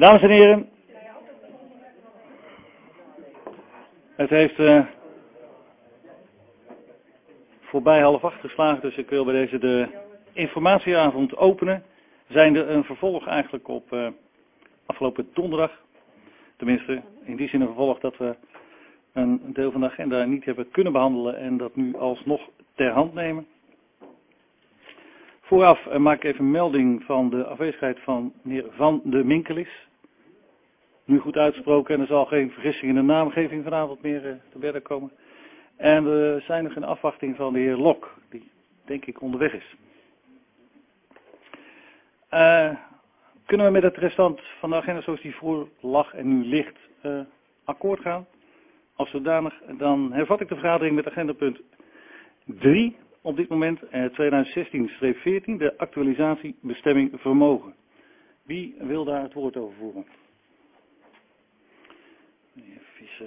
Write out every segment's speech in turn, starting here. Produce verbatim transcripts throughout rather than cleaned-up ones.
Dames en heren, het heeft uh, voorbij half acht geslagen, dus ik wil bij deze de informatieavond openen. Zijnde een vervolg eigenlijk op uh, afgelopen donderdag. Tenminste, in die zin een vervolg dat we een deel van de agenda niet hebben kunnen behandelen en dat nu alsnog ter hand nemen. Vooraf uh, maak ik even melding van de afwezigheid van meneer Van de Minkelis. Nu goed uitgesproken en er zal geen vergissing in de naamgeving vanavond meer uh, te berden komen. En we zijn nog in afwachting van de heer Lok, die denk ik onderweg is. Uh, kunnen we met het restant van de agenda zoals die voor lag en nu ligt uh, akkoord gaan? Als zodanig, dan hervat ik de vergadering met agendapunt drie op dit moment, uh, tweeduizend zestien veertien, de actualisatie bestemming vermogen. Wie wil daar het woord over voeren? Meneer Visser.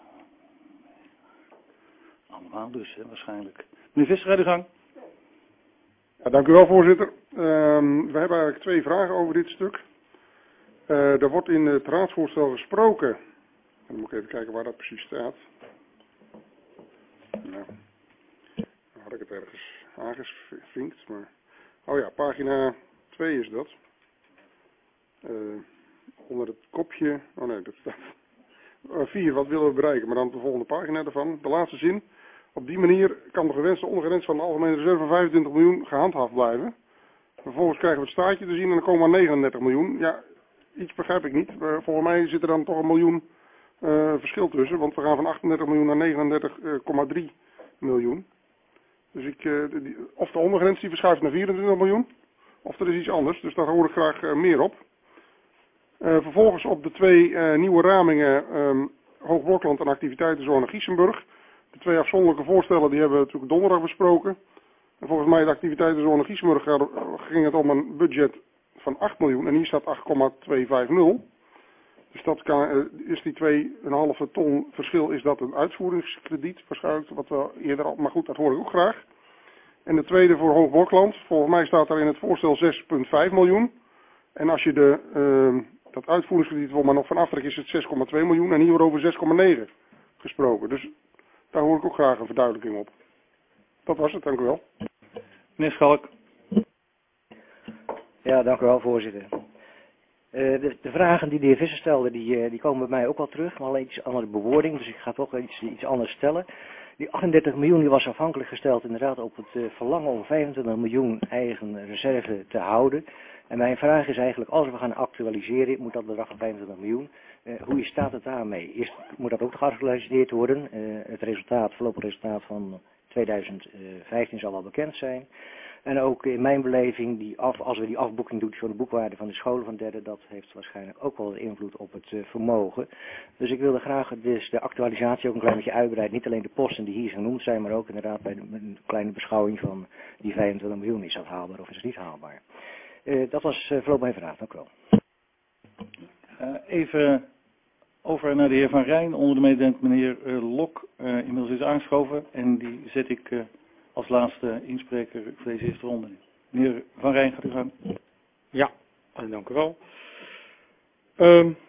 Allemaal dus, hè, waarschijnlijk. Meneer Visser, ga de gang. Ja, dank u wel, voorzitter. Um, we hebben eigenlijk twee vragen over dit stuk. Uh, er wordt in het raadsvoorstel gesproken. En dan moet ik even kijken waar dat precies staat. Nou, dan had ik het ergens aangevinkt, maar... Oh ja, pagina twee is dat. Uh, onder het kopje... Oh nee, dat staat... vier, wat willen we bereiken? Maar dan de volgende pagina ervan. De laatste zin. Op die manier kan de gewenste ondergrens van de algemene reserve van vijfentwintig miljoen gehandhaafd blijven. Vervolgens krijgen we het staartje te zien en dan komen we negenendertig miljoen. Ja, iets begrijp ik niet. Maar volgens mij zit er dan toch een miljoen uh, verschil tussen. Want we gaan van achtendertig miljoen naar negenendertig komma drie miljoen. Dus ik, uh, die, of de ondergrens die verschuift naar vierentwintig miljoen. Of er is iets anders. Dus daar hoor ik graag uh, meer op. Uh, vervolgens op de twee uh, nieuwe ramingen um, Hoogblokland en activiteitenzone Giesenburg. De twee afzonderlijke voorstellen die hebben we natuurlijk donderdag besproken. En volgens mij de activiteitenzone Giesenburg ging het om een budget van acht miljoen en hier staat acht komma tweehonderdvijftig. Dus dat kan, is die twee komma vijf ton verschil, is dat een uitvoeringskrediet waarschijnlijk, wat we eerder al, maar goed, dat hoor ik ook graag. En de tweede voor Hoogblokland, volgens mij staat daar in het voorstel zes komma vijf miljoen. En als je de, uh, dat uitvoeringskrediet wil maar nog van aftrek is het zes komma twee miljoen en hier wordt over zes komma negen gesproken. Dus daar hoor ik ook graag een verduidelijking op. Dat was het, dank u wel. Meneer Schalk. Ja, dank u wel, voorzitter. Uh, de, de vragen die de heer Visser stelde, die, uh, die komen bij mij ook wel terug, maar alleen iets andere bewoording, dus ik ga toch iets, iets anders stellen. Die achtendertig miljoen die was afhankelijk gesteld inderdaad op het uh, verlangen om vijfentwintig miljoen eigen reserve te houden. En mijn vraag is eigenlijk, als we gaan actualiseren, moet dat bedrag van vijfentwintig miljoen, uh, hoe staat het daarmee? Is, moet dat ook geactualiseerd worden? Uh, het resultaat, voorlopig resultaat van tweeduizend vijftien zal wel bekend zijn. En ook in mijn beleving, die af, als we die afboeking doen voor de boekwaarde van de scholen van derde, dat heeft waarschijnlijk ook wel invloed op het uh, vermogen. Dus ik wilde graag dus de actualisatie ook een klein beetje uitbreiden. Niet alleen de posten die hier genoemd zijn, maar ook inderdaad bij de, een kleine beschouwing van die vijfentwintig miljoen. Is dat haalbaar of is het niet haalbaar? Uh, dat was uh, voorlopig mijn vraag. Dank u wel. Uh, even over naar de heer Van Rijn. Onder de mededent meneer uh, Lok uh, inmiddels is aangeschoven. En die zet ik uh, als laatste inspreker voor deze eerste ronde. Meneer Van Rijn, gaat u gang. Ja, dank u wel. Um,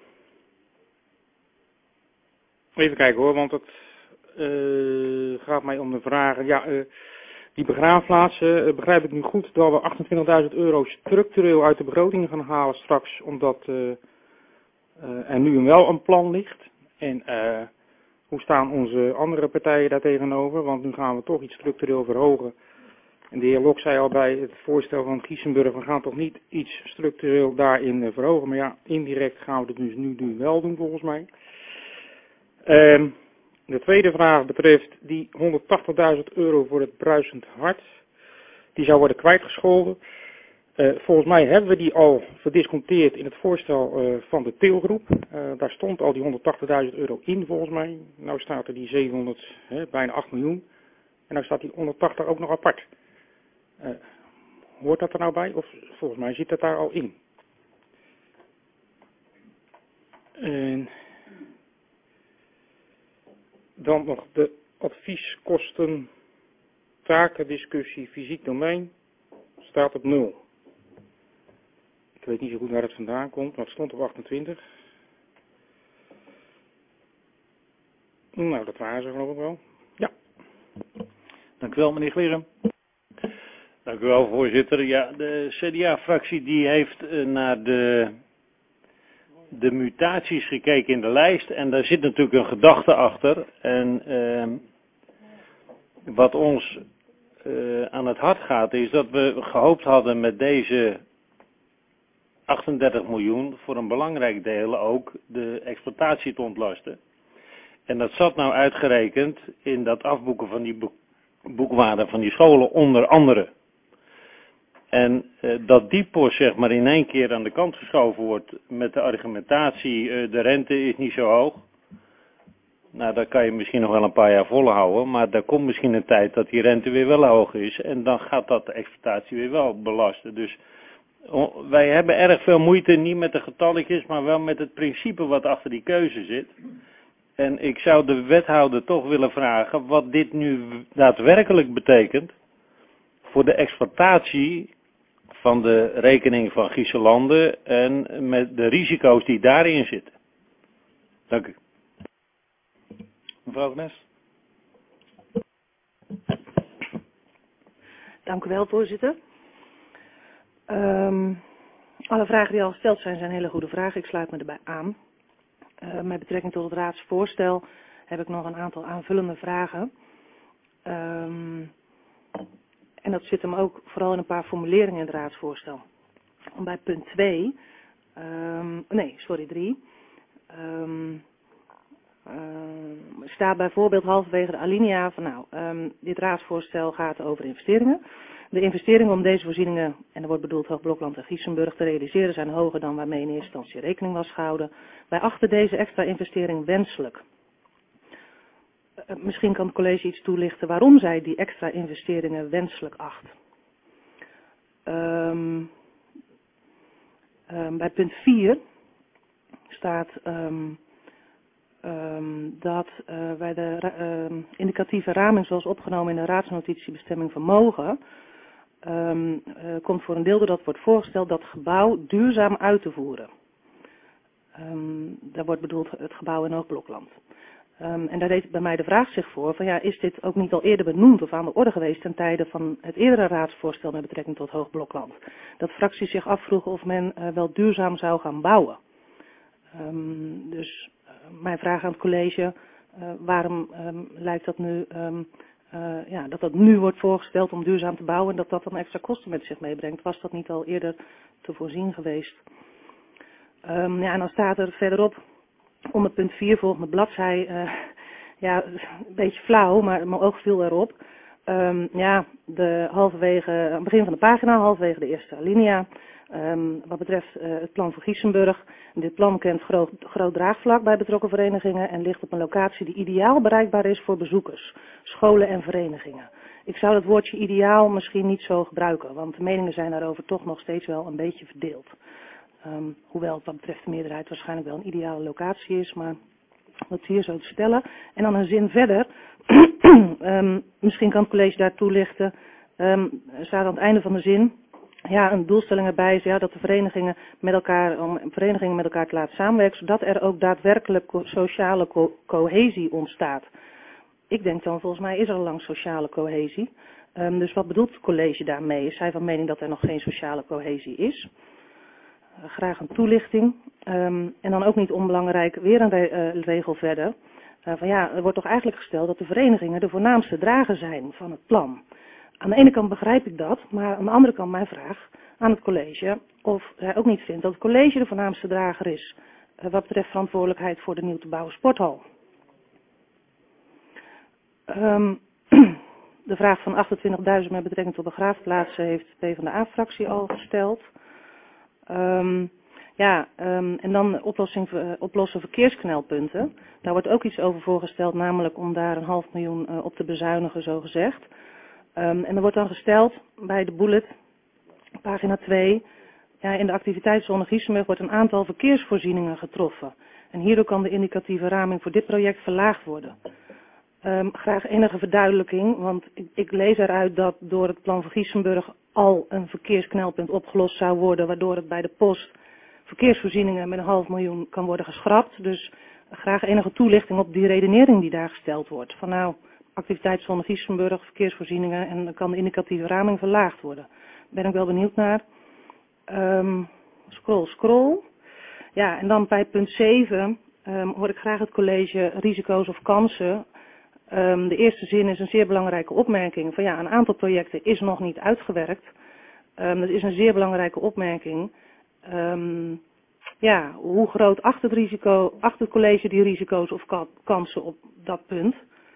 even kijken hoor, want het uh, gaat mij om de vragen. Ja, uh, die begraafplaatsen, uh, begrijp ik nu goed dat we achtentwintigduizend euro structureel uit de begroting gaan halen straks, omdat uh, uh, er nu wel een plan ligt. En uh, hoe staan onze andere partijen daar tegenover? Want nu gaan we toch iets structureel verhogen. En de heer Lok zei al bij het voorstel van Giesenburg, we gaan toch niet iets structureel daarin uh, verhogen. Maar ja, indirect gaan we het dus nu, nu wel doen volgens mij. Uh, de tweede vraag betreft die honderdtachtigduizend euro voor het bruisend hart. Die zou worden kwijtgescholden. Uh, volgens mij hebben we die al verdisconteerd in het voorstel uh, van de teelgroep. Uh, daar stond al die honderdtachtigduizend euro in volgens mij. Nou staat er die zevenhonderd, hè, bijna acht miljoen. En nou staat die honderdtachtig ook nog apart. Uh, hoort dat er nou bij? Of volgens mij zit dat daar al in. En dan nog de advieskosten, takendiscussie, fysiek domein. Staat op nul. Ik weet niet zo goed waar het vandaan komt, maar het stond op achtentwintig. Nou, dat waren ze geloof ik wel. Ja. Dank u wel, meneer Gleren. Dank u wel, voorzitter. Ja, de C D A-fractie die heeft uh, naar de, de mutaties gekeken in de lijst. En daar zit natuurlijk een gedachte achter. En uh, wat ons uh, aan het hart gaat is dat we gehoopt hadden met deze achtendertig miljoen voor een belangrijk deel ook de exploitatie te ontlasten. En dat zat nou uitgerekend in dat afboeken van die boek, boekwaarde van die scholen onder andere. En uh, dat die post zeg maar in één keer aan de kant geschoven wordt met de argumentatie, uh, de rente is niet zo hoog. Nou, dat kan je misschien nog wel een paar jaar volhouden, maar er komt misschien een tijd dat die rente weer wel hoog is. En dan gaat dat de exploitatie weer wel belasten. Dus oh, wij hebben erg veel moeite, niet met de getalletjes, maar wel met het principe wat achter die keuze zit. En ik zou de wethouder toch willen vragen wat dit nu daadwerkelijk betekent voor de exploitatie van de rekening van Gieselanden en met de risico's die daarin zitten. Dank u. Mevrouw Knes. Dank u wel, voorzitter. Um, alle vragen die al gesteld zijn, zijn hele goede vragen. Ik sluit me erbij aan. Uh, met betrekking tot het raadsvoorstel heb ik nog een aantal aanvullende vragen. Um, en dat zit hem ook vooral in een paar formuleringen in het raadsvoorstel. Bij punt twee, um, nee, sorry, drie, um, um, staat bijvoorbeeld halverwege de alinea van nou, um, dit raadsvoorstel gaat over investeringen. De investeringen om deze voorzieningen, en er wordt bedoeld Hoogblokland en Giesenburg, te realiseren zijn hoger dan waarmee in eerste instantie rekening was gehouden. Wij achten deze extra investering wenselijk. Uh, misschien kan het college iets toelichten waarom zij die extra investeringen wenselijk acht. Um, um, bij punt vier staat um, um, dat uh, bij de uh, indicatieve raming zoals opgenomen in de raadsnotitie bestemming vermogen, Um, uh, komt voor een deel doordat wordt voorgesteld dat gebouw duurzaam uit te voeren. Um, daar wordt bedoeld het gebouw in Hoogblokland. Um, en daar deed bij mij de vraag zich voor van ja, is dit ook niet al eerder benoemd of aan de orde geweest ten tijde van het eerdere raadsvoorstel met betrekking tot Hoogblokland? Dat fracties zich afvroegen of men uh, wel duurzaam zou gaan bouwen. Um, dus uh, mijn vraag aan het college, uh, waarom um, lijkt dat nu... Um, Uh, ja, dat dat nu wordt voorgesteld om duurzaam te bouwen en dat dat dan extra kosten met zich meebrengt. Was dat niet al eerder te voorzien geweest? Um, ja, en dan staat er verderop, onder punt vier volgende bladzij, uh, ja, een beetje flauw, maar mijn oog viel erop. Um, ja, de halverwege, aan het begin van de pagina, halverwege de eerste alinea. Um, wat betreft uh, het plan voor Giesenburg. Dit plan kent groot, groot draagvlak bij betrokken verenigingen en ligt op een locatie die ideaal bereikbaar is voor bezoekers, scholen en verenigingen. Ik zou dat woordje ideaal misschien niet zo gebruiken, want de meningen zijn daarover toch nog steeds wel een beetje verdeeld. Um, hoewel het wat betreft de meerderheid waarschijnlijk wel een ideale locatie is, maar dat is hier zo te stellen. En dan een zin verder, um, misschien kan het college daar toelichten, um, staat aan het einde van de zin... Ja, een doelstelling erbij is ja, dat de verenigingen met elkaar, om verenigingen met elkaar te laten samenwerken, zodat er ook daadwerkelijk co sociale co cohesie ontstaat. Ik denk dan, volgens mij is er al lang sociale cohesie. Um, dus wat bedoelt het college daarmee? Is zij van mening dat er nog geen sociale cohesie is? Uh, graag een toelichting. Um, en dan ook niet onbelangrijk, weer een re uh, regel verder. Uh, van ja, er wordt toch eigenlijk gesteld dat de verenigingen de voornaamste drager zijn van het plan. Aan de ene kant begrijp ik dat, maar aan de andere kant mijn vraag aan het college of hij ook niet vindt dat het college de voornaamste drager is uh, wat betreft verantwoordelijkheid voor de nieuw te bouwen sporthal. Um, de vraag van achtentwintigduizend met betrekking tot begraafplaatsen heeft de PvdA-fractie al gesteld. Um, ja, um, en dan oplossing, uh, oplossen verkeersknelpunten. Daar wordt ook iets over voorgesteld, namelijk om daar een half miljoen uh, op te bezuinigen, zo gezegd. Um, en er wordt dan gesteld bij de bullet, pagina twee, ja, in de activiteitszone Giesenburg wordt een aantal verkeersvoorzieningen getroffen. En hierdoor kan de indicatieve raming voor dit project verlaagd worden. Um, graag enige verduidelijking, want ik, ik lees eruit dat door het plan van Giesenburg al een verkeersknelpunt opgelost zou worden, waardoor het bij de post verkeersvoorzieningen met een half miljoen kan worden geschrapt. Dus graag enige toelichting op die redenering die daar gesteld wordt. Van nou, activiteitszone Giesenburg, verkeersvoorzieningen en dan kan de indicatieve raming verlaagd worden. Daar ben ik wel benieuwd naar. Um, scroll, scroll. Ja, en dan bij punt zeven um, hoor ik graag het college risico's of kansen. Um, de eerste zin is een zeer belangrijke opmerking. Van ja, een aantal projecten is nog niet uitgewerkt. Um, dat is een zeer belangrijke opmerking. Um, ja, hoe groot acht het, risico, acht het college die risico's of kansen op dat punt?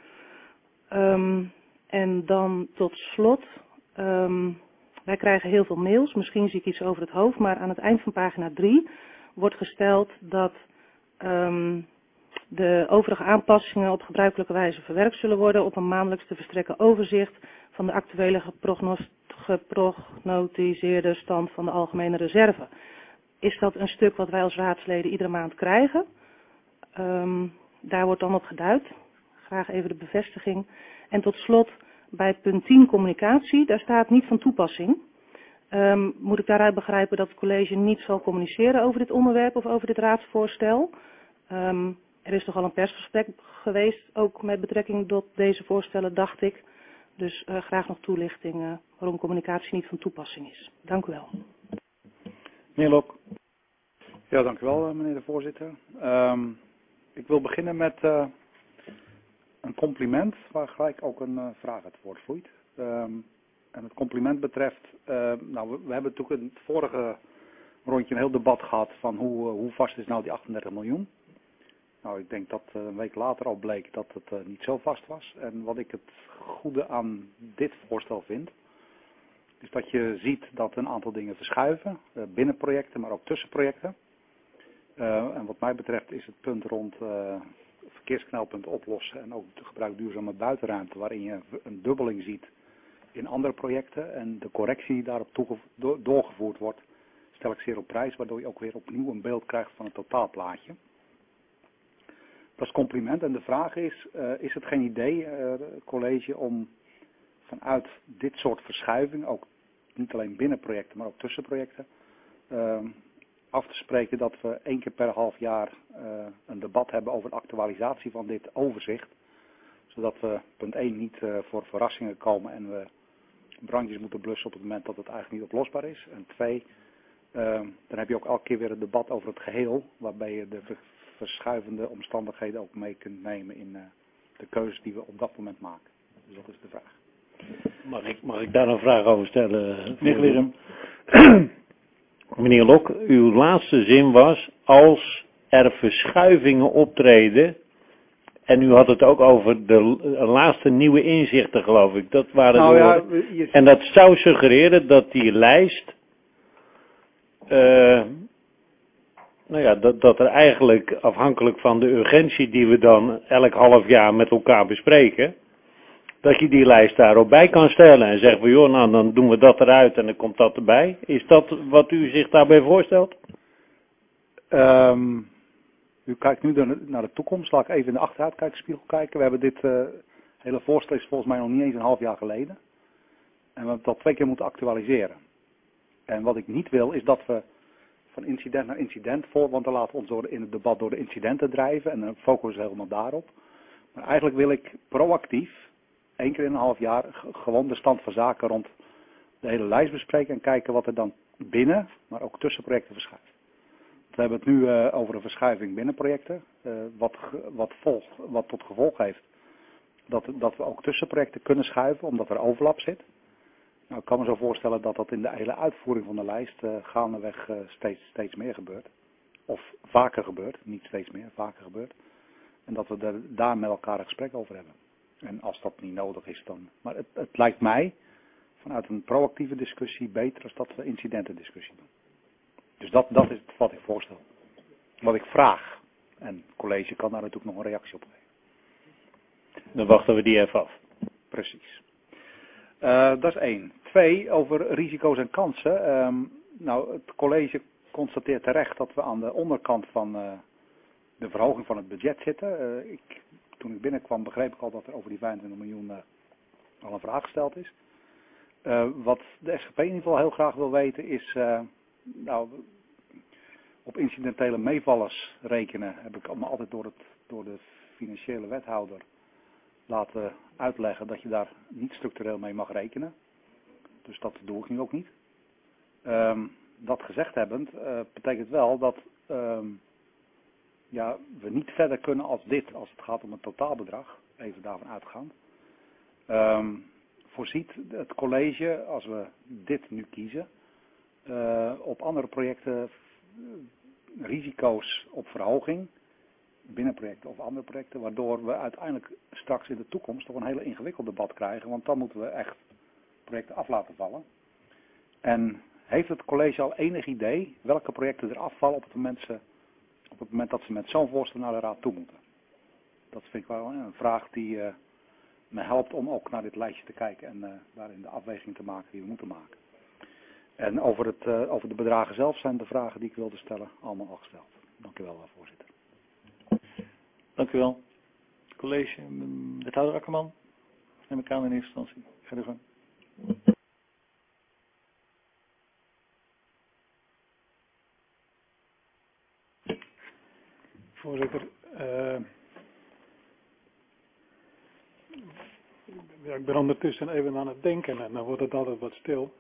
Um, en dan tot slot, um, wij krijgen heel veel mails, misschien zie ik iets over het hoofd, maar aan het eind van pagina drie wordt gesteld dat um, de overige aanpassingen op gebruikelijke wijze verwerkt zullen worden op een maandelijks te verstrekken overzicht van de actuele geprognotiseerde stand van de algemene reserve. Is dat een stuk wat wij als raadsleden iedere maand krijgen? Um, daar wordt dan op geduid. Graag even de bevestiging. En tot slot bij punt tien communicatie, daar staat niet van toepassing. Um, moet ik daaruit begrijpen dat het college niet zal communiceren over dit onderwerp of over dit raadsvoorstel? Um, er is toch al een persgesprek geweest, ook met betrekking tot deze voorstellen, dacht ik. Dus uh, graag nog toelichting uh, waarom communicatie niet van toepassing is. Dank u wel. Meneer Lok. Ja, dank u wel, meneer de voorzitter. Um, ik wil beginnen met uh, een compliment, waar gelijk ook een uh, vraag uit voortvloeit. Um, en het compliment betreft, uh, nou, we, we hebben natuurlijk in het vorige rondje een heel debat gehad van hoe, uh, hoe vast is nou die achtendertig miljoen. Nou, ik denk dat uh, een week later al bleek dat het uh, niet zo vast was. En wat ik het goede aan dit voorstel vind, is dat je ziet dat een aantal dingen verschuiven, uh, binnen projecten, maar ook tussen projecten. Uh, en wat mij betreft is het punt rond uh, verkeersknelpunten oplossen en ook de gebruik duurzame buitenruimte, waarin je een dubbeling ziet in andere projecten en de correctie die daarop do doorgevoerd wordt, stel ik zeer op prijs, waardoor je ook weer opnieuw een beeld krijgt van het totaalplaatje. Dat is compliment en de vraag is, uh, is het geen idee, uh, college, om vanuit dit soort verschuiving, ook niet alleen binnen projecten, maar ook tussen projecten, uh, af te spreken dat we één keer per half jaar uh, een debat hebben over de actualisatie van dit overzicht. Zodat we, punt één, niet uh, voor verrassingen komen en we brandjes moeten blussen op het moment dat het eigenlijk niet oplosbaar is. En twee, uh, dan heb je ook elke keer weer een debat over het geheel, waarbij je de verschuivende omstandigheden ook mee kunt nemen in uh, de keuzes die we op dat moment maken. Dus dat is de vraag. Mag ik, mag ik daar een vraag over stellen? Meneer Glerum. Meneer Lok, uw laatste zin was, als er verschuivingen optreden, en u had het ook over de laatste nieuwe inzichten, geloof ik. Dat waren nou, de ja, woorden. je... En dat zou suggereren dat die lijst, uh, nou ja, dat, dat er eigenlijk afhankelijk van de urgentie die we dan elk half jaar met elkaar bespreken, dat je die lijst daarop bij kan stellen en zeggen van joh, nou dan doen we dat eruit en dan komt dat erbij. Is dat wat u zich daarbij voorstelt? Um, u kijkt nu de, naar de toekomst. Laat ik even in de achteruitkijkspiegel kijken. We hebben dit uh, hele voorstel is volgens mij nog niet eens een half jaar geleden. En we hebben het al twee keer moeten actualiseren. En wat ik niet wil is dat we van incident naar incident voor, want dan laten we ons door, in het debat door de incidenten drijven en dan focussen we helemaal daarop. Maar eigenlijk wil ik proactief één keer in een half jaar gewoon de stand van zaken rond de hele lijst bespreken en kijken wat er dan binnen, maar ook tussen projecten verschuift. We hebben het nu uh, over een verschuiving binnen projecten, uh, wat, wat, volgt, wat tot gevolg heeft dat, dat we ook tussen projecten kunnen schuiven, omdat er overlap zit. Nou, ik kan me zo voorstellen dat dat in de hele uitvoering van de lijst uh, gaandeweg uh, steeds, steeds meer gebeurt. Of vaker gebeurt, niet steeds meer, vaker gebeurt. En dat we er, daar met elkaar een gesprek over hebben. En als dat niet nodig is dan. Maar het, het lijkt mij vanuit een proactieve discussie beter als dat we incidentendiscussie doen. Dus dat, dat is wat ik voorstel. Wat ik vraag. En het college kan daar natuurlijk nog een reactie op geven. Dan wachten we die even af. Precies. Uh, dat is één. Twee, over risico's en kansen. Um, nou, het college constateert terecht dat we aan de onderkant van uh, de verhoging van het budget zitten. Uh, ik toen ik binnenkwam begreep ik al dat er over die vijfentwintig miljoen uh, al een vraag gesteld is. Uh, wat de S G P in ieder geval heel graag wil weten is, uh, nou, op incidentele meevallers rekenen heb ik me altijd door, het, door de financiële wethouder laten uitleggen dat je daar niet structureel mee mag rekenen. Dus dat doe ik nu ook niet. Um, dat gezegd hebbend, uh, betekent wel dat um, ja, we niet verder kunnen als dit, als het gaat om een totaalbedrag, even daarvan uitgaan. Um, voorziet het college, als we dit nu kiezen, uh, op andere projecten uh, risico's op verhoging, binnenprojecten of andere projecten, waardoor we uiteindelijk straks in de toekomst toch een hele ingewikkeld debat krijgen, want dan moeten we echt projecten af laten vallen. En heeft het college al enig idee welke projecten er afvallen op het moment, ze, op het moment dat ze met zo'n voorstel naar de raad toe moeten? Dat vind ik wel een vraag die uh, me helpt om ook naar dit lijstje te kijken en uh, daarin de afweging te maken die we moeten maken. En over, het, uh, over de bedragen zelf zijn de vragen die ik wilde stellen allemaal al gesteld. Dank u wel, voorzitter. Dank u wel. College, wethouder Akkerman. Neem ik aan in eerste instantie. Ga er gang. Voorzitter, uh, ja, ik ben ondertussen even aan het denken en dan wordt het altijd wat stil.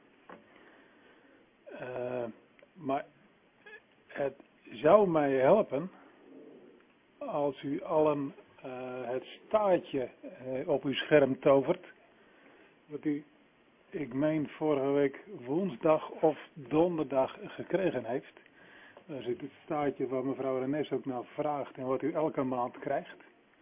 Uh, maar het zou mij helpen als u allen uh, het staartje uh, op uw scherm tovert, wat u, ik meen, vorige week woensdag of donderdag gekregen heeft. Daar zit het staartje waar mevrouw Renes ook naar vraagt en wat u elke maand krijgt.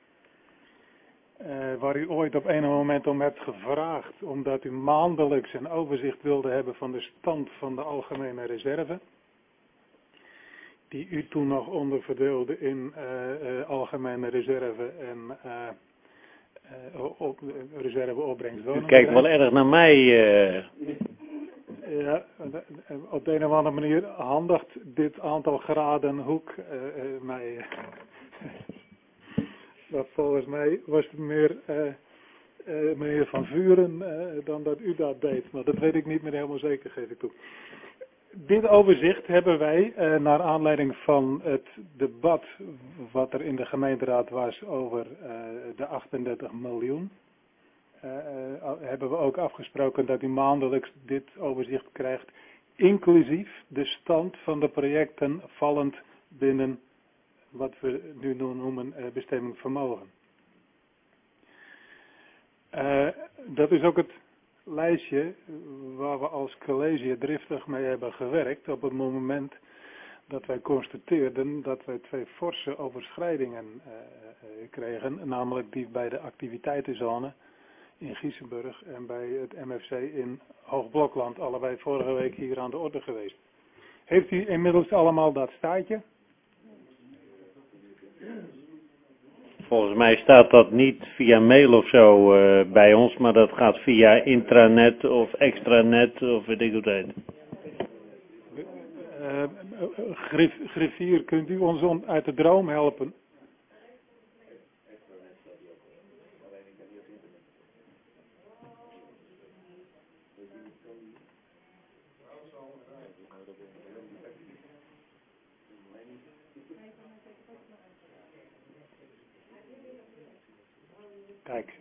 Uh, waar u ooit op een moment om hebt gevraagd, omdat u maandelijks een overzicht wilde hebben van de stand van de algemene reserve. Die u toen nog onderverdeelde in uh, uh, algemene reserve en uh, uh, op, uh, reserve opbrengst woningen. U kijkt wel erg naar mij. Uh... Ja, op de een of andere manier handigt dit aantal graden hoek uh, uh, mij. Uh, maar volgens mij was het meer uh, uh, meneer Van Vuren uh, dan dat u dat deed. Maar dat weet ik niet meer helemaal zeker, geef ik toe. Dit overzicht hebben wij, uh, naar aanleiding van het debat wat er in de gemeenteraad was over uh, de achtendertig miljoen. Uh, uh, hebben we ook afgesproken dat u maandelijks dit overzicht krijgt, inclusief de stand van de projecten vallend binnen wat we nu noemen uh, bestemming vermogen. Uh, dat is ook het lijstje waar we als college driftig mee hebben gewerkt op het moment dat wij constateerden dat wij twee forse overschrijdingen uh, uh, kregen, namelijk die bij de activiteitenzone in Giesenburg en bij het M F C in Hoogblokland, allebei vorige week hier aan de orde geweest. Heeft u inmiddels allemaal dat staartje? Volgens mij staat dat niet via mail of zo uh, bij ons, maar dat gaat via intranet of extranet of weet ik hoe het heet. Uh, uh, grif, griffier, kunt u ons uit de droom helpen? Kijk.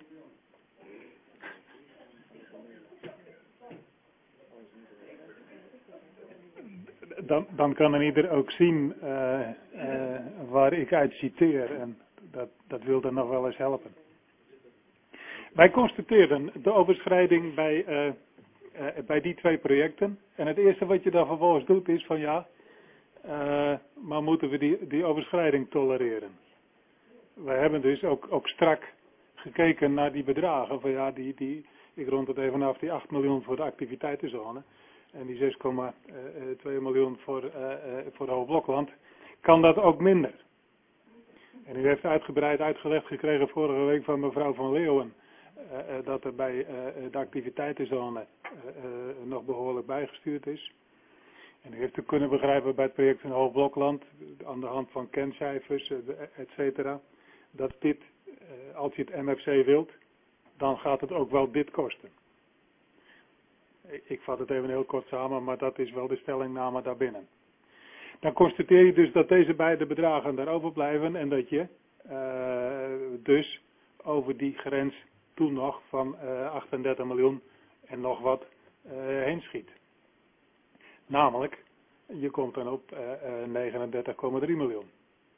Dan, dan kan een ieder ook zien uh, uh, waar ik uit citeer en dat, dat wil dan nog wel eens helpen. Wij constateerden de overschrijding bij, uh, uh, bij die twee projecten en het eerste wat je dan vervolgens doet is van ja, uh, maar moeten we die, die overschrijding tolereren? Wij hebben dus ook, ook strak gekeken naar die bedragen, van ja, die, die, ik rond het even af, die acht miljoen voor de activiteitenzone en die zes komma twee miljoen voor, uh, uh, voor de Hoogblokland, kan dat ook minder. En u heeft uitgebreid uitgelegd gekregen vorige week van mevrouw Van Leeuwen, uh, uh, dat er bij uh, de activiteitenzone uh, uh, nog behoorlijk bijgestuurd is. En u heeft ook kunnen begrijpen bij het project in Hoogblokland, aan de hand van kencijfers, uh, et cetera, dat dit uh, als je het M F C wilt, dan gaat het ook wel dit kosten. Ik vat het even heel kort samen, maar dat is wel de stellingname daarbinnen. Dan constateer je dus dat deze beide bedragen daarover blijven en dat je uh, dus over die grens toen nog van uh, achtendertig miljoen en nog wat uh, heen schiet. Namelijk, je komt dan op uh, uh, negenendertig komma drie miljoen.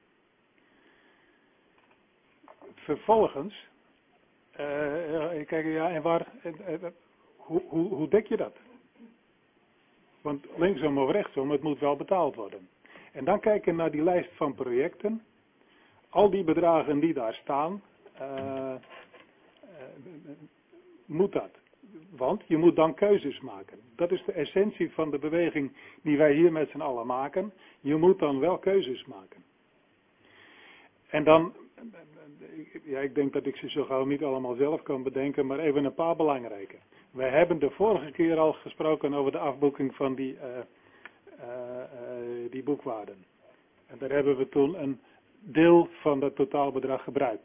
Vervolgens, uh, kijk, ja, en waar, uh, uh, hoe, hoe, hoe dek je dat? Want linksom of rechtsom, het moet wel betaald worden. En dan kijken naar die lijst van projecten. Al die bedragen die daar staan, uh, uh, moet dat. Want je moet dan keuzes maken. Dat is de essentie van de beweging die wij hier met z'n allen maken. Je moet dan wel keuzes maken. En dan, ja, ik denk dat ik ze zo gauw niet allemaal zelf kan bedenken, maar even een paar belangrijke. Wij hebben de vorige keer al gesproken over de afboeking van die, uh, uh, uh, die boekwaarden. En daar hebben we toen een deel van het totaalbedrag gebruikt.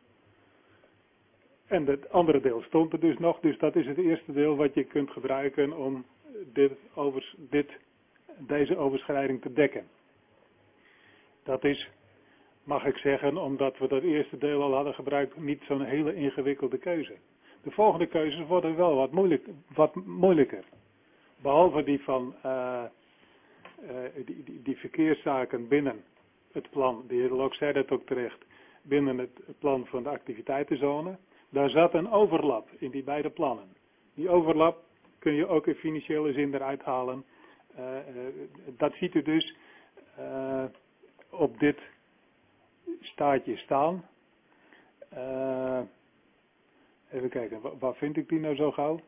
En het andere deel stond er dus nog, dus dat is het eerste deel wat je kunt gebruiken om dit overs, dit, deze overschrijding te dekken. Dat is, mag ik zeggen, omdat we dat eerste deel al hadden gebruikt, niet zo'n hele ingewikkelde keuze. De volgende keuzes worden wel wat, moeilijk, wat moeilijker. Behalve die van uh, uh, die, die, die verkeerszaken binnen het plan, de heer Lok zei dat ook terecht, binnen het plan van de activiteitenzone. Daar zat een overlap in die beide plannen. Die overlap kun je ook in financiële zin eruit halen. Uh, uh, dat ziet u dus uh, op dit staartje staan. Uh, even kijken, waar, waar vind ik die nou zo gauw?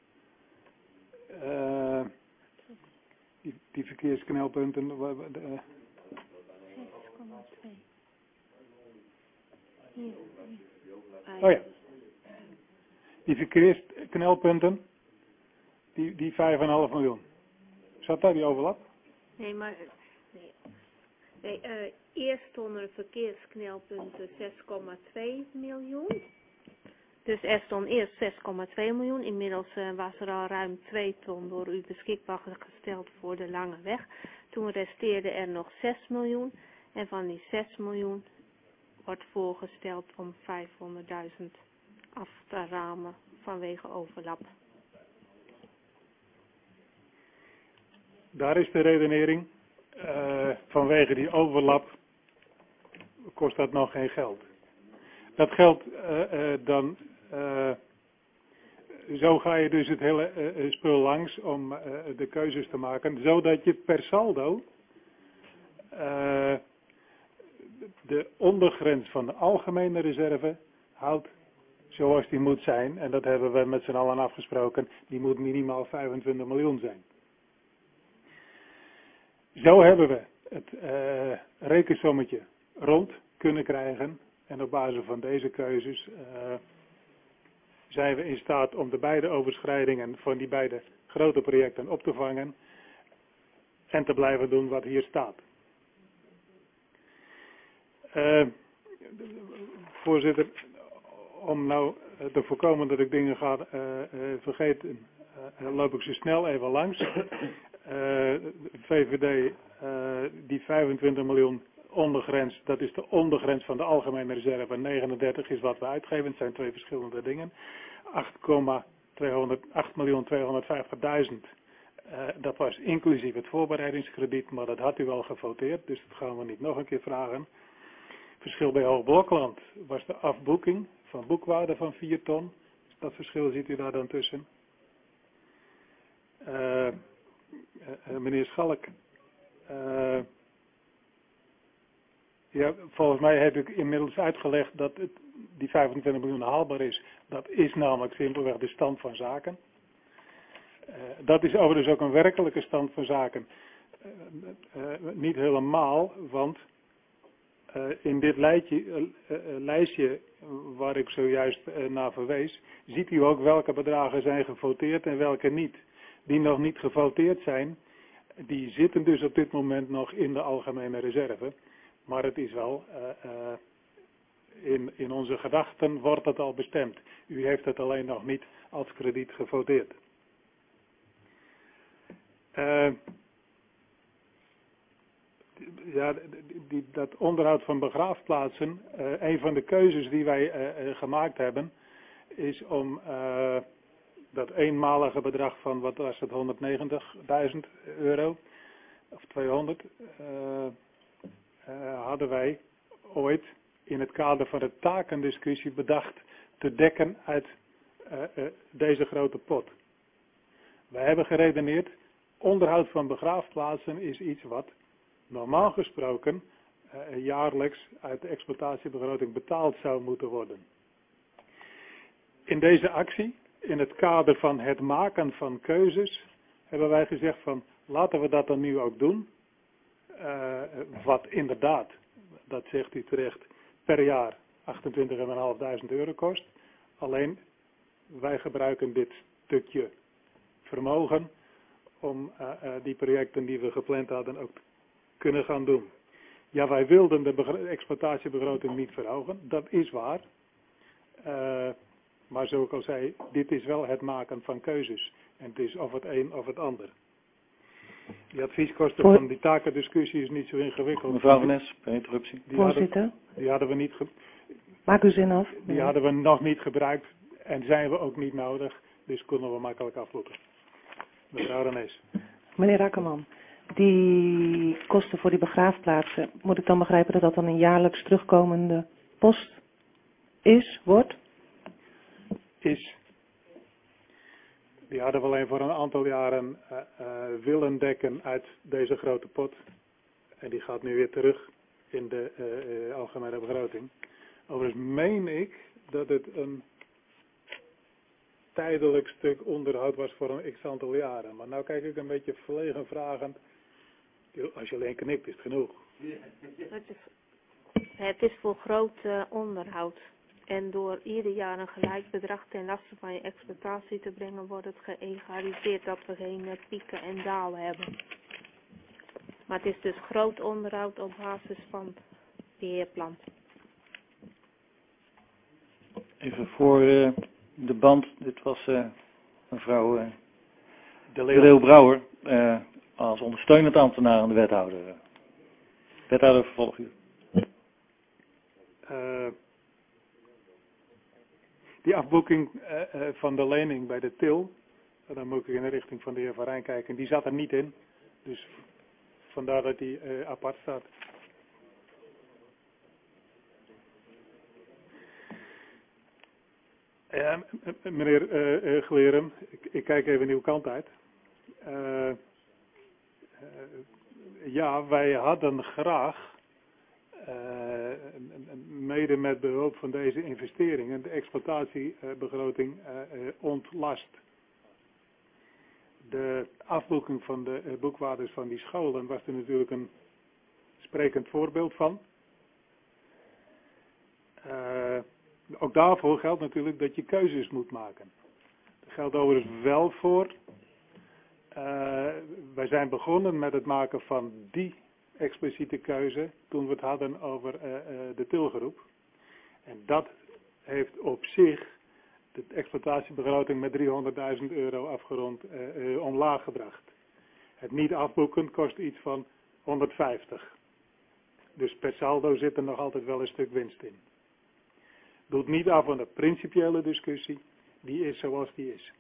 Uh, die, die verkeersknelpunten. Uh, zes komma twee. Hier. Oh ja. Die verkeersknelpunten, die, die vijf komma vijf miljoen. Zat daar die overlap? Nee, maar nee. Nee, uh, eerst stonden de verkeersknelpunten zes komma twee miljoen. Dus er stond eerst zes komma twee miljoen. Inmiddels uh, was er al ruim twee ton door u beschikbaar gesteld voor de lange weg. Toen resteerde er nog zes miljoen. En van die zes miljoen wordt voorgesteld om vijfhonderdduizend af te ramen vanwege overlap. Daar is de redenering. Uh, vanwege die overlap kost dat nog geen geld. Dat geld uh, uh, dan, uh, zo ga je dus het hele uh, spul langs om uh, de keuzes te maken, zodat je per saldo uh, de ondergrens van de algemene reserve houdt zoals die moet zijn. En dat hebben we met z'n allen afgesproken. Die moet minimaal vijfentwintig miljoen zijn. Zo hebben we het uh, rekensommetje rond kunnen krijgen. En op basis van deze keuzes uh, zijn we in staat om de beide overschrijdingen van die beide grote projecten op te vangen. En te blijven doen wat hier staat. Uh, voorzitter, om nou te voorkomen dat ik dingen ga uh, uh, vergeten, uh, loop ik ze snel even langs. Uh, V V D, uh, die vijfentwintig miljoen ondergrens, dat is de ondergrens van de algemene reserve. negenendertig is wat we uitgeven, het zijn twee verschillende dingen. acht miljoen tweehonderdvijftigduizend, uh, dat was inclusief het voorbereidingskrediet, maar dat had u al gevoteerd, dus dat gaan we niet nog een keer vragen. Verschil bij Hoogblokland was de afboeking van boekwaarde van vier ton. Dat verschil ziet u daar dan tussen. Uh, uh, meneer Schalk, uh, ja, volgens mij heb ik inmiddels uitgelegd dat het, die vijfentwintig miljoen haalbaar is. Dat is namelijk simpelweg de stand van zaken. Uh, dat is overigens ook een werkelijke stand van zaken. Uh, uh, niet helemaal, want Uh, in dit lijstje, uh, uh, lijstje waar ik zojuist uh, naar verwees, ziet u ook welke bedragen zijn gevoteerd en welke niet. Die nog niet gevoteerd zijn, die zitten dus op dit moment nog in de algemene reserve. Maar het is wel, uh, uh, in, in onze gedachten wordt het al bestemd. U heeft het alleen nog niet als krediet gevoteerd. Uh, ja, die, die, dat onderhoud van begraafplaatsen, uh, een van de keuzes die wij uh, uh, gemaakt hebben, is om uh, dat eenmalige bedrag van, wat was het, honderdnegentigduizend euro, of tweehonderd, uh, uh, hadden wij ooit in het kader van de takendiscussie bedacht te dekken uit uh, uh, deze grote pot. Wij hebben geredeneerd, onderhoud van begraafplaatsen is iets wat normaal gesproken uh, jaarlijks uit de exploitatiebegroting betaald zou moeten worden. In deze actie, in het kader van het maken van keuzes, hebben wij gezegd van laten we dat dan nu ook doen. Uh, wat inderdaad, dat zegt u terecht, per jaar achtentwintigduizend vijfhonderd euro kost. Alleen wij gebruiken dit stukje vermogen om uh, uh, die projecten die we gepland hadden ook te kunnen gaan doen. Ja, wij wilden de exploitatiebegroting niet verhogen, dat is waar. Uh, maar zoals ik al zei, dit is wel het maken van keuzes. En het is of het een of het ander. Die advieskosten van die takendiscussie is niet zo ingewikkeld. Mevrouw Van Nes, per interruptie. Die Voorzitter. Hadden, die hadden we niet ge- Maak uw zin af. Die Ja. hadden we nog niet gebruikt en zijn we ook niet nodig. Dus konden we makkelijk aflopen. Mevrouw Van Nes. Meneer Akkerman, die kosten voor die begraafplaatsen, moet ik dan begrijpen dat dat dan een jaarlijks terugkomende post is, wordt? Is. Die hadden we alleen voor een aantal jaren uh, uh, willen dekken uit deze grote pot. En die gaat nu weer terug in de uh, uh, algemene begroting. Overigens meen ik dat het een tijdelijk stuk onderhoud was voor een x aantal jaren. Maar nou kijk ik een beetje verlegen vragend. Als je alleen knikt is het genoeg. Het is, het is voor groot uh, onderhoud. En door ieder jaar een gelijk bedrag ten laste van je exploitatie te brengen, wordt het geëgaliseerd dat we geen uh, pieken en dalen hebben. Maar het is dus groot onderhoud op basis van het beheerplan. Even voor uh, de band, dit was uh, mevrouw uh, De De Leeuw-Brouwer uh, als ondersteunend ambtenaar aan de wethouder. Uh, wethouder vervolguur. Uh, die afboeking uh, uh, van de lening bij de T I L, uh, dan moet ik in de richting van de heer Van Rijn kijken, die zat er niet in. Dus vandaar dat die uh, apart staat. Ja, meneer uh, uh, Glerum, ik, ik kijk even uw kant uit. Uh, uh, ja, wij hadden graag, uh, mede met behulp van deze investeringen, de exploitatiebegroting uh, uh, ontlast. De afboeking van de uh, boekwaardes van die scholen was er natuurlijk een sprekend voorbeeld van. Uh, Ook daarvoor geldt natuurlijk dat je keuzes moet maken. Dat geldt overigens wel voor. Uh, wij zijn begonnen met het maken van die expliciete keuze toen we het hadden over uh, uh, de T I L-groep. En dat heeft op zich de exploitatiebegroting met driehonderdduizend euro afgerond uh, uh, omlaag gebracht. Het niet afboeken kost iets van honderdvijftig. Dus per saldo zit er nog altijd wel een stuk winst in. Doet niet af van de principiële discussie, die is zoals die is.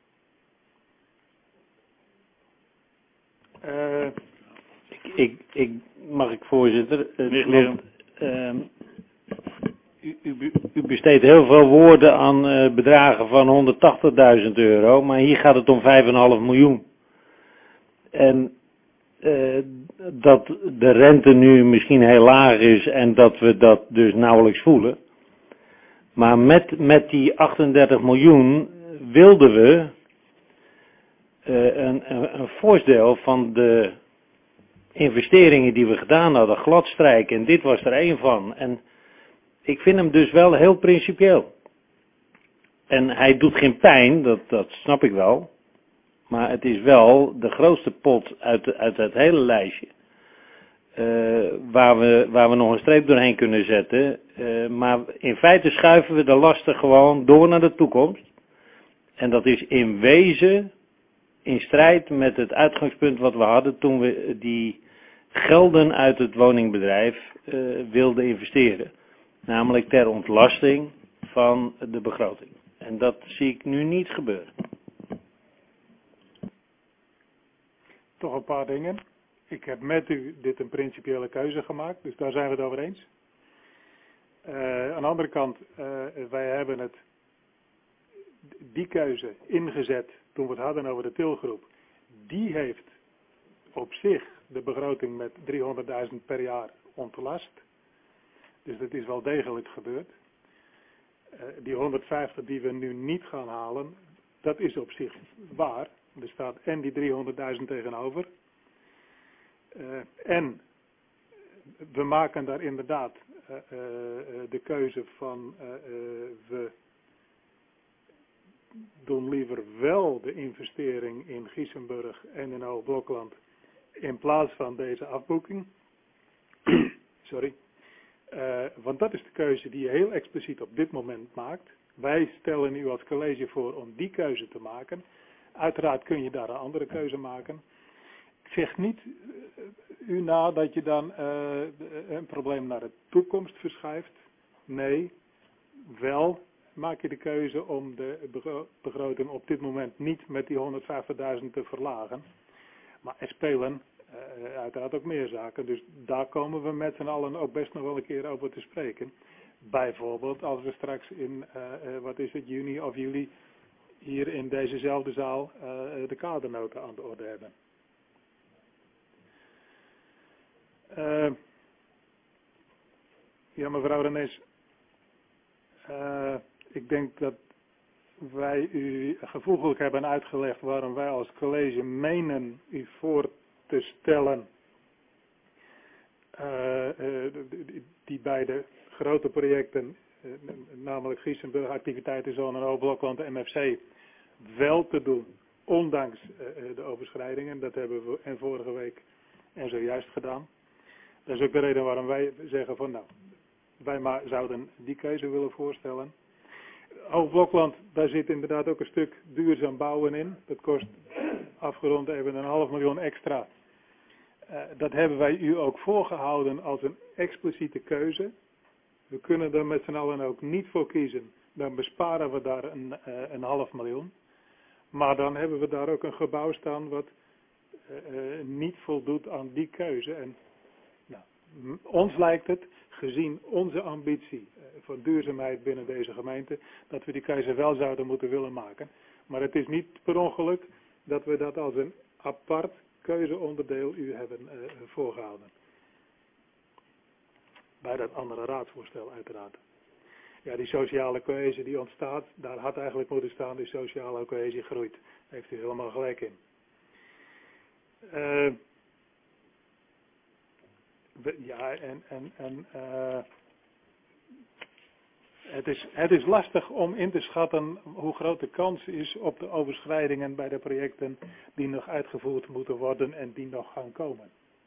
Uh, ik, ik, ik, mag ik voorzitter? Uh, want, uh, u, u, u besteedt heel veel woorden aan uh, bedragen van honderdtachtigduizend euro, maar hier gaat het om vijf komma vijf miljoen. En uh, dat de rente nu misschien heel laag is en dat we dat dus nauwelijks voelen. Maar met, met die achtendertig miljoen wilden we uh, een, een, een fors deel van de investeringen die we gedaan hadden gladstrijken. En dit was er één van. En ik vind hem dus wel heel principieel. En hij doet geen pijn, dat, dat snap ik wel. Maar het is wel de grootste pot uit, uit het hele lijstje. uh, waar, we, waar we nog een streep doorheen kunnen zetten. Uh, maar in feite schuiven we de lasten gewoon door naar de toekomst. En dat is in wezen in strijd met het uitgangspunt wat we hadden toen we die gelden uit het woningbedrijf uh, wilden investeren. Namelijk ter ontlasting van de begroting. En dat zie ik nu niet gebeuren. Toch een paar dingen. Ik heb met u dit een principiële keuze gemaakt, dus daar zijn we het over eens. Uh, aan de andere kant, uh, wij hebben het, die keuze ingezet toen we het hadden over de tilgroep. Die heeft op zich de begroting met driehonderdduizend per jaar ontlast. Dus dat is wel degelijk gebeurd. Uh, die honderdvijftig die we nu niet gaan halen, dat is op zich waar. Er staat en die driehonderdduizend tegenover. Uh, en we maken daar inderdaad uh, uh, de keuze van uh, uh, we doen liever wel de investering in Giesenburg en in Hoogblokland in plaats van deze afboeking. Sorry. Uh, want dat is de keuze die je heel expliciet op dit moment maakt. Wij stellen u als college voor om die keuze te maken. Uiteraard kun je daar een andere keuze maken. Ik zeg niet uh, u na dat je dan uh, een probleem naar de toekomst verschuift. Nee, wel maak je de keuze om de begroting op dit moment niet met die honderdvijftigduizend te verlagen. Maar er spelen uh, uiteraard ook meer zaken. Dus daar komen we met z'n allen ook best nog wel een keer over te spreken. Bijvoorbeeld als we straks in, uh, uh, wat is het, juni of juli hier in dezezelfde zaal uh, de kadernota aan de orde hebben. Uh, ja, mevrouw Renes, uh, ik denk dat wij u gevoeglijk hebben uitgelegd waarom wij als college menen u voor te stellen uh, uh, die, die beide grote projecten, uh, namelijk Giesenburg activiteitenzone en Hoogblokland en M F C, wel te doen, ondanks uh, de overschrijdingen. Dat hebben we en vorige week en zojuist gedaan. Dat is ook de reden waarom wij zeggen van nou, wij maar zouden die keuze willen voorstellen. Hoogblokland, daar zit inderdaad ook een stuk duurzaam bouwen in. Dat kost afgerond even een half miljoen extra. Uh, dat hebben wij u ook voorgehouden als een expliciete keuze. We kunnen er met z'n allen ook niet voor kiezen. Dan besparen we daar een, uh, een half miljoen. Maar dan hebben we daar ook een gebouw staan wat uh, uh, niet voldoet aan die keuze. En nou, ons lijkt het, gezien onze ambitie uh, voor duurzaamheid binnen deze gemeente, dat we die keuze wel zouden moeten willen maken. Maar het is niet per ongeluk dat we dat als een apart keuzeonderdeel u hebben uh, voorgehouden. Bij dat andere raadsvoorstel uiteraard. Ja, die sociale cohesie die ontstaat, daar had eigenlijk moeten staan, die sociale cohesie groeit. Daar heeft u helemaal gelijk in. Uh, ja, en, en, en uh, het, is, het is lastig om in te schatten hoe groot de kans is op de overschrijdingen bij de projecten die nog uitgevoerd moeten worden en die nog gaan komen.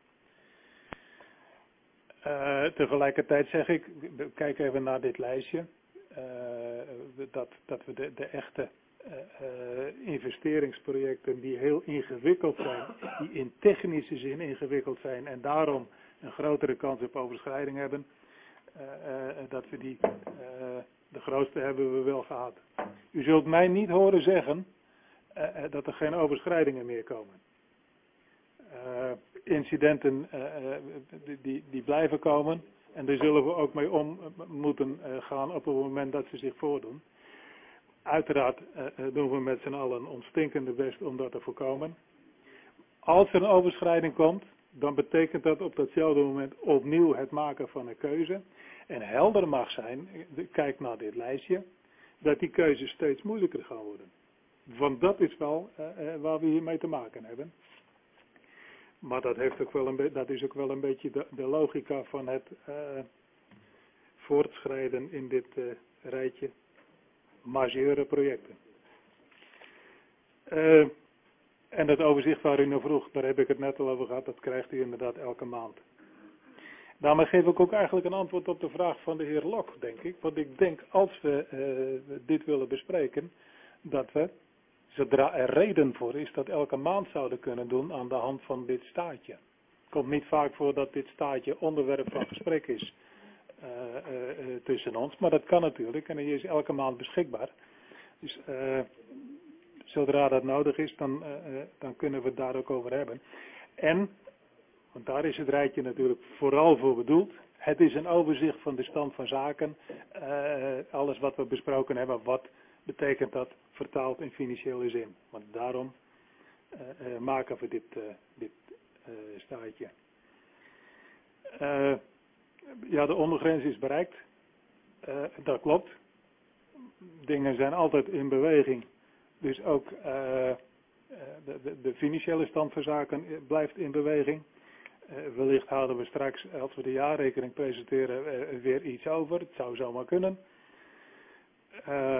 Uh, tegelijkertijd zeg ik, kijk even naar dit lijstje, uh, dat, dat we de, de echte uh, uh, investeringsprojecten die heel ingewikkeld zijn, die in technische zin ingewikkeld zijn en daarom een grotere kans op overschrijding hebben, uh, uh, dat we die, uh, de grootste hebben we wel gehad. U zult mij niet horen zeggen uh, uh, dat er geen overschrijdingen meer komen. Uh, incidenten uh, uh, die, die blijven komen en daar zullen we ook mee om uh, moeten uh, gaan op het moment dat ze zich voordoen. Uiteraard uh, doen we met z'n allen ons stinkende best om dat te voorkomen. Als er een overschrijding komt, dan betekent dat op datzelfde moment opnieuw het maken van een keuze. En helder mag zijn, kijk naar dit lijstje, dat die keuzes steeds moeilijker gaan worden. Want dat is wel uh, uh, waar we hiermee te maken hebben. Maar dat, heeft ook wel een dat is ook wel een beetje de, de logica van het uh, voortschrijden in dit uh, rijtje majeure projecten. Uh, en dat overzicht waar u naar vroeg, daar heb ik het net al over gehad, dat krijgt u inderdaad elke maand. Daarmee geef ik ook eigenlijk een antwoord op de vraag van de heer Lok, denk ik. Want ik denk, als we uh, dit willen bespreken, dat we, zodra er reden voor is, dat elke maand zouden kunnen doen aan de hand van dit staatje. Het komt niet vaak voor dat dit staatje onderwerp van gesprek is uh, uh, uh, tussen ons, maar dat kan natuurlijk en die is elke maand beschikbaar. Dus uh, zodra dat nodig is, dan, uh, uh, dan kunnen we het daar ook over hebben. En, want daar is het rijtje natuurlijk vooral voor bedoeld, het is een overzicht van de stand van zaken, uh, alles wat we besproken hebben, wat betekent dat vertaald in financiële zin. Want daarom uh, uh, maken we dit, uh, dit uh, staatje. Uh, ja, de ondergrens is bereikt, uh, dat klopt. Dingen zijn altijd in beweging. Dus ook uh, de, de, de financiële stand van zaken blijft in beweging. Uh, wellicht houden we straks, als we de jaarrekening presenteren, uh, weer iets over. Het zou zomaar kunnen. Uh,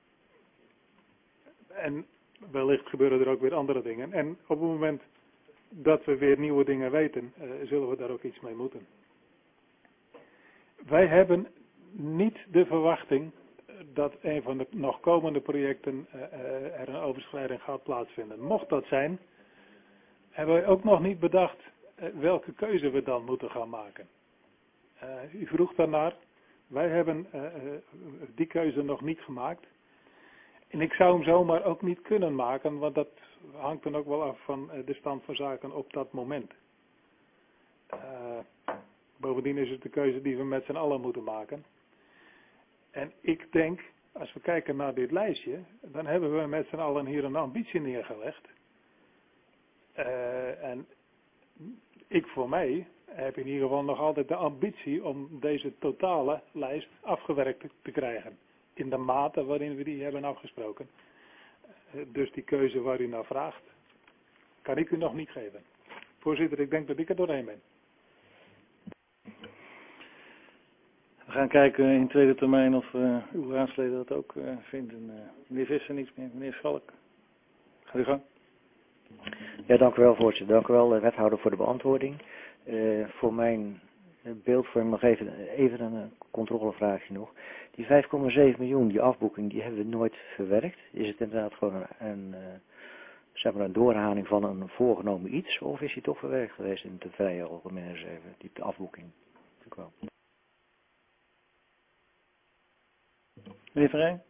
en wellicht gebeuren er ook weer andere dingen. En op het moment dat we weer nieuwe dingen weten, uh, zullen we daar ook iets mee moeten. Wij hebben niet de verwachting dat een van de nog komende projecten uh, uh, er een overschrijding gaat plaatsvinden. Mocht dat zijn, hebben wij ook nog niet bedacht uh, welke keuze we dan moeten gaan maken. Uh, u vroeg daarnaar, wij hebben uh, uh, die keuze nog niet gemaakt. En ik zou hem zomaar ook niet kunnen maken, want dat hangt dan ook wel af van uh, de stand van zaken op dat moment. Uh, bovendien is het de keuze die we met z'n allen moeten maken. En ik denk, als we kijken naar dit lijstje, dan hebben we met z'n allen hier een ambitie neergelegd. Uh, en ik voor mij heb in ieder geval nog altijd de ambitie om deze totale lijst afgewerkt te krijgen. In de mate waarin we die hebben afgesproken. Uh, dus die keuze waar u naar vraagt, kan ik u nog niet geven. Voorzitter, ik denk dat ik er doorheen ben. We gaan kijken in tweede termijn of uh, uw raadsleden dat ook uh, vinden. Uh, meneer Visser niets meer, meneer Schalk. Ga u gang. Ja, dank u wel, voorzitter. Dank u wel, wethouder, voor de beantwoording. Uh, voor mijn beeldvorming nog even, even een uh, controlevraagje nog. Die vijf komma zeven miljoen, die afboeking, die hebben we nooit verwerkt. Is het inderdaad gewoon een, een, uh, zeg maar een doorhaling van een voorgenomen iets? Of is die toch verwerkt geweest in de vrije algemene reserve, die afboeking? Dank u wel. Meneer Verheyen?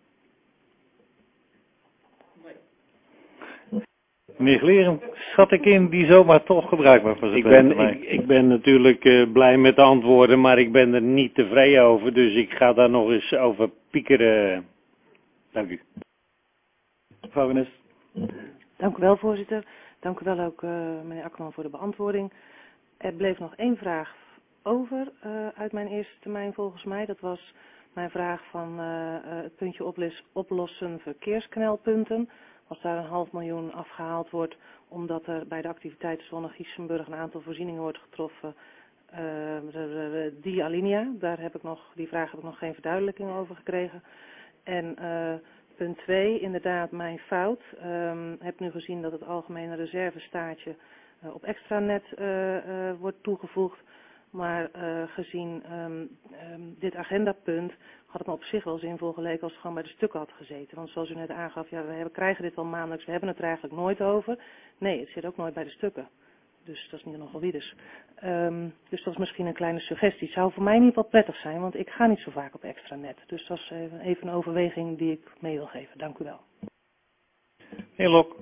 Nee. Meneer Gleren, schat ik in die zomaar toch gebruikbaar voor zijn ik ben, ik, ik ben natuurlijk uh, blij met de antwoorden, maar ik ben er niet tevreden over, dus ik ga daar nog eens over piekeren. Dank u. Mevrouw Wenners. Dank u wel, voorzitter. Dank u wel ook, uh, meneer Akkerman, voor de beantwoording. Er bleef nog één vraag over uh, uit mijn eerste termijn volgens mij. Dat was mijn vraag van uh, uh, het puntje oplos, oplossen verkeersknelpunten. Als daar een half miljoen afgehaald wordt, omdat er bij de activiteitszone Giessenburg een aantal voorzieningen wordt getroffen. Uh, de, de, die alinea, daar heb ik nog, die vraag heb ik nog geen verduidelijking over gekregen. En uh, punt twee, inderdaad mijn fout. Um, heb nu gezien dat het algemene reservestaatje uh, op extranet uh, uh, wordt toegevoegd. Maar uh, gezien um, um, dit agendapunt had het me op zich wel zinvol geleken als het gewoon bij de stukken had gezeten. Want zoals u net aangaf, ja, we hebben, krijgen dit wel maandelijks, we hebben het er eigenlijk nooit over. Nee, het zit ook nooit bij de stukken. Dus dat is niet nogal wie dus. Um, dus dat is misschien een kleine suggestie. Het zou voor mij niet wel prettig zijn, want ik ga niet zo vaak op extranet. Dus dat is even, even een overweging die ik mee wil geven. Dank u wel. Heer Lok.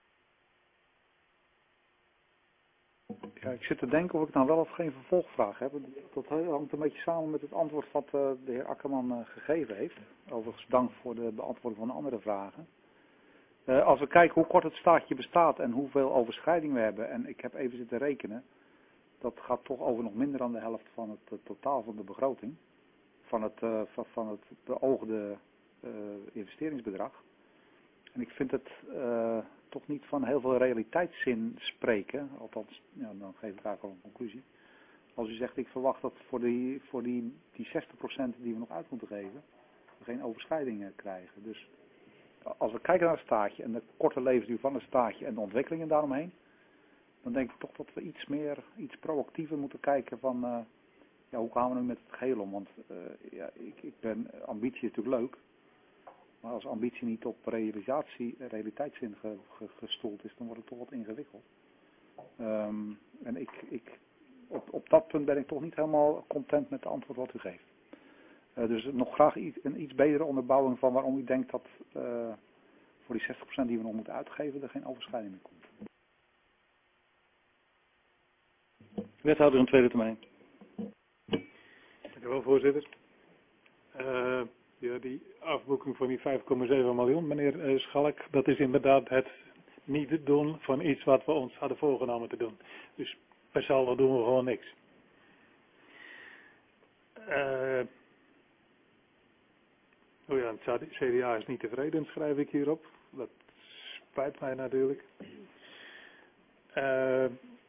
Ja, ik zit te denken of ik nou wel of geen vervolgvraag heb. Dat hangt een beetje samen met het antwoord wat uh, de heer Akkerman uh, gegeven heeft. Overigens dank voor de beantwoording van de andere vragen. Uh, als we kijken hoe kort het staatje bestaat en hoeveel overschrijding we hebben, en ik heb even zitten rekenen, dat gaat toch over nog minder dan de helft van het uh, totaal van de begroting, van het, uh, van, van het beoogde uh, investeringsbedrag. En ik vind het uh, toch niet van heel veel realiteitszin spreken, althans, ja, dan geef ik eigenlijk al een conclusie. Als u zegt, ik verwacht dat voor die, voor die, die zestig procent die we nog uit moeten geven, we geen overschrijdingen krijgen. Dus als we kijken naar het staatje en de korte levensduur van het staatje en de ontwikkelingen daaromheen, dan denk ik toch dat we iets meer, iets proactiever moeten kijken van uh, ja, hoe gaan we nu met het geheel om? Want uh, ja, ik, ik ben, ambitie is natuurlijk leuk, maar als ambitie niet op realisatie, realiteitszin ge, ge, gestoeld is, dan wordt het toch wat ingewikkeld. Um, en ik, ik, op, op dat punt ben ik toch niet helemaal content met de antwoord wat u geeft. Uh, dus nog graag iets, een iets betere onderbouwing van waarom u denkt dat uh, voor die zestig procent die we nog moeten uitgeven er geen overschrijding meer komt. Wethouder in tweede termijn. Dank u wel, voorzitter. Uh, ja, die afboeking van die vijf komma zeven miljoen, meneer uh, Schalk, dat is inderdaad het niet doen van iets wat we ons hadden voorgenomen te doen. Dus per saldo doen we gewoon niks. Uh, oh ja, het C D A is niet tevreden, schrijf ik hierop. Dat spijt mij natuurlijk. Uh,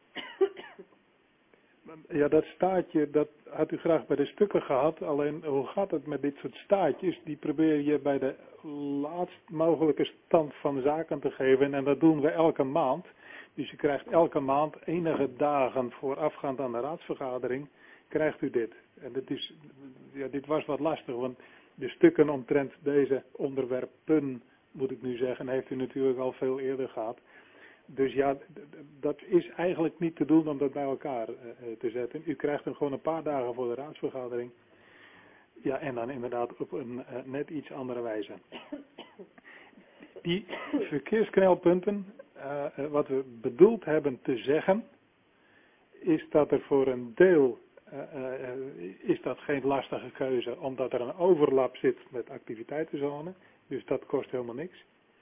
Ja, dat staartje, dat had u graag bij de stukken gehad. Alleen, hoe gaat het met dit soort staartjes? Die probeer je bij de laatst mogelijke stand van zaken te geven. En dat doen we elke maand. Dus je krijgt elke maand, enige dagen voorafgaand aan de raadsvergadering, krijgt u dit. En dit, is, ja, dit was wat lastig, want de stukken omtrent deze onderwerpen, moet ik nu zeggen, heeft u natuurlijk al veel eerder gehad. Dus ja, dat is eigenlijk niet te doen om dat bij elkaar uh, te zetten. U krijgt hem gewoon een paar dagen voor de raadsvergadering. Ja, en dan inderdaad op een uh, net iets andere wijze. Die verkeersknelpunten, uh, uh, wat we bedoeld hebben te zeggen, is dat er voor een deel, uh, uh, is dat geen lastige keuze, omdat er een overlap zit met activiteitenzone. Dus dat kost helemaal niks.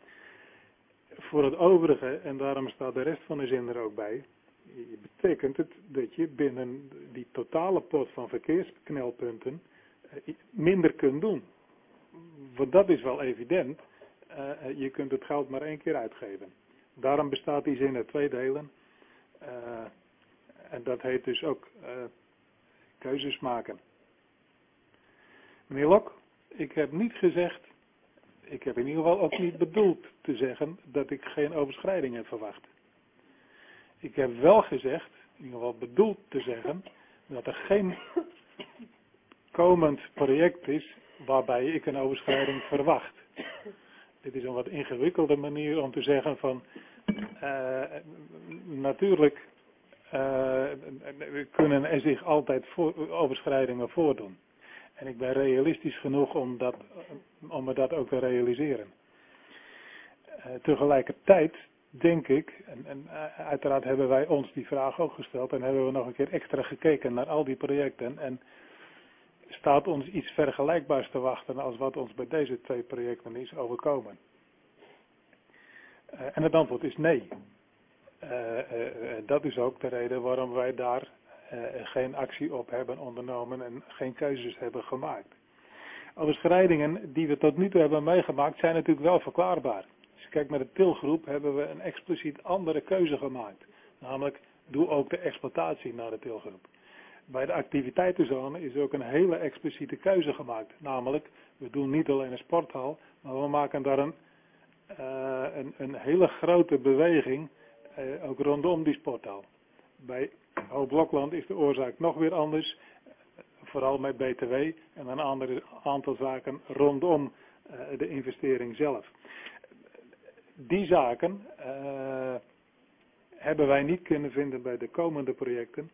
Voor het overige, en daarom staat de rest van de zin er ook bij, betekent het dat je binnen die totale pot van verkeersknelpunten minder kunt doen. Want dat is wel evident, uh, je kunt het geld maar één keer uitgeven. Daarom bestaat die zin uit twee delen. Uh, en dat heet dus ook uh, keuzes maken. Meneer Lok, ik heb niet gezegd, ik heb in ieder geval ook niet bedoeld te zeggen dat ik geen overschrijdingen verwacht. Ik heb wel gezegd, in ieder geval bedoeld te zeggen, dat er geen komend project is waarbij ik een overschrijding verwacht. Dit is een wat ingewikkelde manier om te zeggen van, uh, natuurlijk uh, kunnen er zich altijd voor, overschrijdingen voordoen. En ik ben realistisch genoeg om, dat, om me dat ook te realiseren. Uh, tegelijkertijd denk ik, en, en uh, uiteraard hebben wij ons die vraag ook gesteld en hebben we nog een keer extra gekeken naar al die projecten en staat ons iets vergelijkbaars te wachten als wat ons bij deze twee projecten is overkomen. Uh, en het antwoord is nee. Uh, uh, uh, dat is ook de reden waarom wij daar Uh, geen actie op hebben ondernomen en geen keuzes hebben gemaakt. Overschrijdingen die we tot nu toe hebben meegemaakt zijn natuurlijk wel verklaarbaar. Als je kijkt naar de tilgroep hebben we een expliciet andere keuze gemaakt. Namelijk, doe ook de exploitatie naar de tilgroep. Bij de activiteitenzone is ook een hele expliciete keuze gemaakt. Namelijk, we doen niet alleen een sporthal, maar we maken daar een, uh, een, een hele grote beweging uh, ook rondom die sporthal. Bij Hoog-Blokland is de oorzaak nog weer anders, vooral met B T W en een ander aantal zaken rondom uh, de investering zelf. Die zaken uh, hebben wij niet kunnen vinden bij de komende projecten.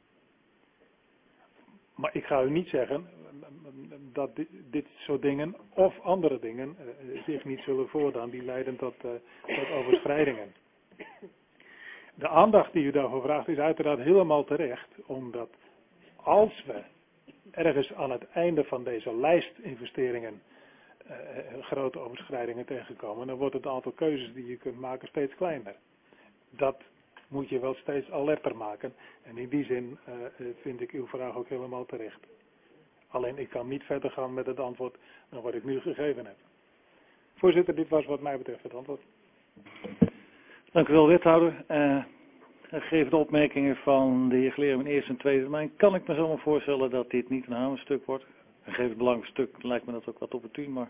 Maar ik ga u niet zeggen dat dit, dit soort dingen of andere dingen uh, zich niet zullen voordoen die leiden tot, uh, tot overschrijdingen. De aandacht die u daarvoor vraagt is uiteraard helemaal terecht, omdat als we ergens aan het einde van deze lijst investeringen uh, grote overschrijdingen tegenkomen, dan wordt het aantal keuzes die je kunt maken steeds kleiner. Dat moet je wel steeds alerter maken en in die zin uh, vind ik uw vraag ook helemaal terecht. Alleen ik kan niet verder gaan met het antwoord dan wat ik nu gegeven heb. Voorzitter, dit was wat mij betreft het antwoord. Dank u wel, wethouder. Uh, gegeven de opmerkingen van de heer Glerum in eerste en tweede termijn, kan ik me zomaar voorstellen dat dit niet een hamerstuk wordt. Gegeven het belangrijk stuk lijkt me dat ook wat opportun, maar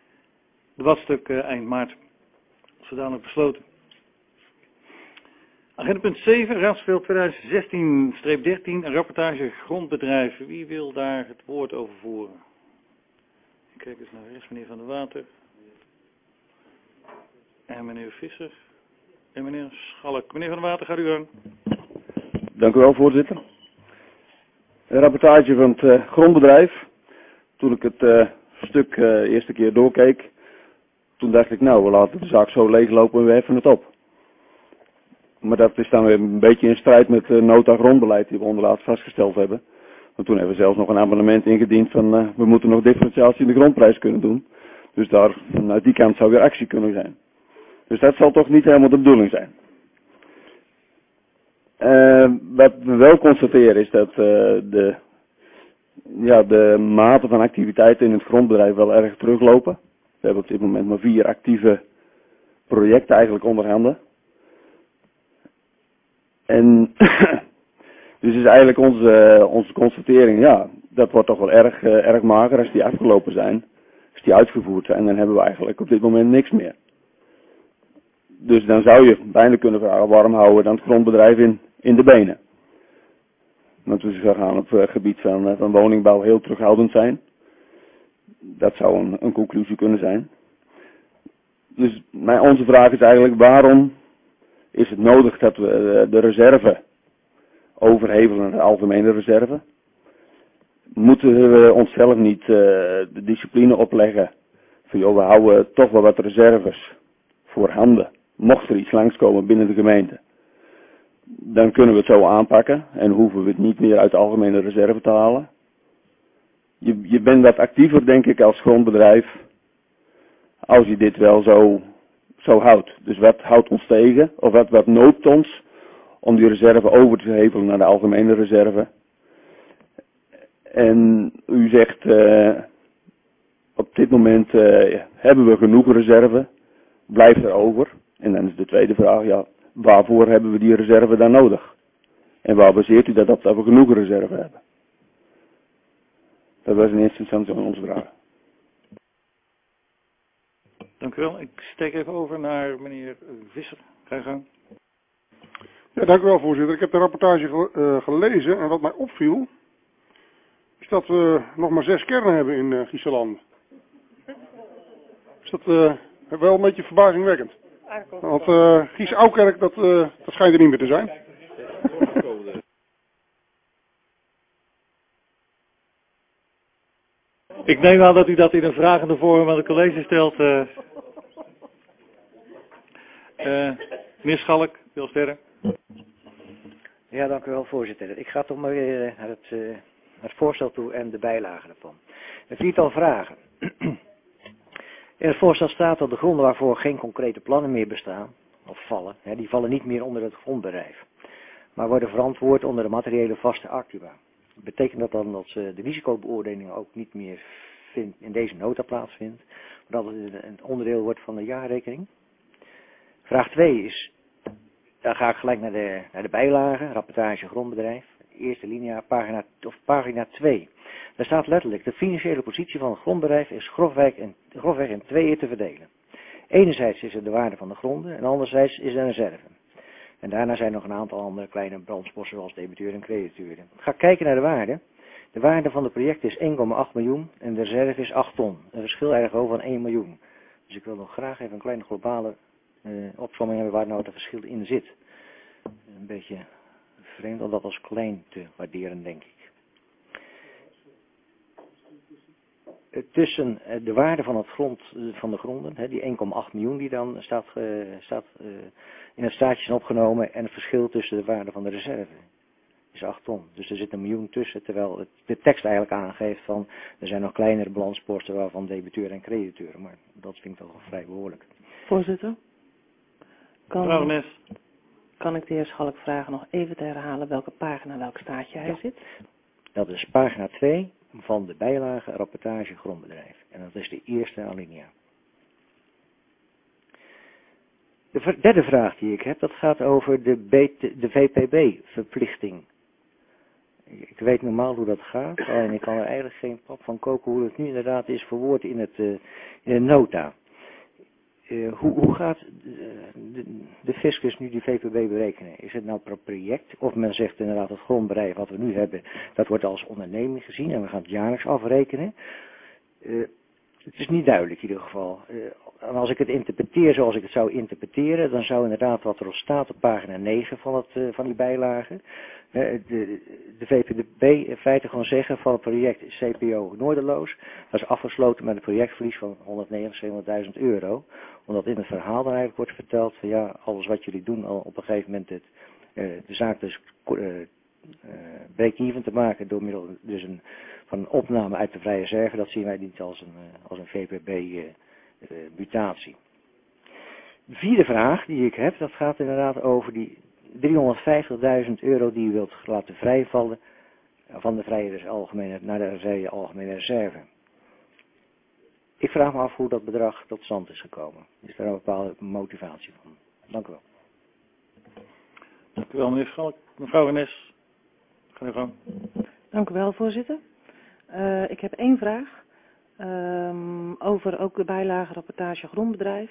debatstuk uh, eind maart. Zodanig besloten. Agenda punt zeven, raadsveel twintig zestien dertien, een rapportage grondbedrijf. Wie wil daar het woord over voeren? Ik kijk eens naar rechts, meneer Van der Water. En meneer Visser. En meneer Schalk. Meneer Van der Water, gaat u gang. Dank u wel, voorzitter. Een rapportage van het uh, grondbedrijf. Toen ik het uh, stuk de uh, eerste keer doorkeek, toen dacht ik, nou, we laten de zaak zo leeglopen en we heffen het op. Maar dat is dan weer een beetje in strijd met de nota grondbeleid die we onderlaatst vastgesteld hebben. Want toen hebben we zelfs nog een amendement ingediend van, uh, we moeten nog differentiatie in de grondprijs kunnen doen. Dus daar, uit die kant zou weer actie kunnen zijn. Dus dat zal toch niet helemaal de bedoeling zijn. Uh, wat we wel constateren is dat uh, de, ja, de mate van activiteiten in het grondbedrijf wel erg teruglopen. We hebben op dit moment maar vier actieve projecten eigenlijk onder handen. En dus is eigenlijk onze, uh, onze constatering, ja, dat wordt toch wel erg, uh, erg mager als die afgelopen zijn. Als die uitgevoerd zijn, dan hebben we eigenlijk op dit moment niks meer. Dus dan zou je bijna kunnen vragen, waarom houden we dan het grondbedrijf in, in de benen? Want we gaan op het gebied van, van woningbouw heel terughoudend zijn. Dat zou een, een conclusie kunnen zijn. Dus mijn, onze vraag is eigenlijk, waarom is het nodig dat we de reserve overhevelen naar de algemene reserve? Moeten we onszelf niet uh, de discipline opleggen van, joh, we houden toch wel wat reserves voorhanden. Mocht er iets langskomen binnen de gemeente, dan kunnen we het zo aanpakken en hoeven we het niet meer uit de algemene reserve te halen. Je, je bent wat actiever, denk ik, als grondbedrijf, als je dit wel zo, zo houdt. Dus wat houdt ons tegen, of wat, wat noopt ons om die reserve over te hevelen naar de algemene reserve? En u zegt, uh, op dit moment uh, hebben we genoeg reserve, blijft er over. En dan is de tweede vraag, ja, waarvoor hebben we die reserve dan nodig? En waar baseert u dat op dat we genoeg reserve hebben? Dat was in eerste instantie onze vraag. Dank u wel. Ik steek even over naar meneer Visser. Ga je gang. Ja, dank u wel, voorzitter. Ik heb de rapportage ge uh, gelezen en wat mij opviel, is dat we nog maar zes kernen hebben in uh, Gieselanden. Is dat uh, wel een beetje verbazingwekkend? Want uh, Gies Oukerk, dat, uh, dat schijnt er niet meer te zijn. Ik neem aan dat u dat in een vragende vorm aan de college stelt. Uh, uh, meneer Schalk, wil sterren. Ja, dank u wel, voorzitter. Ik ga toch maar weer naar het, uh, het voorstel toe en de bijlagen ervan. Een viertal vragen. In het voorstel staat dat de gronden waarvoor geen concrete plannen meer bestaan, of vallen, hè, die vallen niet meer onder het grondbedrijf, maar worden verantwoord onder de materiële vaste activa. Betekent dat dan dat uh, de risicobeoordeling ook niet meer vindt, in deze nota plaatsvindt, maar dat het een onderdeel wordt van de jaarrekening? Vraag twee is, daar ga ik gelijk naar de, naar de bijlagen, rapportage grondbedrijf, eerste linia, pagina, of pagina twee. Daar staat letterlijk, de financiële positie van het grondbedrijf is grofweg in, grofweg in tweeën te verdelen. Enerzijds is het de waarde van de gronden en anderzijds is er een reserve. En daarna zijn nog een aantal andere kleine brandposten zoals debiteur en crediteuren. Ik ga kijken naar de waarde. De waarde van het project is één komma acht miljoen en de reserve is acht ton. Een verschil eigenlijk wel van één miljoen. Dus ik wil nog graag even een kleine globale uh, opsomming hebben waar nou het verschil in zit. Een beetje vreemd om dat als klein te waarderen, denk ik. Tussen de waarde van, het grond, van de gronden, die één komma acht miljoen die dan staat, staat in het staatje opgenomen, en het verschil tussen de waarde van de reserve is acht ton. Dus er zit een miljoen tussen, terwijl het, de tekst eigenlijk aangeeft van er zijn nog kleinere balansposten waarvan debiteur en crediteur, maar dat vind ik wel vrij behoorlijk. Voorzitter, kan, kan, kan ik de heer Schalk vragen nog even te herhalen welke pagina, welk staatje hij ja. zit? Dat is pagina twee van de bijlage rapportage grondbedrijf. En dat is de eerste alinea. De derde vraag die ik heb, dat gaat over de, de V P B-verplichting. Ik weet normaal hoe dat gaat, en ik kan er eigenlijk geen pap van koken hoe het nu inderdaad is verwoord in, het, uh, in de nota. Uh, hoe, hoe gaat uh, de, de fiscus nu die V P B berekenen? Is het nou per project? Of men zegt inderdaad het grondbedrijf wat we nu hebben, dat wordt als onderneming gezien en we gaan het jaarlijks afrekenen. Uh, het is niet duidelijk in ieder geval. Uh, en als ik het interpreteer zoals ik het zou interpreteren, dan zou inderdaad wat erop staat op pagina negen van, het, uh, van die bijlagen, uh, de, de V P B in feite gewoon zeggen van het project is C P O noordeloos. Dat is afgesloten met een projectverlies van honderdnegenenzeventigduizend euro. Omdat in het verhaal dan eigenlijk wordt verteld van ja, alles wat jullie doen al op een gegeven moment het, uh, de zaak dus uh, uh, break-even te maken door middel dus een, van een opname uit de vrije reserve, dat zien wij niet als een, uh, als een V P B uh, uh, mutatie. De vierde vraag die ik heb, dat gaat inderdaad over die driehonderdvijftigduizend euro die u wilt laten vrijvallen van de vrije algemene naar de vrije algemene reserve. Ik vraag me af hoe dat bedrag tot stand is gekomen. Is daar een bepaalde motivatie van? Dank u wel. Dank u wel, meneer Schalk. Mevrouw Renes, ga u gang. Dank u wel, voorzitter. Uh, ik heb één vraag um, over ook de bijlage rapportage grondbedrijf.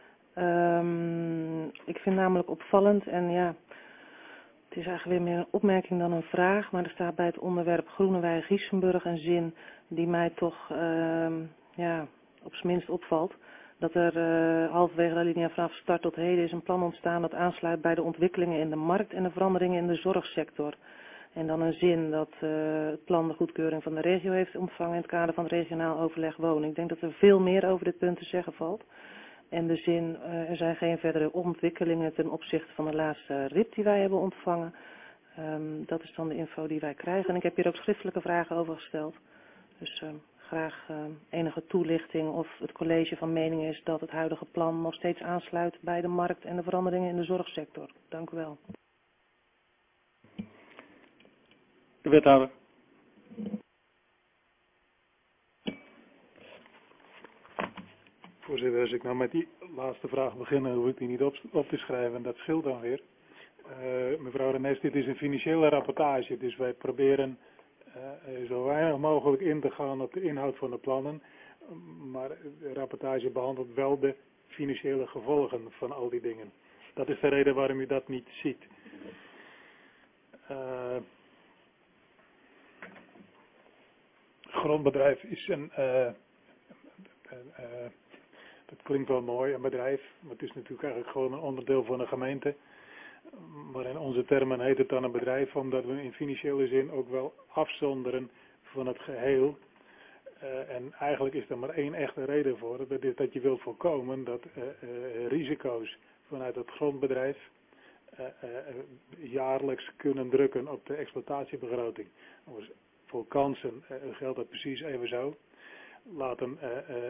Um, ik vind namelijk opvallend en ja, het is eigenlijk weer meer een opmerking dan een vraag, maar er staat bij het onderwerp Groenewijk-Giesenburg een zin die mij toch um, ja, op z'n minst opvalt. Dat er uh, halverwege de linia vanaf start tot heden is een plan ontstaan dat aansluit bij de ontwikkelingen in de markt en de veranderingen in de zorgsector. En dan een zin dat uh, het plan de goedkeuring van de regio heeft ontvangen in het kader van het regionaal overleg wonen. Ik denk dat er veel meer over dit punt te zeggen valt. En de zin, uh, er zijn geen verdere ontwikkelingen ten opzichte van de laatste R I P die wij hebben ontvangen. Um, dat is dan de info die wij krijgen. En ik heb hier ook schriftelijke vragen over gesteld. Dus uh, graag uh, enige toelichting of het college van mening is dat het huidige plan nog steeds aansluit bij de markt en de veranderingen in de zorgsector. Dank u wel. De wethouder. Voorzitter, als ik nou met die laatste vraag begin, dan hoef ik die niet op, op te schrijven. Dat scheelt dan weer. Uh, mevrouw Renes, dit is een financiële rapportage, dus wij proberen uh, zo weinig mogelijk in te gaan op de inhoud van de plannen. Maar de rapportage behandelt wel de financiële gevolgen van al die dingen. Dat is de reden waarom u dat niet ziet. Uh, grondbedrijf is een... Uh, uh, uh, dat klinkt wel mooi, een bedrijf, maar het is natuurlijk eigenlijk gewoon een onderdeel van een gemeente. Maar in onze termen heet het dan een bedrijf, omdat we in financiële zin ook wel afzonderen van het geheel. Uh, en eigenlijk is er maar één echte reden voor. Dat is dat je wilt voorkomen dat uh, uh, risico's vanuit het grondbedrijf uh, uh, jaarlijks kunnen drukken op de exploitatiebegroting. Dus voor kansen uh, geldt dat precies even zo. Laten uh, uh,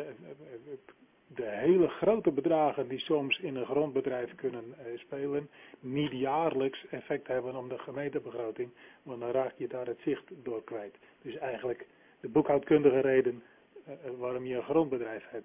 de hele grote bedragen die soms in een grondbedrijf kunnen uh, spelen, niet jaarlijks effect hebben op de gemeentebegroting, want dan raak je daar het zicht door kwijt. Dus eigenlijk de boekhoudkundige reden uh, waarom je een grondbedrijf hebt.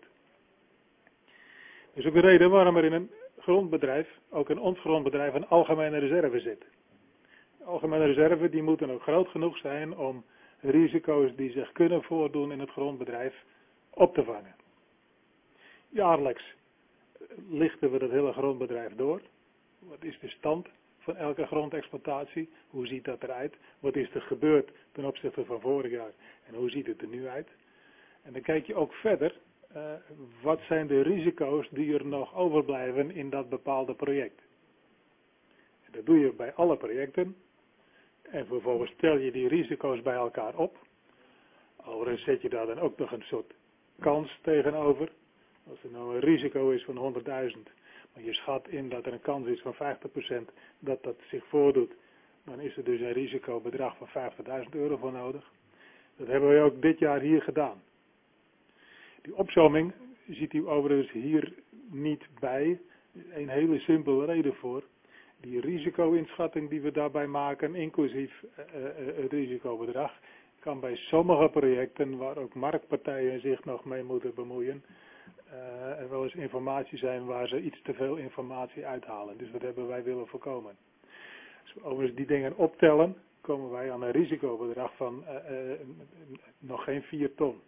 Dat is ook de reden waarom er in een grondbedrijf, ook in ons grondbedrijf, een algemene reserve zit. De algemene reserve die moeten ook groot genoeg zijn om risico's die zich kunnen voordoen in het grondbedrijf op te vangen. Jaarlijks lichten we het hele grondbedrijf door. Wat is de stand van elke grondexploitatie? Hoe ziet dat eruit? Wat is er gebeurd ten opzichte van vorig jaar? En hoe ziet het er nu uit? En dan kijk je ook verder. Uh, wat zijn de risico's die er nog overblijven in dat bepaalde project? En dat doe je bij alle projecten. En vervolgens stel je die risico's bij elkaar op. Overigens zet je daar dan ook nog een soort kans tegenover. Als er nou een risico is van honderdduizend, maar je schat in dat er een kans is van vijftig procent dat dat zich voordoet, dan is er dus een risicobedrag van vijftigduizend euro voor nodig. Dat hebben wij ook dit jaar hier gedaan. Die opsomming ziet u overigens hier niet bij. Een hele simpele reden voor. Die risico-inschatting die we daarbij maken, inclusief uh, uh, het risicobedrag, kan bij sommige projecten, waar ook marktpartijen zich nog mee moeten bemoeien, uh, er wel eens informatie zijn waar ze iets te veel informatie uithalen. Dus dat hebben wij willen voorkomen. Als we overigens die dingen optellen, komen wij aan een risicobedrag van uh, uh, nog geen vier ton.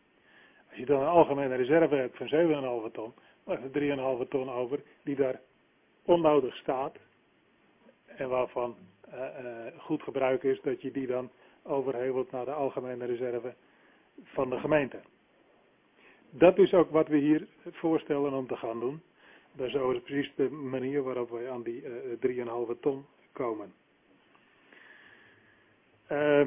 Als je dan een algemene reserve hebt van zeven komma vijf ton, dan is er drie komma vijf ton over die daar onnodig staat en waarvan uh, uh, goed gebruik is dat je die dan overhevelt naar de algemene reserve van de gemeente. Dat is ook wat we hier voorstellen om te gaan doen. Dat is overigens precies de manier waarop wij aan die uh, drie komma vijf ton komen. Uh,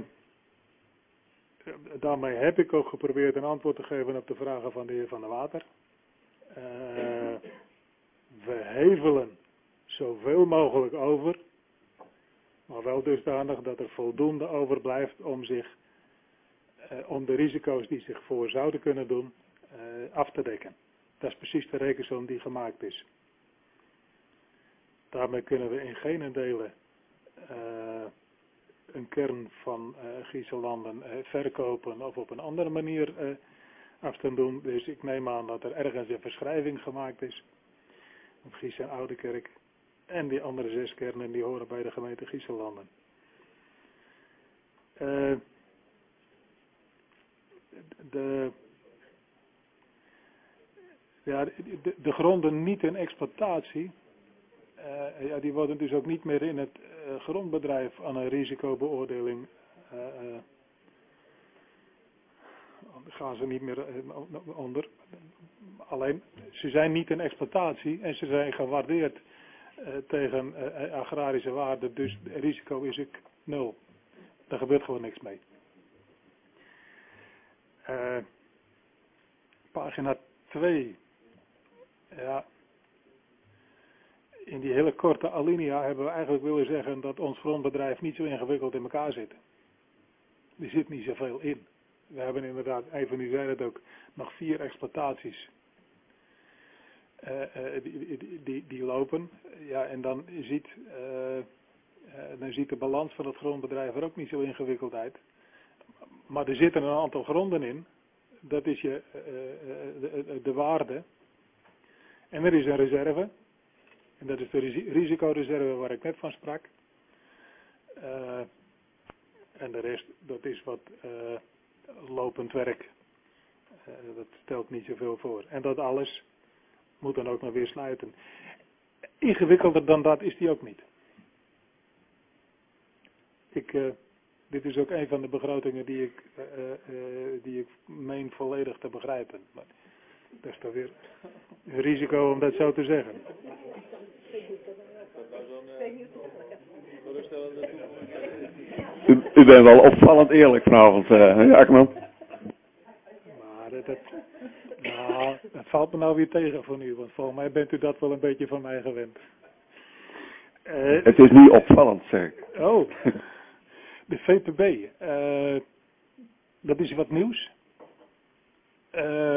daarmee heb ik ook geprobeerd een antwoord te geven op de vragen van de heer Van der Water. Uh, we hevelen zoveel mogelijk over, maar wel dusdanig dat er voldoende overblijft om, zich, uh, om de risico's die zich voor zouden kunnen doen uh, af te dekken. Dat is precies de rekensom die gemaakt is. Daarmee kunnen we in geen delen uh, een kern van uh, Griezenlanden uh, verkopen of op een andere manier uh, afstand doen. Dus ik neem aan dat er ergens een verschrijving gemaakt is. Gies en Oudekerk. En die andere zes kernen die horen bij de gemeente Griezenlanden. Uh, de, ja, de, de gronden niet in exploitatie, uh, ja, die worden dus ook niet meer in het uh, grondbedrijf aan een risicobeoordeling uh, uh, gaan ze niet meer uh, onder. Alleen, ze zijn niet in exploitatie en ze zijn gewaardeerd uh, tegen uh, agrarische waarden, dus het risico is ik nul. Daar gebeurt gewoon niks mee. Uh, pagina twee. Ja, in die hele korte alinea hebben we eigenlijk willen zeggen dat ons grondbedrijf niet zo ingewikkeld in elkaar zit. Er zit niet zoveel in. We hebben inderdaad, even u zei het ook, nog vier exploitaties uh, uh, die, die, die, die lopen. Ja, en dan ziet, uh, uh, dan ziet de balans van het grondbedrijf er ook niet zo ingewikkeld uit. Maar er zitten een aantal gronden in. Dat is je, uh, uh, de, de waarde. En er is een reserve. En dat is de risicoreserve waar ik net van sprak. Uh, en de rest, dat is wat uh, lopend werk. Uh, dat stelt niet zoveel voor. En dat alles moet dan ook nog weer sluiten. Ingewikkelder dan dat is die ook niet. Ik, uh, dit is ook een van de begrotingen die ik, uh, uh, die ik meen volledig te begrijpen. Maar dat is toch weer een risico om dat zo te zeggen. U, u bent wel opvallend eerlijk vanavond, uh, Jaakman. Maar dat, dat, nou, dat valt me nou weer tegen van u, want volgens mij bent u dat wel een beetje van mij gewend. Uh, Het is niet opvallend, zeg ik. Oh, de V P B. Uh, dat is wat nieuws. Uh,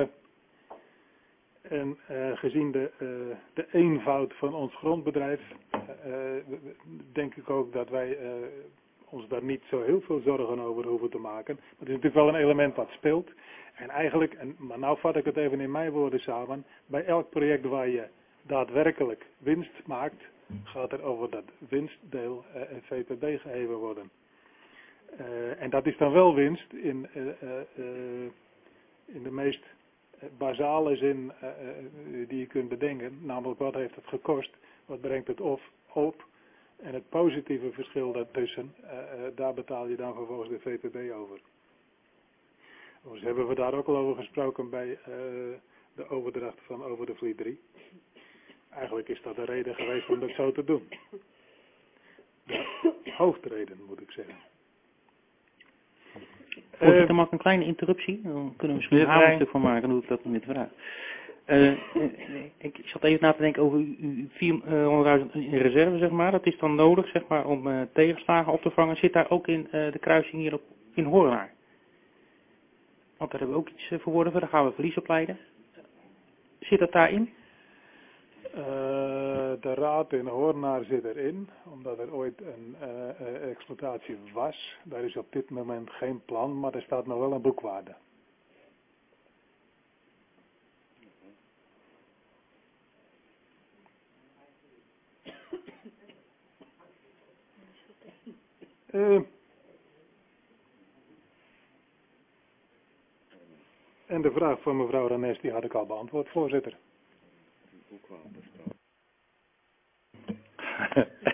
En uh, gezien de, uh, de eenvoud van ons grondbedrijf, uh, denk ik ook dat wij uh, ons daar niet zo heel veel zorgen over hoeven te maken. Maar het is natuurlijk wel een element wat speelt. En eigenlijk, en, maar nou vat ik het even in mijn woorden samen, bij elk project waar je daadwerkelijk winst maakt, gaat er over dat winstdeel uh, V P B geheven worden. Uh, en dat is dan wel winst in, uh, uh, uh, in de meest basale zin uh, uh, die je kunt bedenken, namelijk wat heeft het gekost, wat brengt het op, op en het positieve verschil daartussen, uh, uh, daar betaal je dan vervolgens de V P B over. Dus hebben we daar ook al over gesproken bij uh, de overdracht van Over de Vliet drie. Eigenlijk is dat de reden geweest om dat zo te doen. De hoofdreden moet ik zeggen. Voorzitter, mag ik een kleine interruptie? Dan kunnen we misschien een avondstuk van maken, dan doe ik dat met vraag. Uh, ik zat even na te denken over uw vierhonderdduizend in reserve, zeg maar. Dat is dan nodig, zeg maar, om uh, tegenslagen op te vangen. Zit daar ook in uh, de kruising hier op, in Hoornaar? Want daar hebben we ook iets uh, voor woorden voor, daar gaan we verlies op leiden. Zit dat daarin? Uh, de raad in Hoornaar zit erin, omdat er ooit een uh, uh, exploitatie was. Daar is op dit moment geen plan, maar er staat nog wel een boekwaarde. Uh, en de vraag van mevrouw Ranes, die had ik al beantwoord, voorzitter.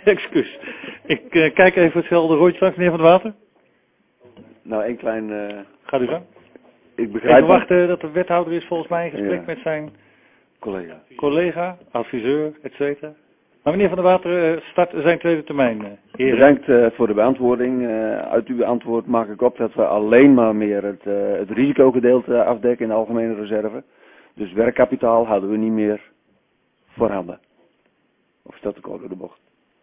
Excuus. Ik uh, kijk even hetzelfde rondje langs, meneer Van der Water. Nou, één klein... Uh, Gaat u gang. Ik begrijp... Even wachten dat de wethouder is volgens mij in gesprek ja. met zijn... Collega. Collega, adviseur, et cetera. Maar meneer Van der Water, uh, start zijn tweede termijn. Uh, heren. Bedankt uh, voor de beantwoording. Uh, uit uw antwoord maak ik op dat we alleen maar meer het, uh, het risicogedeelte afdekken in de algemene reserve. Dus werkkapitaal houden we niet meer voorhanden. Of is dat te kort door de bocht?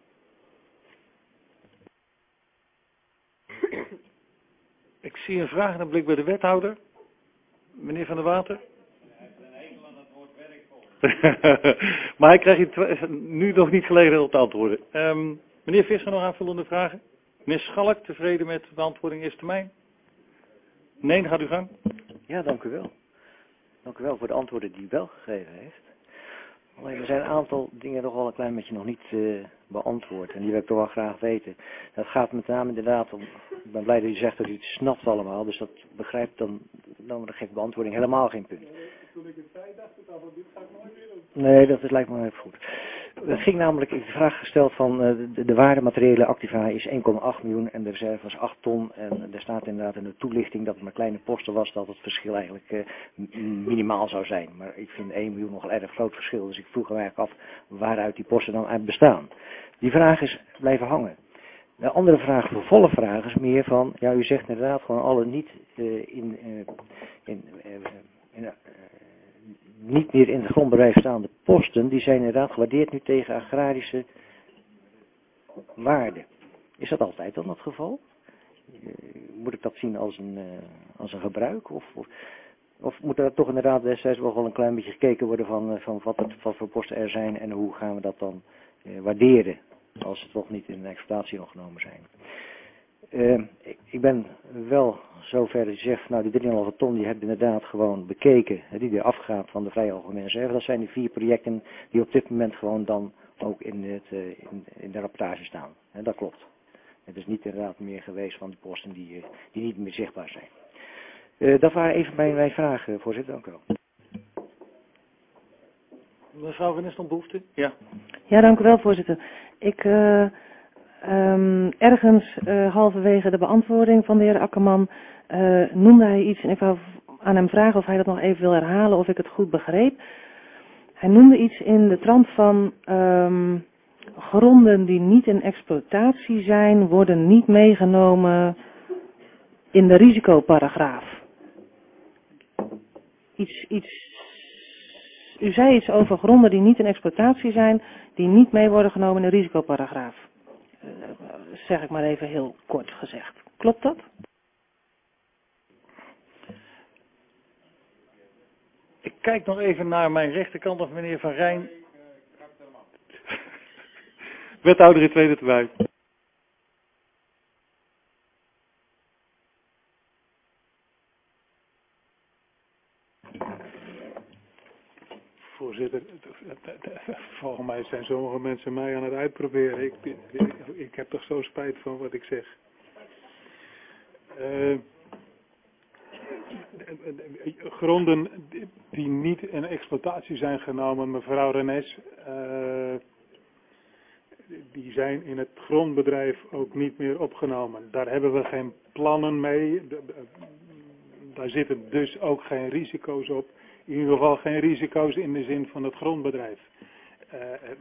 Ik zie een vragende blik bij de wethouder. Meneer Van der Water. Maar hij krijgt nu nog niet gelegenheid op te antwoorden. Um, meneer Visser, nog aanvullende vragen? Meneer Schalk, tevreden met de beantwoording eerste termijn? Nee, dan gaat u gang. Ja, dank u wel. Dank u wel voor de antwoorden die u wel gegeven heeft. Alleen er zijn een aantal dingen nog wel een klein beetje nog niet uh, beantwoord. En die wil ik toch wel graag weten. Dat gaat met name inderdaad om... Ik ben blij dat u zegt dat u het snapt allemaal. Dus dat begrijpt dan... Dan geeft de beantwoording helemaal geen punt. Toen ik het zei, dacht ik al van dit ga ik nooit meer doen. Nee, dat is, lijkt me even goed. Het ging namelijk, ik heb de vraag gesteld van uh, de, de waarde materiële activa is één komma acht miljoen en de reserve was acht ton. En er staat inderdaad in de toelichting dat het maar kleine posten was, dat het verschil eigenlijk uh, minimaal zou zijn. Maar ik vind één miljoen nog een erg groot verschil, dus ik vroeg me eigenlijk af waaruit die posten dan uit bestaan. Die vraag is blijven hangen. De andere vraag, de volle vraag is meer van, ja u zegt inderdaad gewoon alle niet uh, in... Uh, in uh, in uh, niet meer in het grondbedrijf staande posten, die zijn inderdaad gewaardeerd nu tegen agrarische waarde. Is dat altijd dan het geval? Uh, moet ik dat zien als een, uh, als een gebruik? Of, of, of moet er toch inderdaad destijds wel een klein beetje gekeken worden van, uh, van wat, het, wat voor posten er zijn en hoe gaan we dat dan uh, waarderen als ze toch niet in de exploitatie opgenomen zijn? Uh, ik, ik ben wel zover dat je zegt, nou die drie komma vijf ton die hebben inderdaad gewoon bekeken, hè, die er afgaat van de vrije algemene reserve. Dat zijn die vier projecten die op dit moment gewoon dan ook in, het, uh, in, in de rapportage staan. Hè, dat klopt. Het is niet inderdaad meer geweest van de posten die, uh, die niet meer zichtbaar zijn. Uh, dat waren even mijn, mijn vragen, voorzitter. Dank u wel. Mevrouw Van Nistelrooy behoefte? Ja. Ja, dank u wel, voorzitter. Ik... Uh... Um, ergens uh, halverwege de beantwoording van de heer Akkerman uh, noemde hij iets en ik wou aan hem vragen of hij dat nog even wil herhalen of ik het goed begreep. Hij noemde iets in de trant van um, gronden die niet in exploitatie zijn worden niet meegenomen in de risicoparagraaf. Iets, iets, u zei iets over gronden die niet in exploitatie zijn die niet mee worden genomen in de risicoparagraaf. Uh, zeg ik maar even heel kort gezegd. Klopt dat? Ik kijk nog even naar mijn rechterkant of meneer Van Rijn. Wethouder in tweede termijn. Voorzitter, volgens mij zijn sommige mensen mij aan het uitproberen. Ik, ik, ik heb toch zo spijt van wat ik zeg. Uh, gronden die niet in exploitatie zijn genomen, mevrouw Renes, uh, die zijn in het grondbedrijf ook niet meer opgenomen. Daar hebben we geen plannen mee. Daar zitten dus ook geen risico's op. In ieder geval geen risico's in de zin van het grondbedrijf. Uh,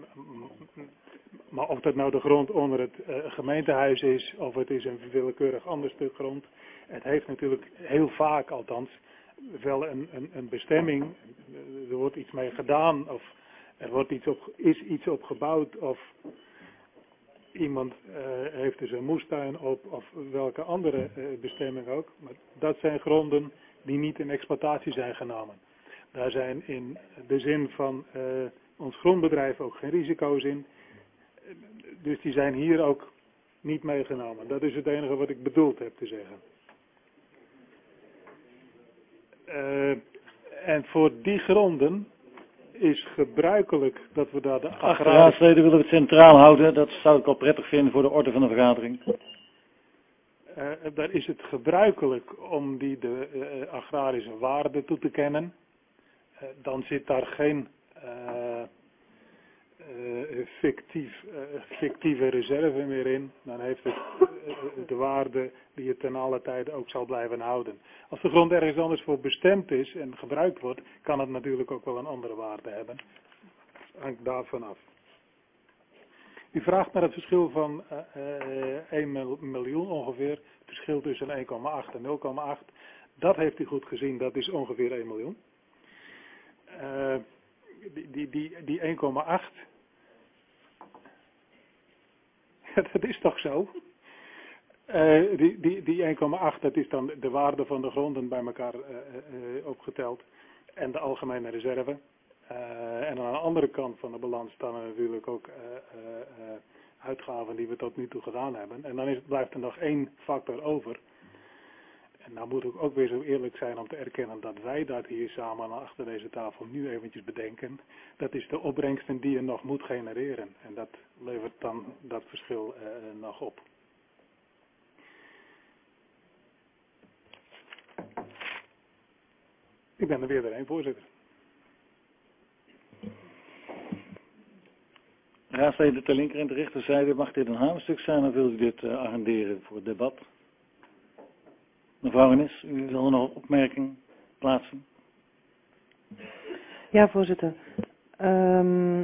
maar of dat nou de grond onder het uh, gemeentehuis is, of het is een willekeurig ander stuk grond. Het heeft natuurlijk heel vaak althans wel een, een, een bestemming. Er wordt iets mee gedaan, of er wordt iets op, is iets op gebouwd, of iemand uh, heeft er zijn moestuin op, of welke andere uh, bestemming ook. Maar dat zijn gronden die niet in exploitatie zijn genomen. Daar zijn in de zin van uh, ons grondbedrijf ook geen risico's in. Dus die zijn hier ook niet meegenomen. Dat is het enige wat ik bedoeld heb te zeggen. Uh, en voor die gronden is gebruikelijk dat we daar de agrarische... Raadsleden willen we het centraal houden. Dat zou ik wel prettig vinden voor de orde van de vergadering. Uh, daar is het gebruikelijk om die de uh, agrarische waarde toe te kennen. Uh, dan zit daar geen uh, uh, fictief, uh, fictieve reserve meer in, dan heeft het uh, de waarde die het ten alle tijde ook zal blijven houden. Als de grond ergens anders voor bestemd is en gebruikt wordt, kan het natuurlijk ook wel een andere waarde hebben. Hangt daarvan af. U vraagt naar het verschil van uh, uh, één miljoen ongeveer, het verschil tussen één komma acht en nul komma acht. Dat heeft u goed gezien, dat is ongeveer één miljoen. Uh, die die, die, die één komma acht, dat is toch zo? Uh, die die, die één komma acht, dat is dan de waarde van de gronden bij elkaar uh, uh, opgeteld en de algemene reserve. Uh, en aan de andere kant van de balans staan er natuurlijk ook uh, uh, uh, uitgaven die we tot nu toe gedaan hebben. En dan is, blijft er nog één factor over. En nou moet ik ook weer zo eerlijk zijn om te erkennen dat wij dat hier samen achter deze tafel nu eventjes bedenken. Dat is de opbrengsten die je nog moet genereren. En dat levert dan dat verschil uh, nog op. Ik ben er weer doorheen, voorzitter. Raadsleden ter linker en ter rechterzijde, mag dit een hamerstuk zijn of wilt u dit uh, agenderen voor het debat? Mevrouw Enis, u wil nog een opmerking plaatsen? Ja, voorzitter. Um,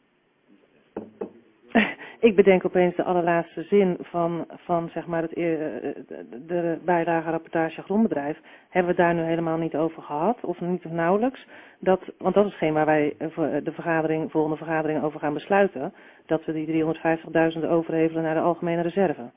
ik bedenk opeens de allerlaatste zin van, van zeg maar het, de, de bijlage rapportage grondbedrijf. Hebben we daar nu helemaal niet over gehad, of niet of nauwelijks? Dat, want dat is hetgeen waar wij de vergadering, volgende vergadering over gaan besluiten. Dat we die driehonderdvijftigduizend overhevelen naar de algemene reserve.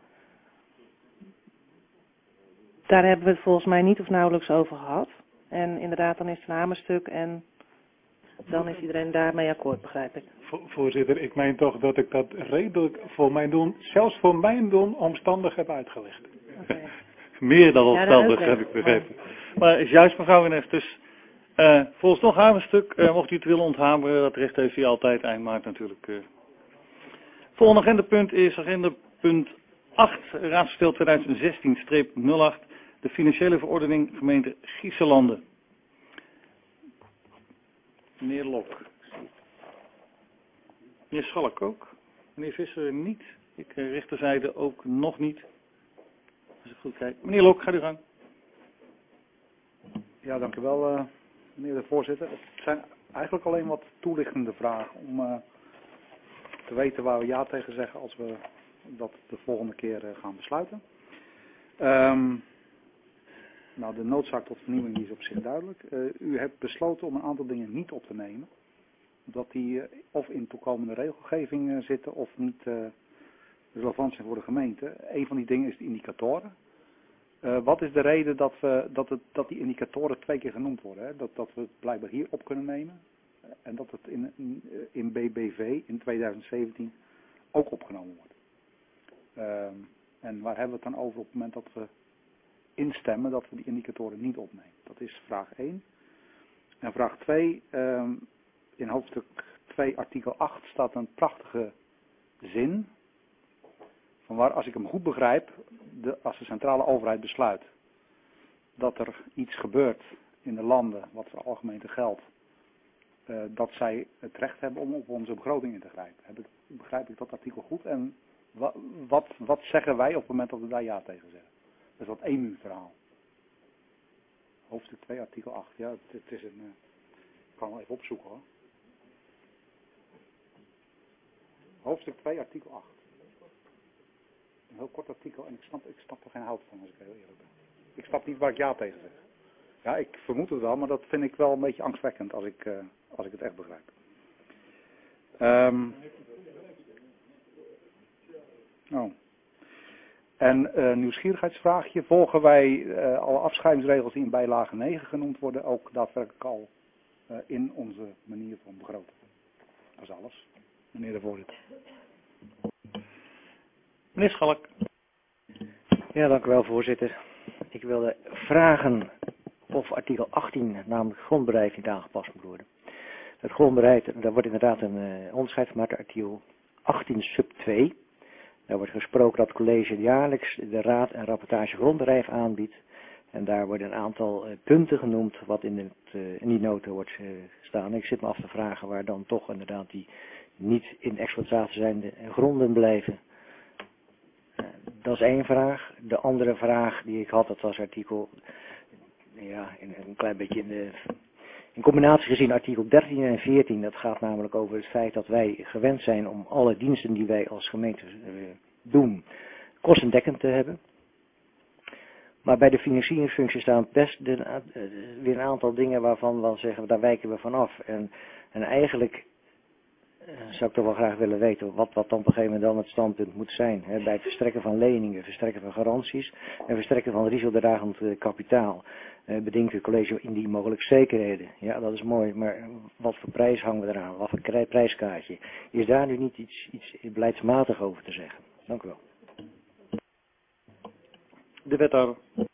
Daar hebben we het volgens mij niet of nauwelijks over gehad. En inderdaad, dan is het een hamerstuk en dan is iedereen daarmee akkoord, begrijp ik. Voorzitter, ik meen toch dat ik dat redelijk voor mijn doen, zelfs voor mijn doen, omstandig heb uitgelegd. Okay. Meer dan omstandig, ja, heb ik begrepen. Maar, maar is juist, mevrouw Enes, dus uh, volgens nog hamerstuk, uh, mocht u het willen onthameren, dat recht heeft u altijd, eind maart natuurlijk. Uh. Volgende agendapunt is agendapunt acht, raadsvoorstel tweeduizend zestien nul acht, de financiële verordening gemeente Giesselanden. Meneer Lok. Meneer Schalk ook. Meneer Visser niet. Ik uh, rechterzijde ook nog niet. Als ik goed kijk. Meneer Lok, gaat u gang. Ja, dank u wel, uh, meneer de voorzitter. Het zijn eigenlijk alleen wat toelichtende vragen om uh, te weten waar we ja tegen zeggen als we dat de volgende keer uh, gaan besluiten. Um, nou, de noodzaak tot vernieuwing is op zich duidelijk. Uh, u hebt besloten om een aantal dingen niet op te nemen. Dat die uh, of in toekomende regelgeving uh, zitten of niet uh, relevant zijn voor de gemeente. Een van die dingen is de indicatoren. Uh, wat is de reden dat, we, dat, het, dat die indicatoren twee keer genoemd worden? Hè? Dat, dat we het blijkbaar hier op kunnen nemen. Uh, en dat het in, in, in B B V in tweeduizend zeventien ook opgenomen wordt. Uh, en waar hebben we het dan over op het moment dat we instemmen dat we die indicatoren niet opnemen? Dat is vraag één. En vraag twee, uh, in hoofdstuk twee artikel acht staat een prachtige zin. Van waar, als ik hem goed begrijp, de, als de centrale overheid besluit dat er iets gebeurt in de landen wat voor algemeen geldt, uh, dat zij het recht hebben om op onze begroting in te grijpen. Heb ik, begrijp ik dat artikel goed? En wat, wat, wat zeggen wij op het moment dat we daar ja tegen zeggen? Dat is dat één uur verhaal. Hoofdstuk twee, artikel acht. Ja, het, het is een... Uh, ik kan wel even opzoeken hoor. Hoofdstuk twee, artikel acht. Een heel kort artikel en ik snap, ik snap er geen hout van als ik heel eerlijk ben. Ik snap niet waar ik ja tegen zeg. Ja, ik vermoed het wel, maar dat vind ik wel een beetje angstwekkend als ik, uh, als ik het echt begrijp. Um, oh. En uh, nieuwsgierigheidsvraagje. Volgen wij uh, alle afschrijvingsregels die in bijlage negen genoemd worden ook daadwerkelijk al uh, in onze manier van begroten? Dat is alles, meneer de voorzitter. Meneer Schalk. Ja, dank u wel, voorzitter. Ik wilde vragen of artikel achttien, namelijk grondbeleid, niet aangepast moet worden. Het grondbeleid, daar wordt inderdaad een uh, onderscheid gemaakt, artikel achttien sub twee. Daar wordt gesproken dat het college jaarlijks de raad en rapportage grondbedrijf aanbiedt. En daar worden een aantal uh, punten genoemd wat in, het, uh, in die nota wordt uh, staan. Ik zit me af te vragen waar dan toch inderdaad die niet in exploitatie zijnde gronden blijven. Uh, dat is één vraag. De andere vraag die ik had, dat was artikel, ja, in, een klein beetje in de, in combinatie gezien artikel dertien en veertien. Dat gaat namelijk over het feit dat wij gewend zijn om alle diensten die wij als gemeente uh, doen, kostendekkend te hebben. Maar bij de financieringsfunctie staan best de, uh, weer een aantal dingen waarvan we zeggen, daar wijken we vanaf. En, en eigenlijk uh, zou ik toch wel graag willen weten wat, wat dan op een gegeven moment dan het standpunt moet zijn. Hè, bij het verstrekken van leningen, verstrekken van garanties en verstrekken van risicodragend uh, kapitaal. Uh, bedenkt het college indien mogelijk zekerheden. Ja, dat is mooi, maar wat voor prijs hangen we eraan? Wat voor prijskaartje? Is daar nu niet iets, iets beleidsmatig over te zeggen? Dank u wel. De wethouder.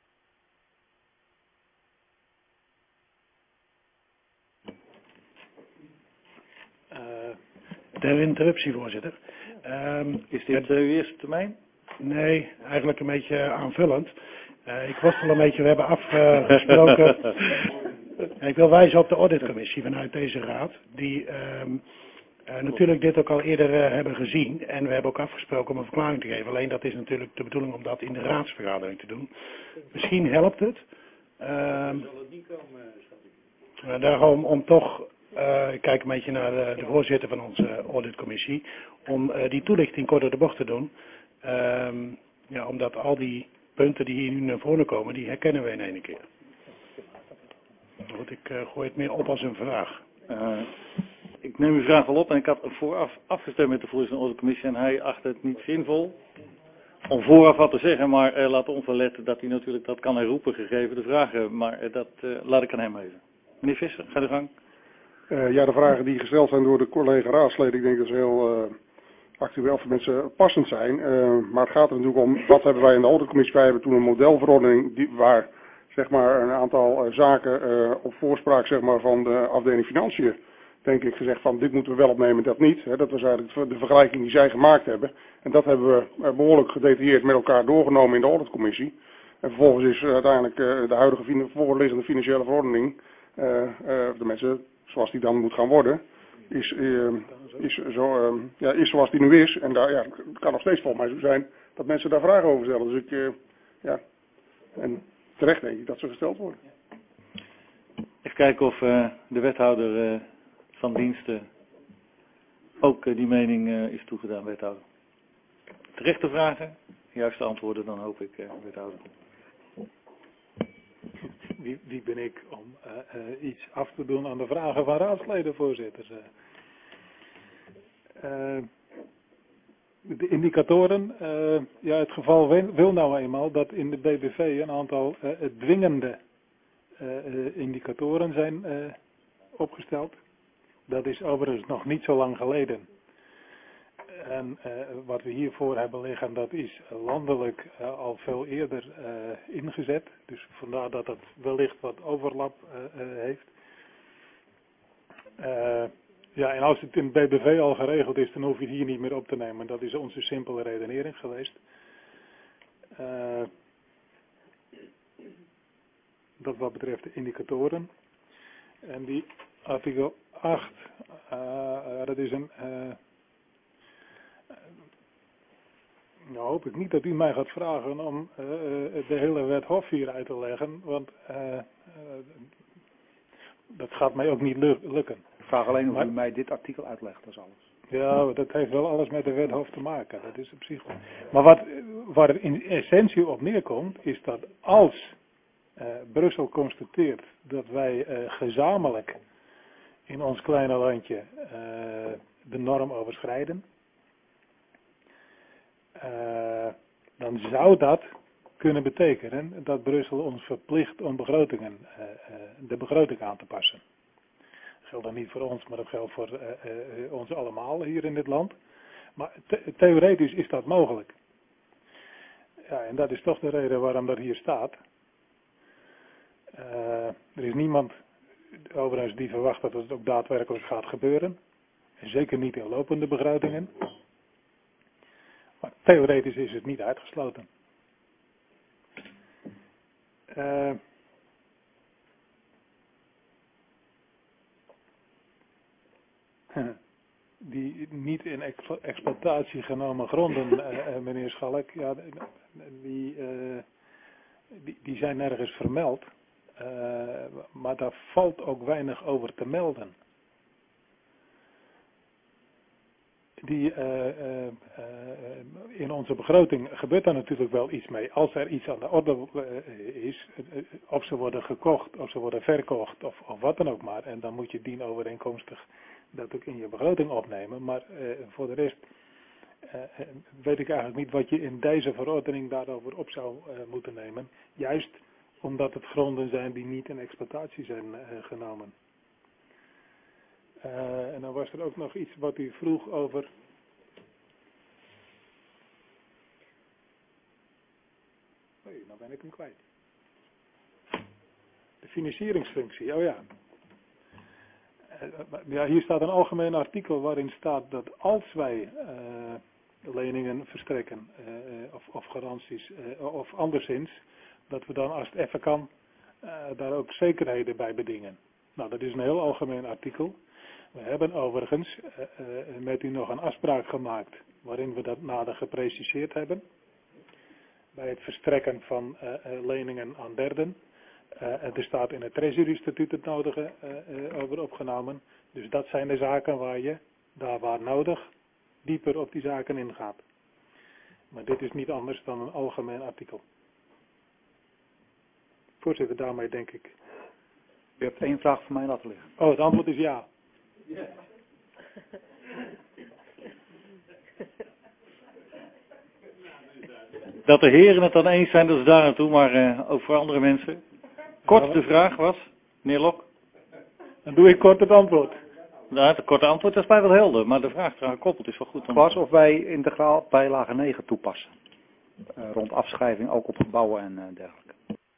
Uh, ter interruptie, voorzitter. Um, Is dit uw eerste termijn? Nee, eigenlijk een beetje aanvullend. Uh, ik was al een beetje, we hebben afgesproken. uh, ik wil wijzen op de auditcommissie vanuit deze raad, die um, uh, natuurlijk dit ook al eerder uh, hebben gezien. En we hebben ook afgesproken om een verklaring te geven. Alleen dat is natuurlijk de bedoeling om dat in de raadsvergadering te doen. Misschien helpt het. Uh, zal het niet komen, schat ik. Daarom om toch, uh, ik kijk een beetje naar de, de voorzitter van onze auditcommissie, om uh, die toelichting kort door de bocht te doen. Um, ja, omdat al die punten die hier nu naar voren komen, die herkennen we in één keer. Goed, ik uh, gooi het meer op als een vraag. Uh, ik neem uw vraag wel op en ik had vooraf afgestemd met de voorzitter van de commissie en hij achtte het niet zinvol om vooraf wat te zeggen, maar uh, laat ons wel letten dat hij natuurlijk dat kan herroepen gegeven de vragen, maar uh, dat uh, laat ik aan hem even. Meneer Visser, ga de gang. Uh, ja, de vragen die gesteld zijn door de collega raadsleden, ik denk dat ze heel uh, actueel voor mensen passend zijn. Uh, maar het gaat er natuurlijk om, wat hebben wij in de auditcommissie? Wij hebben toen een modelverordening die, waar zeg maar een aantal uh, zaken uh, op voorspraak zeg maar, van de afdeling financiën, denk ik, gezegd van dit moeten we wel opnemen, dat niet. Hè, dat was eigenlijk de vergelijking die zij gemaakt hebben. En dat hebben we uh, behoorlijk gedetailleerd met elkaar doorgenomen in de auditcommissie. En vervolgens is uh, uiteindelijk uh, de huidige voorliggende financiële verordening, uh, uh, de mensen zoals die dan moet gaan worden, is, uh, is, zo, uh, ja, is zoals die nu is. En daar, ja, het kan nog steeds volgens mij zo zijn dat mensen daar vragen over stellen. Dus ik, uh, ja, en terecht denk ik dat ze gesteld worden. Even kijken of uh, de wethouder uh, van diensten ook uh, die mening uh, is toegedaan, wethouder. Terechte vragen, juiste antwoorden dan hoop ik, uh, wethouder. Wie, wie ben ik om uh, uh, iets af te doen aan de vragen van raadsleden, voorzitters? Uh, de indicatoren, uh, ja, het geval wil nou eenmaal dat in de B B V een aantal uh, dwingende uh, uh, indicatoren zijn uh, opgesteld. Dat is overigens nog niet zo lang geleden. En uh, wat we hiervoor hebben liggen, dat is landelijk uh, al veel eerder uh, ingezet. Dus vandaar dat het wellicht wat overlap uh, uh, heeft. Uh, ja, en als het in het B B V al geregeld is, dan hoef je het hier niet meer op te nemen. Dat is onze simpele redenering geweest. Uh, dat wat betreft de indicatoren. En die artikel acht, uh, dat is een... Uh, Nou hoop ik niet dat u mij gaat vragen om uh, de hele wet Hof hier uit te leggen, want uh, uh, dat gaat mij ook niet lukken. Ik vraag alleen of maar, u mij dit artikel uitlegt, dat is alles. Ja, dat heeft wel alles met de wet Hof te maken, dat is op zich wel. Maar wat, waar het in essentie op neerkomt, is dat als uh, Brussel constateert dat wij uh, gezamenlijk in ons kleine landje uh, de norm overschrijden, Uh, dan zou dat kunnen betekenen dat Brussel ons verplicht om begrotingen, uh, uh, de begroting aan te passen. Dat geldt dan niet voor ons, maar dat geldt voor uh, uh, ons allemaal hier in dit land. Maar the theoretisch is dat mogelijk. Ja, en dat is toch de reden waarom dat hier staat. Uh, er is niemand overigens die verwacht dat het ook daadwerkelijk gaat gebeuren. En zeker niet in lopende begrotingen. Maar theoretisch is het niet uitgesloten. Uh, die niet in ex- exploitatie genomen gronden, uh, uh, meneer Schalk, ja, die, uh, die, die zijn nergens vermeld. Uh, maar daar valt ook weinig over te melden. Die, uh, uh, uh, in onze begroting gebeurt daar natuurlijk wel iets mee. Als er iets aan de orde uh, is, uh, of ze worden gekocht, of ze worden verkocht, of, of wat dan ook maar. En dan moet je dienovereenkomstig dat ook in je begroting opnemen. Maar uh, voor de rest uh, weet ik eigenlijk niet wat je in deze verordening daarover op zou uh, moeten nemen. Juist omdat het gronden zijn die niet in exploitatie zijn uh, genomen. Uh, en dan was er ook nog iets wat u vroeg over. Nee, nou ben ik hem kwijt. De financieringsfunctie, oh ja. Uh, ja, hier staat een algemeen artikel waarin staat dat als wij uh, leningen verstrekken, uh, of, of garanties, uh, of anderszins, dat we dan als het even kan, uh, daar ook zekerheden bij bedingen. Nou, dat is een heel algemeen artikel. We hebben overigens uh, uh, met u nog een afspraak gemaakt waarin we dat nader gepreciseerd hebben. Bij het verstrekken van uh, uh, leningen aan derden. Uh, er staat in het Treasury-statuut het nodige uh, uh, over opgenomen. Dus dat zijn de zaken waar je, daar waar nodig, dieper op die zaken ingaat. Maar dit is niet anders dan een algemeen artikel. Voorzitter, daarmee denk ik. U hebt één vraag voor mij laten liggen. Oh, het antwoord is ja. Yeah. Dat de heren het dan eens zijn, dat is daar naartoe, maar uh, ook voor andere mensen. Kort de vraag was, meneer Lok. Dan doe ik kort het antwoord. Nou, het korte antwoord is bij wel helder, maar de vraag eraan gekoppeld is wel goed. Het was of wij integraal bijlage negen toepassen. Uh, rond afschrijving ook op gebouwen en uh, dergelijke.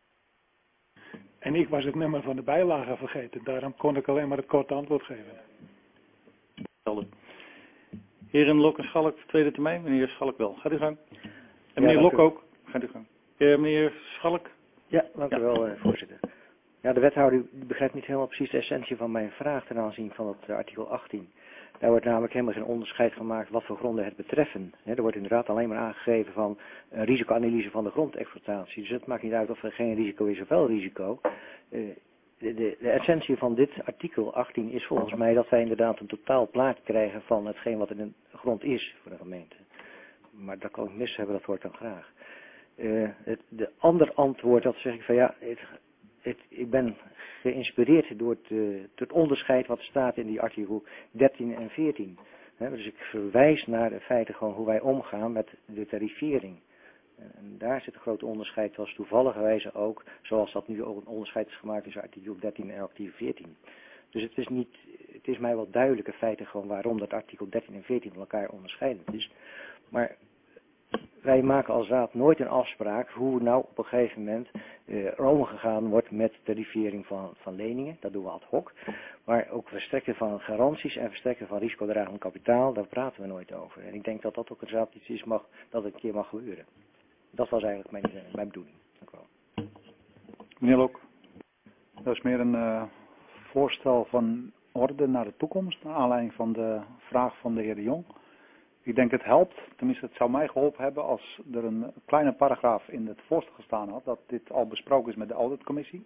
En ik was het nummer van de bijlage vergeten, daarom kon ik alleen maar het korte antwoord geven. Helder. Heren Lok en Schalk, tweede termijn. Meneer Schalk wel. Gaat u gang. En meneer ja, Lok u. ook. Gaat u gang. Uh, meneer Schalk. Ja, dank u wel, uh, voorzitter. Ja, de wethouder begrijpt niet helemaal precies de essentie van mijn vraag ten aanzien van het uh, artikel achttien. Daar wordt namelijk helemaal geen onderscheid gemaakt wat voor gronden het betreffen. He, er wordt inderdaad alleen maar aangegeven van een risicoanalyse van de grondexploitatie. Dus het maakt niet uit of er geen risico is of wel risico. Uh, de, de, de essentie van dit artikel achttien is volgens mij dat wij inderdaad een totaal plaatje krijgen van hetgeen wat in de grond is voor de gemeente. Maar dat kan ik mis hebben, dat hoort dan graag. Uh, het de ander antwoord, dat zeg ik van ja, het, het, ik ben geïnspireerd door het, uh, het onderscheid wat staat in die artikel dertien en veertien. He, dus ik verwijs naar de feiten gewoon hoe wij omgaan met de tarifering. En daar zit een groot onderscheid, zoals toevalligerwijze ook, zoals dat nu ook een onderscheid is gemaakt tussen artikel dertien en artikel veertien. Dus het is niet, het is mij wel duidelijk in feite gewoon waarom dat artikel dertien en veertien van elkaar onderscheidend is. Maar wij maken als raad nooit een afspraak hoe nou op een gegeven moment uh, omgegaan wordt met de tarifering van, van leningen. Dat doen we ad hoc. Maar ook verstrekken van garanties en verstrekken van risicodragend kapitaal, daar praten we nooit over. En ik denk dat dat ook een raad iets is mag, dat het een keer mag gebeuren. Dat was eigenlijk mijn, uh, mijn bedoeling. Dank u wel. Meneer Lok, dat is meer een uh, voorstel van orde naar de toekomst, naar aanleiding van de vraag van de heer De Jong. Ik denk het helpt, tenminste het zou mij geholpen hebben als er een kleine paragraaf in het voorstel gestaan had, dat dit al besproken is met de auditcommissie.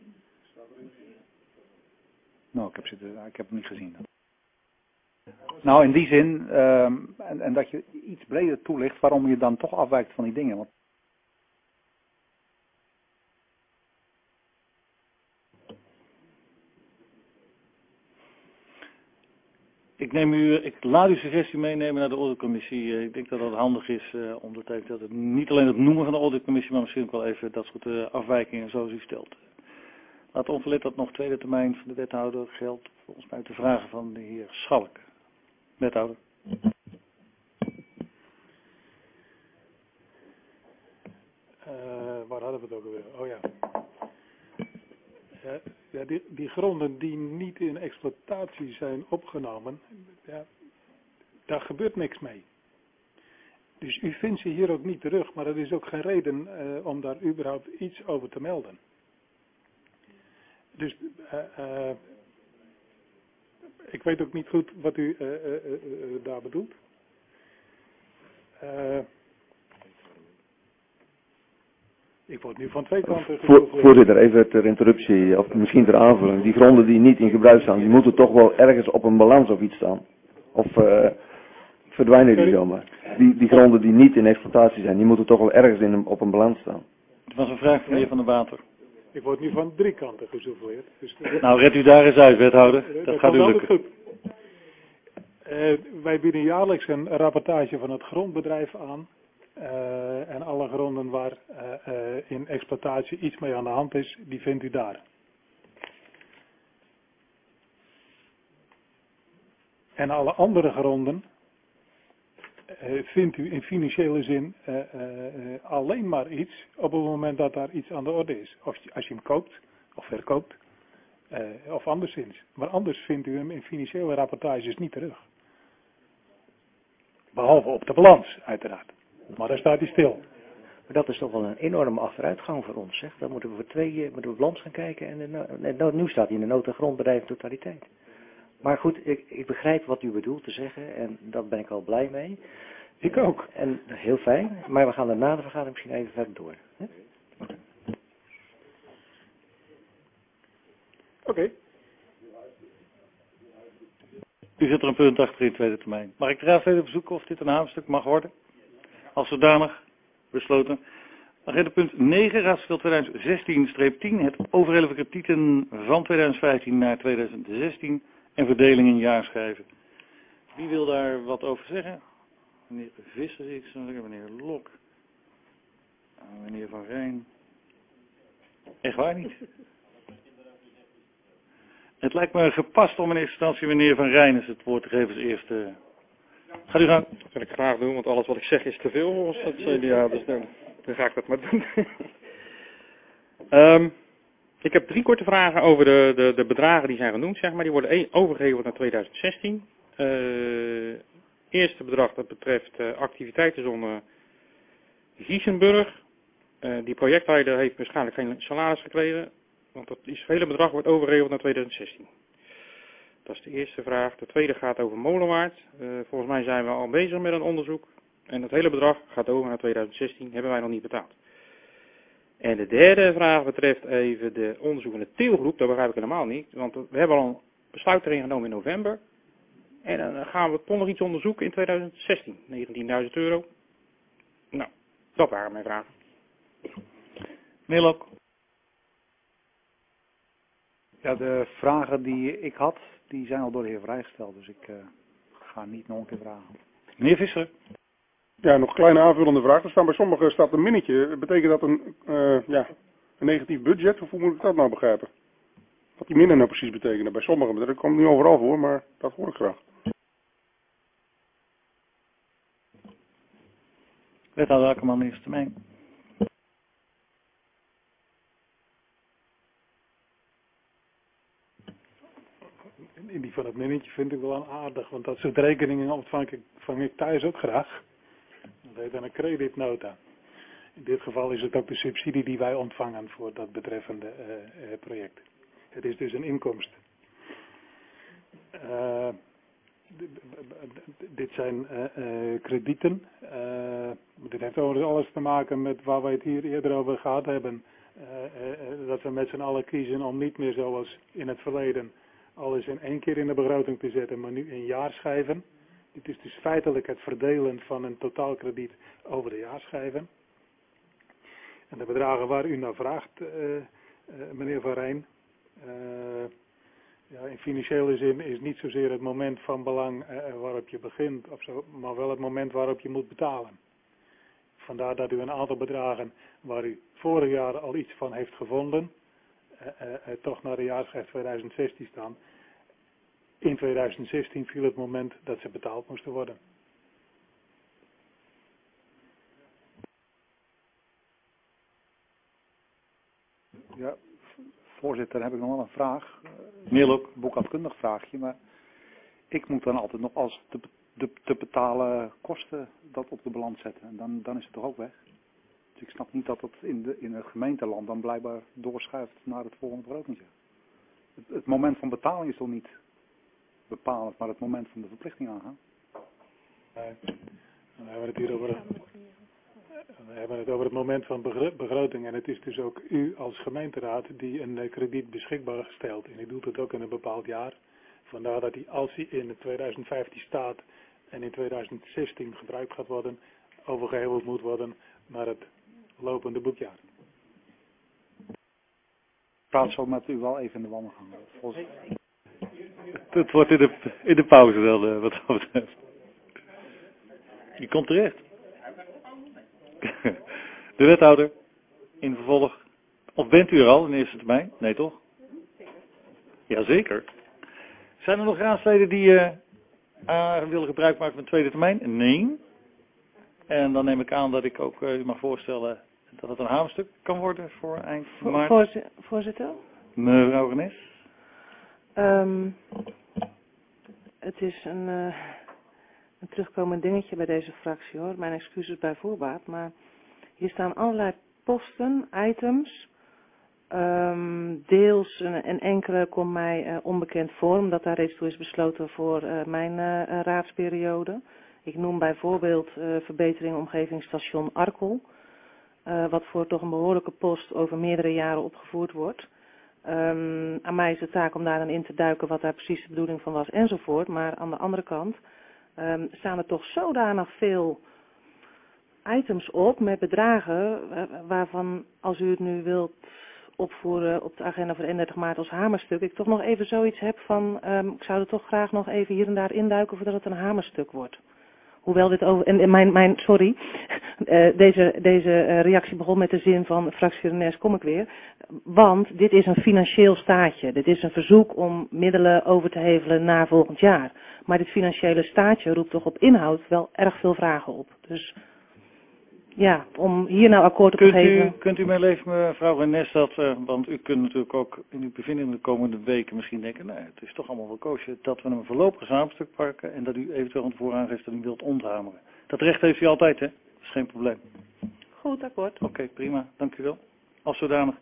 Nou, ik heb, zitten, ik heb het niet gezien. Nou, in die zin, um, en, en dat je iets breder toelicht waarom je dan toch afwijkt van die dingen. Want Ik, neem u, ik laat uw suggestie meenemen naar de auditcommissie. Ik denk dat dat handig is uh, om dat even, dat het niet alleen het noemen van de auditcommissie, maar misschien ook wel even dat soort uh, afwijkingen zoals u stelt. Laat onverlet dat nog tweede termijn van de wethouder geldt volgens mij de vragen van de heer Schalk. Wethouder. Uh, waar hadden we het ook alweer? Oh ja. Ja, ja die, die gronden die niet in exploitatie zijn opgenomen, ja, daar gebeurt niks mee. Dus u vindt ze hier ook niet terug, maar er is ook geen reden uh, om daar überhaupt iets over te melden. Dus uh, uh, ik weet ook niet goed wat u uh, uh, uh, uh, daar bedoelt. Uh, ik word nu van twee kanten... Voor, voorzitter, even ter interruptie, of misschien ter aanvulling. Die gronden die niet in gebruik staan, die moeten toch wel ergens op een balans of iets staan. Of uh, verdwijnen die zomaar. Die, die gronden die niet in exploitatie zijn, die moeten toch wel ergens in een, op een balans staan. Het was een vraag van de heer Van der Water. Ik word nu van drie kanten gesouffleerd. Dus nou, red u daar eens uit, wethouder. Dat, dat gaat u lukken. Goed. Uh, wij bieden jaarlijks een rapportage van het grondbedrijf aan. Uh, en alle gronden waar uh, uh, in exploitatie iets mee aan de hand is, die vindt u daar. En alle andere gronden uh, vindt u in financiële zin uh, uh, uh, alleen maar iets op het moment dat daar iets aan de orde is. Of als je hem koopt of verkoopt uh, of anderszins. Maar anders vindt u hem in financiële rapportages niet terug. Behalve op de balans, uiteraard. Maar daar staat hij stil. Maar dat is toch wel een enorme achteruitgang voor ons, zeg. Dan moeten we voor twee uh, moeten we balans gaan kijken en, de, en nu staat hij in de nota grondbedrijf in totaliteit. Maar goed, ik, ik begrijp wat u bedoelt te zeggen en daar ben ik al blij mee. Ik ook. En heel fijn, maar we gaan er na de vergadering misschien even verder door. Oké. Okay. U zet er een punt achter in tweede termijn. Mag ik de raadsleden verzoeken of dit een hamerstuk mag worden? Als zodanig besloten. Agenda punt negen, raadsvoorstel tweeduizend zestien tien, het overhevige kredieten van tweeduizend vijftien naar tweeduizend zestien en verdeling in jaarschijven. Wie wil daar wat over zeggen? Meneer Visser zie ik zo zeggen, meneer Lok, meneer Van Rijn. Echt waar niet? Het lijkt me gepast om in eerste instantie meneer Van Rijn het woord te geven als eerste. Gaat u gang. Dat wil ik graag doen, want alles wat ik zeg is te veel volgens het C D A, dus dan, dan ga ik dat maar doen. um, ik heb drie korte vragen over de, de, de bedragen die zijn genoemd, zeg maar. Die worden overgeheveld naar tweeduizend zestien. Uh, eerste bedrag dat betreft uh, activiteitenzone Giesenburg. Uh, die projectleider heeft waarschijnlijk geen salaris gekregen, want het hele bedrag wordt overgeheveld naar tweeduizend zestien. Dat is de eerste vraag. De tweede gaat over Molenwaard. Uh, volgens mij zijn we al bezig met een onderzoek. En het hele bedrag gaat over naar tweeduizend zestien. Hebben wij nog niet betaald. En de derde vraag betreft even de onderzoek van de teelgroep. Dat begrijp ik helemaal niet. Want we hebben al een besluit erin genomen in november. En dan gaan we toch nog iets onderzoeken in tweeduizend zestien. negentienduizend euro. Nou, dat waren mijn vragen. Meneer Lok. Ja, de vragen die ik had, die zijn al door de heer vrijgesteld, dus ik uh, ga niet nog een keer vragen. Meneer Visser. Ja, nog een kleine aanvullende vraag. Er staan bij sommigen staat een minnetje. Betekent dat een, uh, ja, een negatief budget? Of hoe moet ik dat nou begrijpen? Wat die minnen nou precies betekenen bij sommigen. Dat komt niet overal voor, maar dat hoor ik graag. Wethouder Akkerman, eerste termijn. In die van het minnetje vind ik wel een aardig, want dat soort rekeningen ontvang ik, vang ik thuis ook graag. Dat heet dan een creditnota. In dit geval is het ook de subsidie die wij ontvangen voor dat betreffende uh, uh, project. Het is dus een inkomst. Uh, dit zijn uh, uh, kredieten. Uh, dit heeft alles te maken met waar wij het hier eerder over gehad hebben. Uh, uh, uh, dat we met z'n allen kiezen om niet meer zoals in het verleden alles in één keer in de begroting te zetten, maar nu in jaarschijven. Dit is dus feitelijk het verdelen van een totaalkrediet over de jaarschijven. En de bedragen waar u naar vraagt, uh, uh, meneer Van Rijn, uh, ja, in financiële zin is niet zozeer het moment van belang uh, waarop je begint, of zo, maar wel het moment waarop je moet betalen. Vandaar dat u een aantal bedragen waar u vorig jaar al iets van heeft gevonden, Uh, uh, uh, toch naar de jaarschijf tweeduizend zestien staan. In tweeduizend zestien viel het moment dat ze betaald moesten worden. Ja, voorzitter, heb ik nog wel een vraag. Meneer Lok. Boekhoudkundig vraagje, maar ik moet dan altijd nog als te, de, te betalen kosten dat op de balans zetten. En dan, dan is het toch ook weg? Dus ik snap niet dat het in, de, in het gemeenteland dan blijkbaar doorschuift naar het volgende begrotingsjaar. Het, het moment van betaling is toch niet bepalend, maar het moment van de verplichting aangaan. Nee. We hebben het hier over, we hebben het over het moment van begroting en het is dus ook u als gemeenteraad die een krediet beschikbaar stelt. En u doet het ook in een bepaald jaar. Vandaar dat die, als die in tweeduizend vijftien staat en in tweeduizend zestien gebruikt gaat worden, overgeheveld moet worden naar het lopende boekjaar. Ik praat zo met u wel even in de wandelgang. Volgens... Het wordt in de, in de pauze wel, uh, wat dat betreft. Je komt terecht. De wethouder, in vervolg. Of bent u er al in eerste termijn? Nee, toch? Jazeker. Zijn er nog raadsleden die uh, uh, willen gebruik maken van de tweede termijn? Nee. En dan neem ik aan dat ik ook uh, u mag voorstellen dat het een hamerstuk kan worden voor eind maart. Voorzitter? voorzitter? Mevrouw Renes. Um, het is een, uh, een terugkomend dingetje bij deze fractie hoor. Mijn excuses bij voorbaat. Maar hier staan allerlei posten, items. Um, deels en, en enkele komt mij uh, onbekend voor. Omdat daar reeds toe is besloten voor uh, mijn uh, raadsperiode. Ik noem bijvoorbeeld uh, verbetering omgevingsstation Arkel. Uh, wat voor toch een behoorlijke post over meerdere jaren opgevoerd wordt. Um, aan mij is de taak om daar dan in te duiken wat daar precies de bedoeling van was enzovoort. Maar aan de andere kant um, staan er toch zodanig veel items op met bedragen uh, waarvan als u het nu wilt opvoeren op de agenda voor eenendertig maart als hamerstuk, ik toch nog even zoiets heb van um, ik zou er toch graag nog even hier en daar induiken voordat het een hamerstuk wordt. Hoewel dit over, en mijn, mijn sorry, uh, deze, deze uh, reactie begon met de zin van fractie Renes kom ik weer. Want dit is een financieel staatje. Dit is een verzoek om middelen over te hevelen naar volgend jaar. Maar dit financiële staatje roept toch op inhoud wel erg veel vragen op. Dus ja, om hier nou akkoord op te geven. U, kunt u mij leven, mevrouw Renes, dat, uh, want u kunt natuurlijk ook in uw bevindingen de komende weken misschien denken, nou, het is toch allemaal wel koosje dat we een voorlopig samenstuk pakken en dat u eventueel aan tevoren aangeeft dat u wilt onthameren. Dat recht heeft u altijd, hè? Dat is geen probleem. Goed, akkoord. Oké, okay, prima. Dank u wel. Als zodanig.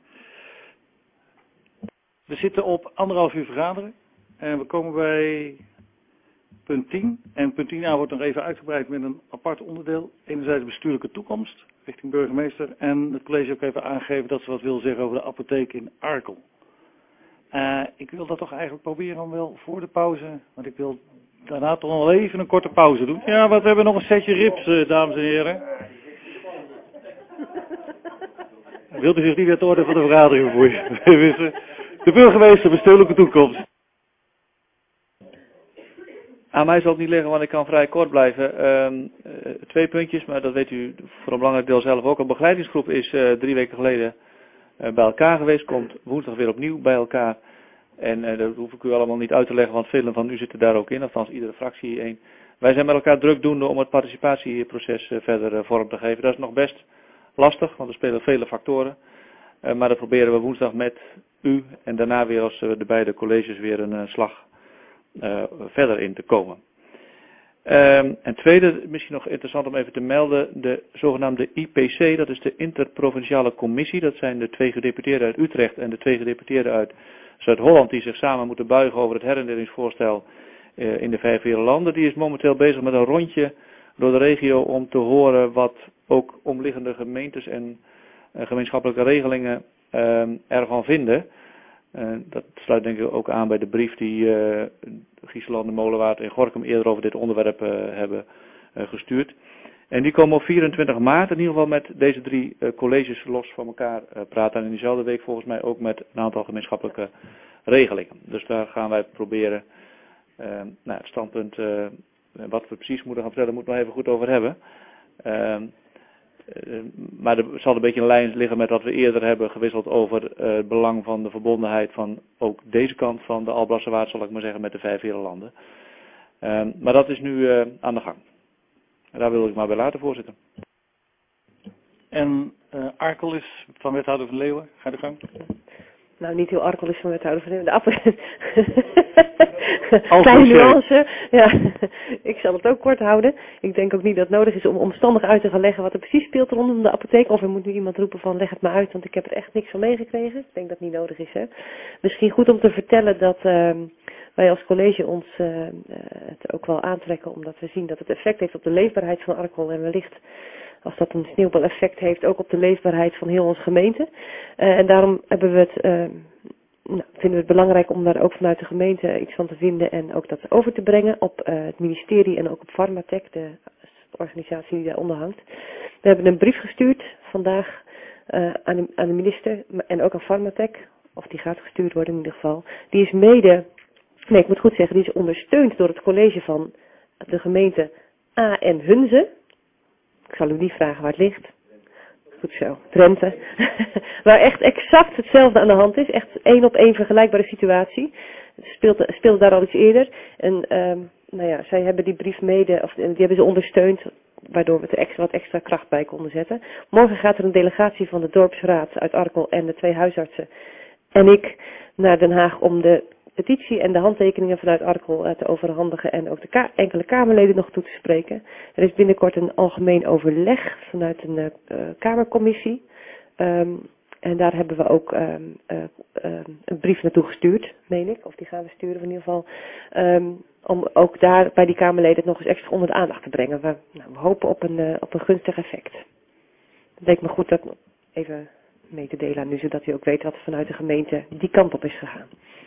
We zitten op anderhalf uur vergaderen en we komen bij punt tien. En punt tien a wordt nog even uitgebreid met een apart onderdeel. Enerzijds bestuurlijke toekomst richting burgemeester. En het college ook even aangeven dat ze wat wil zeggen over de apotheek in Arkel. Uh, ik wil dat toch eigenlijk proberen dan wel voor de pauze. Want ik wil daarna toch nog even een korte pauze doen. Ja, want we hebben nog een setje rips, uh, dames en heren. Wilt u zich niet het orde van de vergadering verwoeien? De burgemeester bestuurlijke toekomst. Aan mij zal het niet liggen, want ik kan vrij kort blijven. Um, uh, twee puntjes, maar dat weet u voor een belangrijk deel zelf ook. Een begeleidingsgroep is uh, drie weken geleden uh, bij elkaar geweest. Komt woensdag weer opnieuw bij elkaar. En uh, dat hoef ik u allemaal niet uit te leggen, want velen van u zitten daar ook in. Althans, iedere fractie één. Wij zijn met elkaar drukdoende om het participatieproces uh, verder uh, vorm te geven. Dat is nog best lastig, want er spelen vele factoren. Uh, maar dat proberen we woensdag met u en daarna weer als uh, de beide colleges weer een uh, slag Uh, verder in te komen. Um, en tweede, misschien nog interessant om even te melden, de zogenaamde I P C, dat is de Interprovinciale Commissie. Dat zijn de twee gedeputeerden uit Utrecht en de twee gedeputeerden uit Zuid-Holland die zich samen moeten buigen over het herindelingsvoorstel uh, in de vijf landen. Die is momenteel bezig met een rondje door de regio om te horen wat ook omliggende gemeentes en uh, gemeenschappelijke regelingen uh, ervan vinden. Uh, dat sluit denk ik ook aan bij de brief die uh, Giesland, de Molenwaard en Gorinchem eerder over dit onderwerp uh, hebben uh, gestuurd. En die komen op vierentwintig maart in ieder geval met deze drie uh, colleges los van elkaar uh, praten. En in diezelfde week volgens mij ook met een aantal gemeenschappelijke regelingen. Dus daar gaan wij proberen uh, nou, het standpunt, uh, wat we precies moeten gaan vertellen, moeten we nog even goed over hebben. Uh, Uh, maar er zal een beetje een lijn liggen met wat we eerder hebben gewisseld over uh, het belang van de verbondenheid van ook deze kant van de Alblasserwaard, zal ik maar zeggen, met de vijf landen. Uh, maar dat is nu uh, aan de gang. En daar wil ik maar bij laten, voorzitter. En uh, Arkel is van wethouder van Leeuwen. Ga je de gang. Nou, niet heel Arkel is van wethouder van Leeuwen. De appel... Kleine nuance. Ja, ik zal het ook kort houden. Ik denk ook niet dat het nodig is om omstandig uit te gaan leggen wat er precies speelt rondom de apotheek. Of er moet nu iemand roepen van leg het maar uit, want ik heb er echt niks van meegekregen. Ik denk dat het niet nodig is. Hè. Misschien goed om te vertellen dat uh, wij als college ons uh, uh, het ook wel aantrekken, omdat we zien dat het effect heeft op de leefbaarheid van Arkel en wellicht, als dat een sneeuwbaleffect heeft, ook op de leefbaarheid van heel onze gemeente. Uh, en daarom hebben we het, uh, nou, vinden we het belangrijk om daar ook vanuit de gemeente iets van te vinden en ook dat over te brengen op uh, het ministerie en ook op Pharmatech, de organisatie die daaronder hangt. We hebben een brief gestuurd vandaag uh, aan, de, aan de minister en ook aan Pharmatech, of die gaat gestuurd worden in ieder geval. Die is mede, nee ik moet goed zeggen, die is ondersteund door het college van de gemeente A en Hunze. Ik zal u niet vragen waar het ligt. Goed zo, Drenthe. Waar echt exact hetzelfde aan de hand is. Echt één op één vergelijkbare situatie. Het speelde, speelde daar al iets eerder. En um, nou ja, zij hebben die brief mede, of die hebben ze ondersteund, waardoor we er extra, wat extra kracht bij konden zetten. Morgen gaat er een delegatie van de dorpsraad uit Arkel en de twee huisartsen en ik naar Den Haag om de petitie en de handtekeningen vanuit Arkel uh, te overhandigen en ook de ka enkele Kamerleden nog toe te spreken. Er is binnenkort een algemeen overleg vanuit een uh, Kamercommissie. Um, en daar hebben we ook um, uh, uh, een brief naartoe gestuurd, meen ik. Of die gaan we sturen in ieder geval. Um, om ook daar bij die Kamerleden het nog eens extra onder de aandacht te brengen. We, nou, we hopen op een, uh, op een gunstig effect. Het leek me goed dat even mee te delen aan u, zodat u ook weet wat er vanuit de gemeente die kant op is gegaan.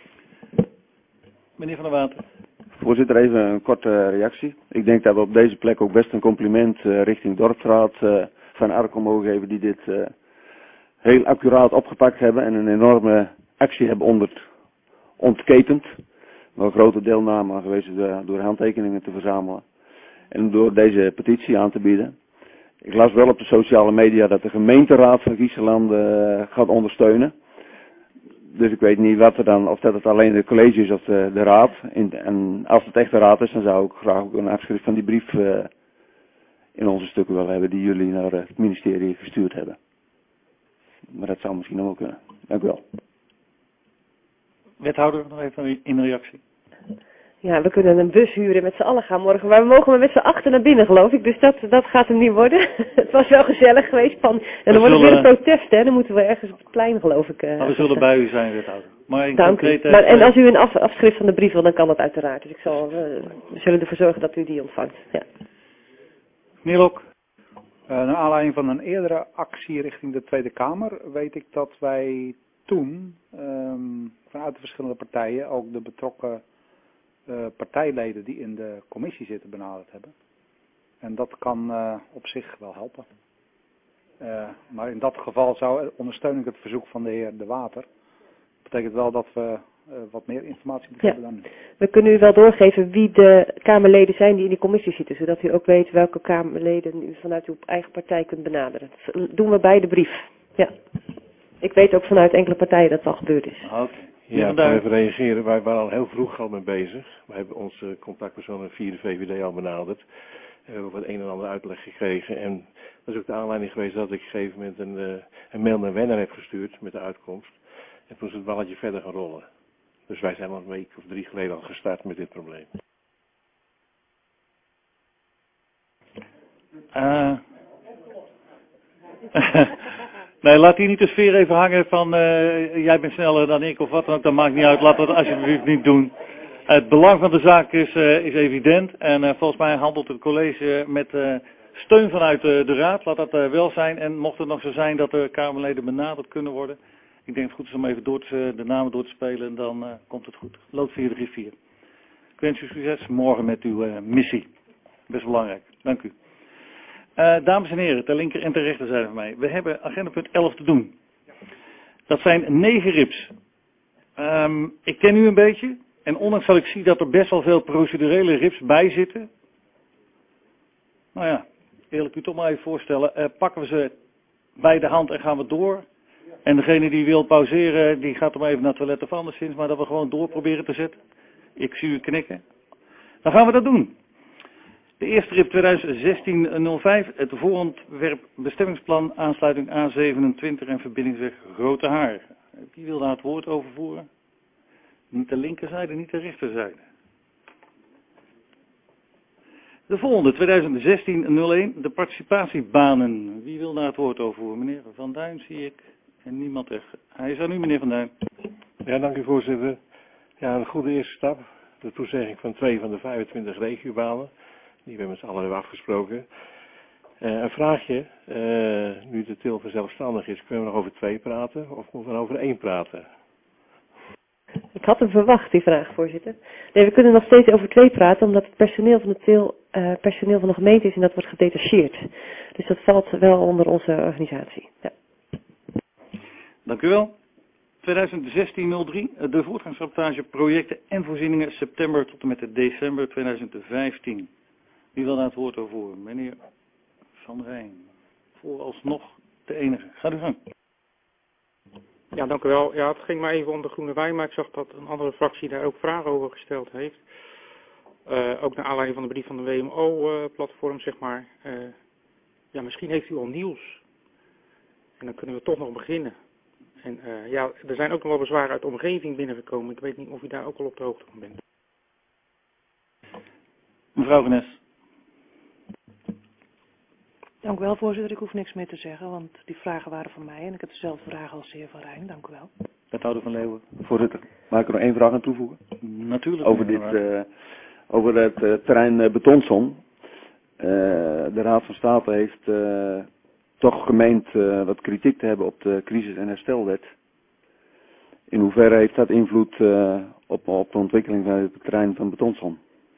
Meneer Van der Water. Voorzitter, even een korte reactie. Ik denk dat we op deze plek ook best een compliment uh, richting dorpsraad uh, van Arkel mogen geven die dit uh, heel accuraat opgepakt hebben en een enorme actie hebben onder, ontketend. Waar grote deelname aan geweest is door, door handtekeningen te verzamelen en door deze petitie aan te bieden. Ik las wel op de sociale media dat de gemeenteraad van Giesland uh, gaat ondersteunen. Dus ik weet niet wat er dan, of dat het alleen de college is of de, de raad. In, en als het echt de raad is, dan zou ik graag ook een afschrift van die brief uh, in onze stukken willen hebben die jullie naar het ministerie gestuurd hebben. Maar dat zou misschien ook kunnen. Dank u wel. Wethouder, nog even in reactie. Ja, we kunnen een bus huren met z'n allen gaan morgen, maar we mogen maar met z'n achter naar binnen geloof ik, dus dat, dat gaat hem niet worden. Het was wel gezellig geweest van, en dan wordt het weer een protest hè, dan moeten we ergens op het plein geloof ik. Uh, nou, we zullen bij u zijn, wethouder. Maar in Dank u. Maar, en als u een af, afschrift van de brief wil, dan kan dat uiteraard. Dus ik zal, uh, we zullen ervoor zorgen dat u die ontvangt. Ja. Meneer Lok. Uh, naar aanleiding van een eerdere actie richting de Tweede Kamer weet ik dat wij toen um, vanuit de verschillende partijen ook de betrokken uh, partijleden die in de commissie zitten benaderd hebben. En dat kan uh, op zich wel helpen. Uh, maar in dat geval zou ondersteun ik het verzoek van de heer De Water. Dat betekent wel dat we uh, wat meer informatie moeten ja. hebben dan nu. We kunnen u wel doorgeven wie de Kamerleden zijn die in die commissie zitten, zodat u ook weet welke Kamerleden u vanuit uw eigen partij kunt benaderen. Dat doen we bij de brief. Ja. Ik weet ook vanuit enkele partijen dat het al gebeurd is. Oké. Okay. Ja, ik wil even reageren. Wij waren al heel vroeg al mee bezig. Wij hebben onze contactpersonen via de V V D al benaderd. We hebben wat een en ander uitleg gekregen. En dat is ook de aanleiding geweest dat ik op een gegeven moment een, uh, een mail naar Wenner heb gestuurd met de uitkomst. En toen is het balletje verder gaan rollen. Dus wij zijn al een week of drie geleden al gestart met dit probleem. Uh. Nee, laat hier niet de sfeer even hangen van uh, jij bent sneller dan ik of wat dan ook. Dat maakt niet uit. Laat dat alsjeblieft niet doen. Het belang van de zaak is, uh, is evident. En uh, volgens mij handelt het college met uh, steun vanuit uh, de raad. Laat dat uh, wel zijn. En mocht het nog zo zijn dat de Kamerleden benaderd kunnen worden. Ik denk dat het goed is om even door te, de namen door te spelen. En dan uh, komt het goed. Lood vier drie vier. Ik wens u succes morgen met uw uh, missie. Best belangrijk. Dank u. Uh, dames en heren, ter linker en ter rechterzijde van mij. We hebben agenda punt elf te doen. Dat zijn negen rips. Um, ik ken u een beetje. En ondanks dat ik zie dat er best wel veel procedurele rips bij zitten. Nou ja, eerlijk u toch maar even voorstellen. Uh, pakken we ze bij de hand en gaan we door. En degene die wil pauzeren, die gaat dan even naar het toilet of anderszins. Maar dat we gewoon door proberen te zetten. Ik zie u knikken. Dan gaan we dat doen. De eerste rip twintig zestien nul vijf, het voorontwerp bestemmingsplan aansluiting A zevenentwintig en verbindingsweg Grote Haar. Wie wil daar het woord over voeren? Niet de linkerzijde, niet de rechterzijde. De volgende, twintig zestien nul een, de participatiebanen. Wie wil daar het woord over voeren? Meneer Van Duin zie ik en niemand echt. Hij is aan u, meneer Van Duin. Ja, dank u voorzitter. Ja, een goede eerste stap. de toezegging van twee van de vijfentwintig regiobanen, die we met z'n allen hebben afgesproken. Uh, een vraagje, uh, nu de Til zelfstandig is, kunnen we nog over twee praten of moeten we over één praten? Ik had hem verwacht, die vraag, voorzitter. Nee, we kunnen nog steeds over twee praten, omdat het personeel van de Til uh, personeel van de gemeente is en dat wordt gedetacheerd. Dus dat valt wel onder onze organisatie. Ja. Dank u wel. tweeduizend zestien nul drie, de voortgangsrapportage projecten en voorzieningen september tot en met december tweeduizend vijftien. Wie wil daar het woord over voeren? Meneer Van Rijn. Vooralsnog de enige. Ga u gang. Ja, dank u wel. Ja, het ging maar even om de Groene Wijn, maar ik zag dat een andere fractie daar ook vragen over gesteld heeft. Uh, ook naar aanleiding van de brief van de W M O-platform, uh, zeg maar. Uh, ja, misschien heeft u al nieuws. En dan kunnen we toch nog beginnen. En uh, ja, er zijn ook nog wel bezwaren uit de omgeving binnengekomen. Ik weet niet of u daar ook al op de hoogte van bent. Mevrouw Van Nes. Dank u wel, voorzitter. Ik hoef niks meer te zeggen, want die vragen waren van mij. En ik heb dezelfde vragen als de heer Van Rijn. Dank u wel. Wethouder Van Leeuwen. Voorzitter, mag ik er nog één vraag aan toevoegen? Natuurlijk. Over, dit, uh, over het uh, terrein uh, Betonson. Uh, de Raad van State heeft uh, toch gemeend uh, wat kritiek te hebben op de crisis- en herstelwet. In hoeverre heeft dat invloed uh, op, op de ontwikkeling van het terrein van Betonson?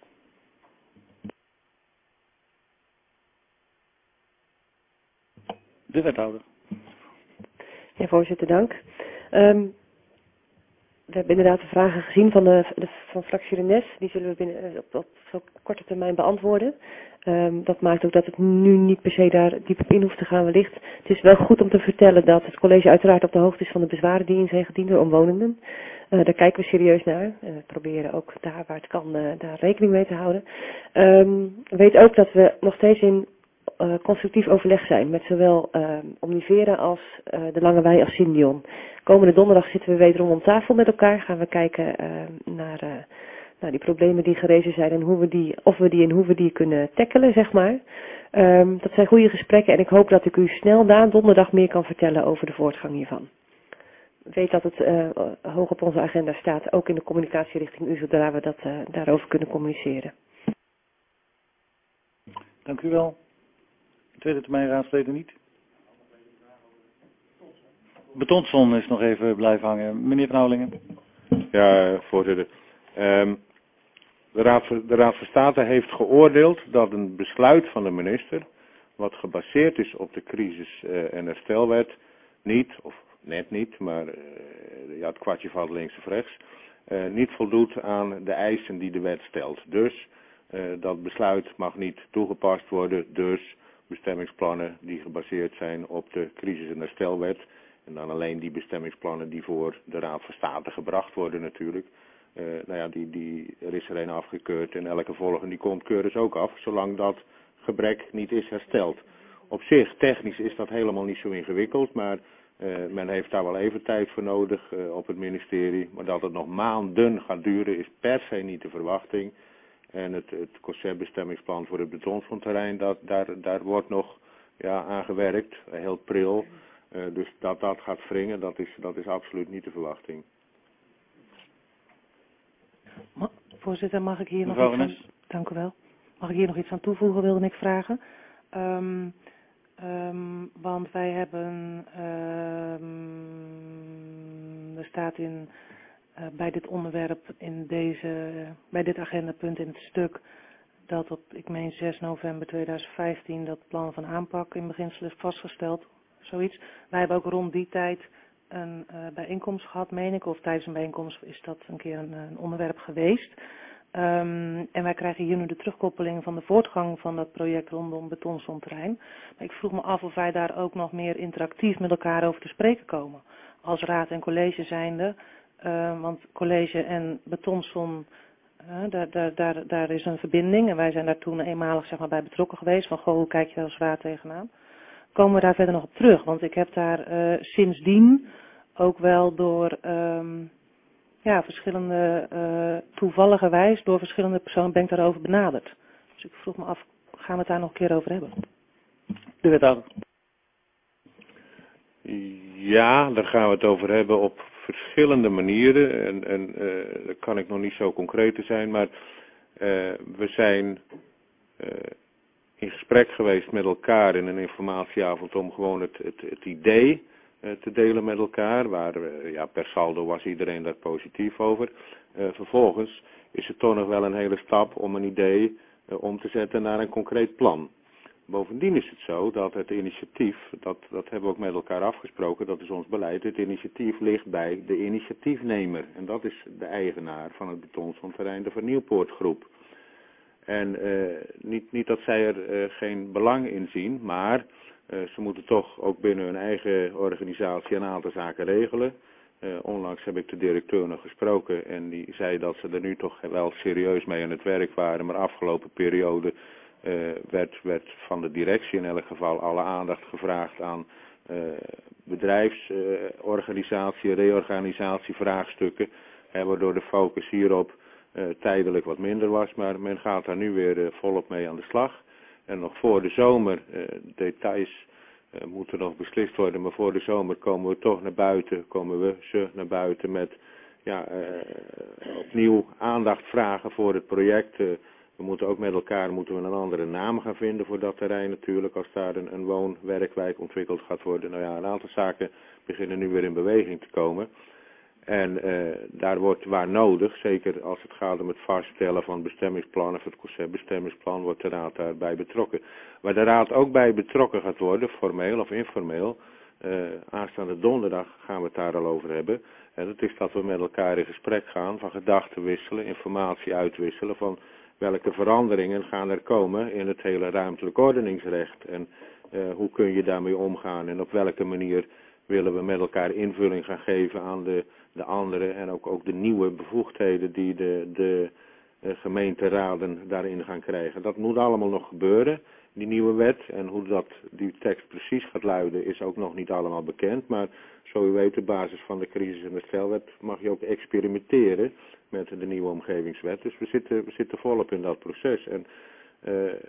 De wethouder. Ja, voorzitter, dank. Um, we hebben inderdaad de vragen gezien van, de, de, van fractie Rennes. Die zullen we binnen, op, op zo korte termijn beantwoorden. Um, dat maakt ook dat het nu niet per se daar diep op in hoeft te gaan wellicht. Het is wel goed om te vertellen dat het college uiteraard op de hoogte is van de bezwaren die in zijn gediend door omwonenden. Uh, daar kijken we serieus naar. Uh, we proberen ook daar waar het kan uh, daar rekening mee te houden. Um, weet ook dat we nog steeds in Uh, constructief overleg zijn met zowel uh, Omnivera als uh, de Lange Wei als Syndion. Komende donderdag zitten we wederom om tafel met elkaar. Gaan we kijken uh, naar, uh, naar die problemen die gerezen zijn en hoe we die, of we die en hoe we die kunnen tackelen, zeg maar. Um, dat zijn goede gesprekken en ik hoop dat ik u snel na donderdag meer kan vertellen over de voortgang hiervan. Weet dat het uh, hoog op onze agenda staat, ook in de communicatie richting u, zodra we dat, uh, daarover kunnen communiceren. Dank u wel. Tweede termijn raadsleden niet. Betonson is nog even blijven hangen. Meneer Van Houwelingen. Ja, voorzitter. Um, de, Raad, de Raad van State heeft geoordeeld dat een besluit van de minister, wat gebaseerd is op de crisis- uh, en herstelwet, niet, of net niet, maar uh, ja, het kwartje valt links of rechts, uh, niet voldoet aan de eisen die de wet stelt. Dus uh, dat besluit mag niet toegepast worden, dus bestemmingsplannen die gebaseerd zijn op de crisis- en herstelwet. En dan alleen die bestemmingsplannen die voor de Raad van State gebracht worden natuurlijk. Uh, nou ja, die, die, er is er een afgekeurd en elke volgende die komt keuren ook af, zolang dat gebrek niet is hersteld. Op zich, technisch is dat helemaal niet zo ingewikkeld, maar uh, men heeft daar wel even tijd voor nodig uh, op het ministerie. Maar dat het nog maanden gaat duren is per se niet de verwachting. En het, het conceptbestemmingsplan voor het betonfondterrein, dat, daar, daar wordt nog ja, aan gewerkt, heel pril. Uh, dus dat dat gaat wringen, dat is, dat is absoluut niet de verwachting. Ma Voorzitter, mag ik hier nog Mevrouw iets aan... Dank u wel. Mag ik hier nog iets aan toevoegen, wilde ik vragen. Um, um, want wij hebben... Um, er staat in... Uh, bij dit onderwerp, in deze, bij dit agendapunt in het stuk, dat op, ik meen zes november tweeduizend vijftien, dat plan van aanpak in beginsel is vastgesteld, zoiets. Wij hebben ook rond die tijd een uh, bijeenkomst gehad, meen ik, of tijdens een bijeenkomst is dat een keer een, een onderwerp geweest. Um, en wij krijgen hier nu de terugkoppeling van de voortgang van dat project rondom Betonzonterrein. Maar ik vroeg me af of wij daar ook nog meer interactief met elkaar over te spreken komen. Als raad en college zijnde. Uh, want college en Betonzon, uh, daar, daar, daar, daar is een verbinding. En wij zijn daar toen eenmalig zeg maar, bij betrokken geweest. Van, goh, hoe kijk je als raad tegenaan? Komen we daar verder nog op terug? Want ik heb daar uh, sindsdien ook wel door um, ja, verschillende, uh, toevallige wijs, door verschillende personen ben ik daarover benaderd. Dus ik vroeg me af, gaan we het daar nog een keer over hebben? De wethouder. Ja, daar gaan we het over hebben op verschillende manieren. En, en uh, daar kan ik nog niet zo concreet zijn, maar uh, we zijn uh, in gesprek geweest met elkaar in een informatieavond om gewoon het, het, het idee uh, te delen met elkaar. Waar, uh, ja, per saldo was iedereen daar positief over. Uh, vervolgens is het toch nog wel een hele stap om een idee uh, om te zetten naar een concreet plan. Bovendien is het zo dat het initiatief, dat, dat hebben we ook met elkaar afgesproken, dat is ons beleid, het initiatief ligt bij de initiatiefnemer. En dat is de eigenaar van het betonsonterrein, de Vernieuwpoortgroep. En uh, niet, niet dat zij er uh, geen belang in zien, maar uh, ze moeten toch ook binnen hun eigen organisatie een aantal zaken regelen. Uh, onlangs heb ik de directeur nog gesproken en die zei dat ze er nu toch wel serieus mee aan het werk waren, maar afgelopen periode uh, werd, werd van de directie in elk geval alle aandacht gevraagd aan uh, bedrijfsorganisatie, uh, reorganisatievraagstukken, uh, waardoor de focus hierop uh, tijdelijk wat minder was, maar men gaat daar nu weer uh, volop mee aan de slag. En nog voor de zomer, uh, details uh, moeten nog beslist worden, maar voor de zomer komen we toch naar buiten, komen we ze naar buiten met ja, uh, opnieuw aandacht vragen voor het project. Uh, we moeten ook met elkaar moeten we een andere naam gaan vinden voor dat terrein natuurlijk, als daar een, een woon-werkwijk ontwikkeld gaat worden. Nou ja, een aantal zaken beginnen nu weer in beweging te komen. En uh, daar wordt waar nodig, zeker als het gaat om het vaststellen van bestemmingsplannen of het conceptbestemmingsplan, wordt de raad daarbij betrokken. Waar de raad ook bij betrokken gaat worden, formeel of informeel, uh, aanstaande donderdag gaan we het daar al over hebben. En dat is dat we met elkaar in gesprek gaan, van gedachten wisselen, informatie uitwisselen, van welke veranderingen gaan er komen in het hele ruimtelijk ordeningsrecht. En uh, hoe kun je daarmee omgaan en op welke manier willen we met elkaar invulling gaan geven aan de, de andere en ook, ook de nieuwe bevoegdheden die de, de uh, gemeenteraden daarin gaan krijgen. Dat moet allemaal nog gebeuren, die nieuwe wet. En hoe dat, die tekst precies gaat luiden is ook nog niet allemaal bekend. Maar zo u weet, op basis van de crisis- en herstelwet mag je ook experimenteren met de nieuwe omgevingswet. Dus we zitten, we zitten volop in dat proces. En uh,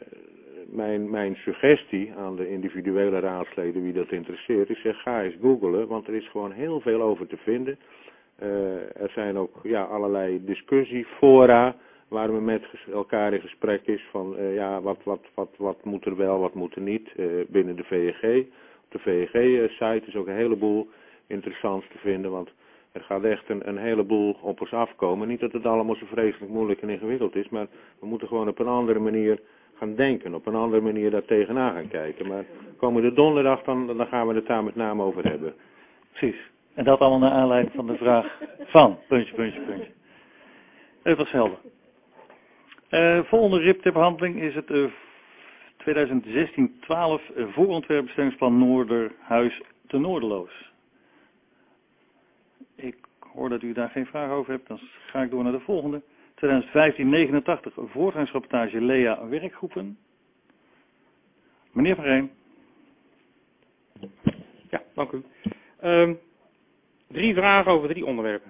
Mijn, mijn suggestie aan de individuele raadsleden, wie dat interesseert, is zeg, ga eens googlen, want er is gewoon heel veel over te vinden. Uh, er zijn ook ja, allerlei discussiefora waar men met elkaar in gesprek is van uh, ja, wat, wat, wat, wat moet er wel, wat moet er niet uh, binnen de V E G. Op de V E G-site is ook een heleboel interessants te vinden, want er gaat echt een, een heleboel op ons afkomen. Niet dat het allemaal zo vreselijk moeilijk en ingewikkeld is, maar we moeten gewoon op een andere manier gaan denken, op een andere manier daar tegenaan gaan kijken. Maar komende donderdag, dan, dan gaan we het daar met name over hebben. Precies. En dat allemaal naar aanleiding van de vraag van, puntje, puntje, puntje. Even wat helder. Uh, volgende R I P ter behandeling is het uh, twintig zestien twaalf uh, voorontwerpbestemmingsplan Noorderhuis te Noorderloos. Ik hoor dat u daar geen vraag over hebt, dan ga ik door naar de volgende. twintig vijftien negenentachtig voortgangsrapportage Lea werkgroepen. Meneer Van Rijn. Ja, dank u. Um, drie vragen over drie onderwerpen.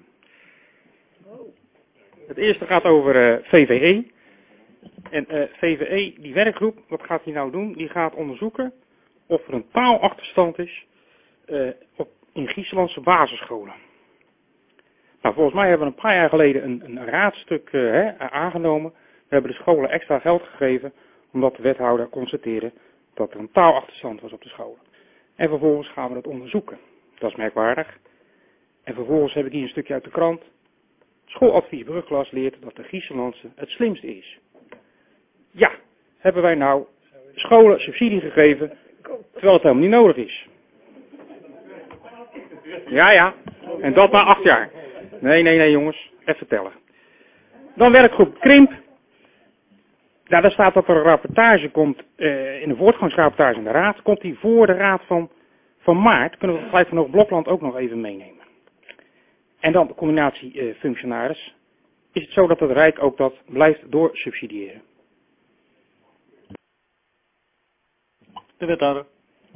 Het eerste gaat over uh, V V E. En uh, V V E, die werkgroep, wat gaat die nou doen? Die gaat onderzoeken of er een taalachterstand is uh, op, in Gieslandse basisscholen. Nou, volgens mij hebben we een paar jaar geleden een, een raadstuk uh, hè, aangenomen. We hebben de scholen extra geld gegeven, omdat de wethouder constateerde dat er een taalachterstand was op de scholen. En vervolgens gaan we dat onderzoeken. Dat is merkwaardig. En vervolgens heb ik hier een stukje uit de krant. Schooladvies Brugklas leert dat de Gieslandse het slimste is. Ja, hebben wij nou scholen subsidie gegeven, terwijl het helemaal niet nodig is. Ja, ja. En dat na acht jaar. Nee, nee, nee jongens. Even tellen. Dan werkgroep Krimp. Nou, daar staat dat er een rapportage komt, uh, in de voortgangsrapportage in de raad. Komt die voor de raad van, van maart. Kunnen we gelijk van Hoog Blokland ook nog even meenemen. En dan de combinatie uh, functionaris. Is het zo dat het Rijk ook dat blijft doorsubsidiëren? De wethouder.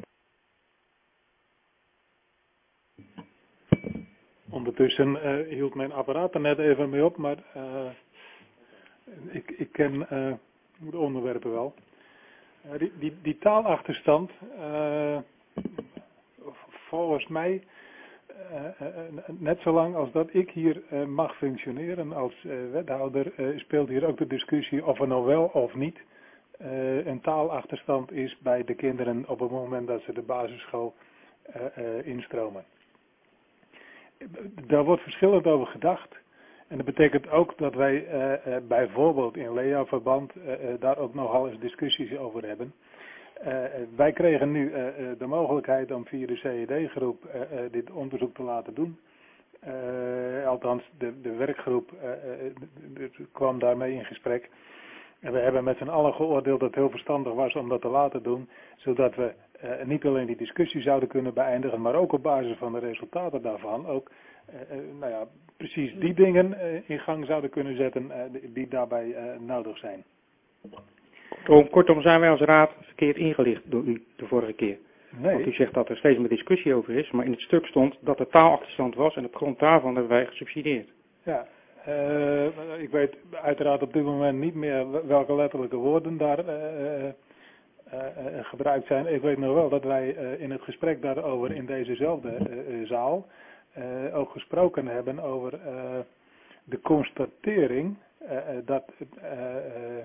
Ondertussen uh, hield mijn apparaat er net even mee op, maar uh, ik, ik ken uh, de onderwerpen wel. Uh, die, die, die taalachterstand, uh, volgens mij uh, uh, net zolang als dat ik hier uh, mag functioneren als uh, wethouder, uh, speelt hier ook de discussie of er nou wel of niet uh, een taalachterstand is bij de kinderen op het moment dat ze de basisschool uh, uh, instromen. Daar wordt verschillend over gedacht. En dat betekent ook dat wij uh, uh, bijvoorbeeld in L E A-verband uh, uh, daar ook nogal eens discussies over hebben. Uh, wij kregen nu uh, uh, de mogelijkheid om via de C E D-groep uh, uh, dit onderzoek te laten doen. Uh, althans, de, de werkgroep uh, uh, kwam daarmee in gesprek. En we hebben met z'n allen geoordeeld dat het heel verstandig was om dat te laten doen. Zodat we uh, niet alleen die discussie zouden kunnen beëindigen, maar ook op basis van de resultaten daarvan ook uh, uh, nou ja, precies die dingen uh, in gang zouden kunnen zetten uh, die daarbij uh, nodig zijn. Kortom, kortom zijn wij als raad verkeerd ingelicht door u de vorige keer. Nee. Want u zegt dat er steeds meer discussie over is, maar in het stuk stond dat er taalachterstand was en op grond daarvan hebben wij gesubsidieerd. Ja, uh, ik weet uiteraard op dit moment niet meer welke letterlijke woorden daar uh, uh, uh, gebruikt zijn. Ik weet nog wel dat wij uh, in het gesprek daarover in dezezelfde uh, zaal uh, ook gesproken hebben over uh, de constatering uh, dat uh, uh,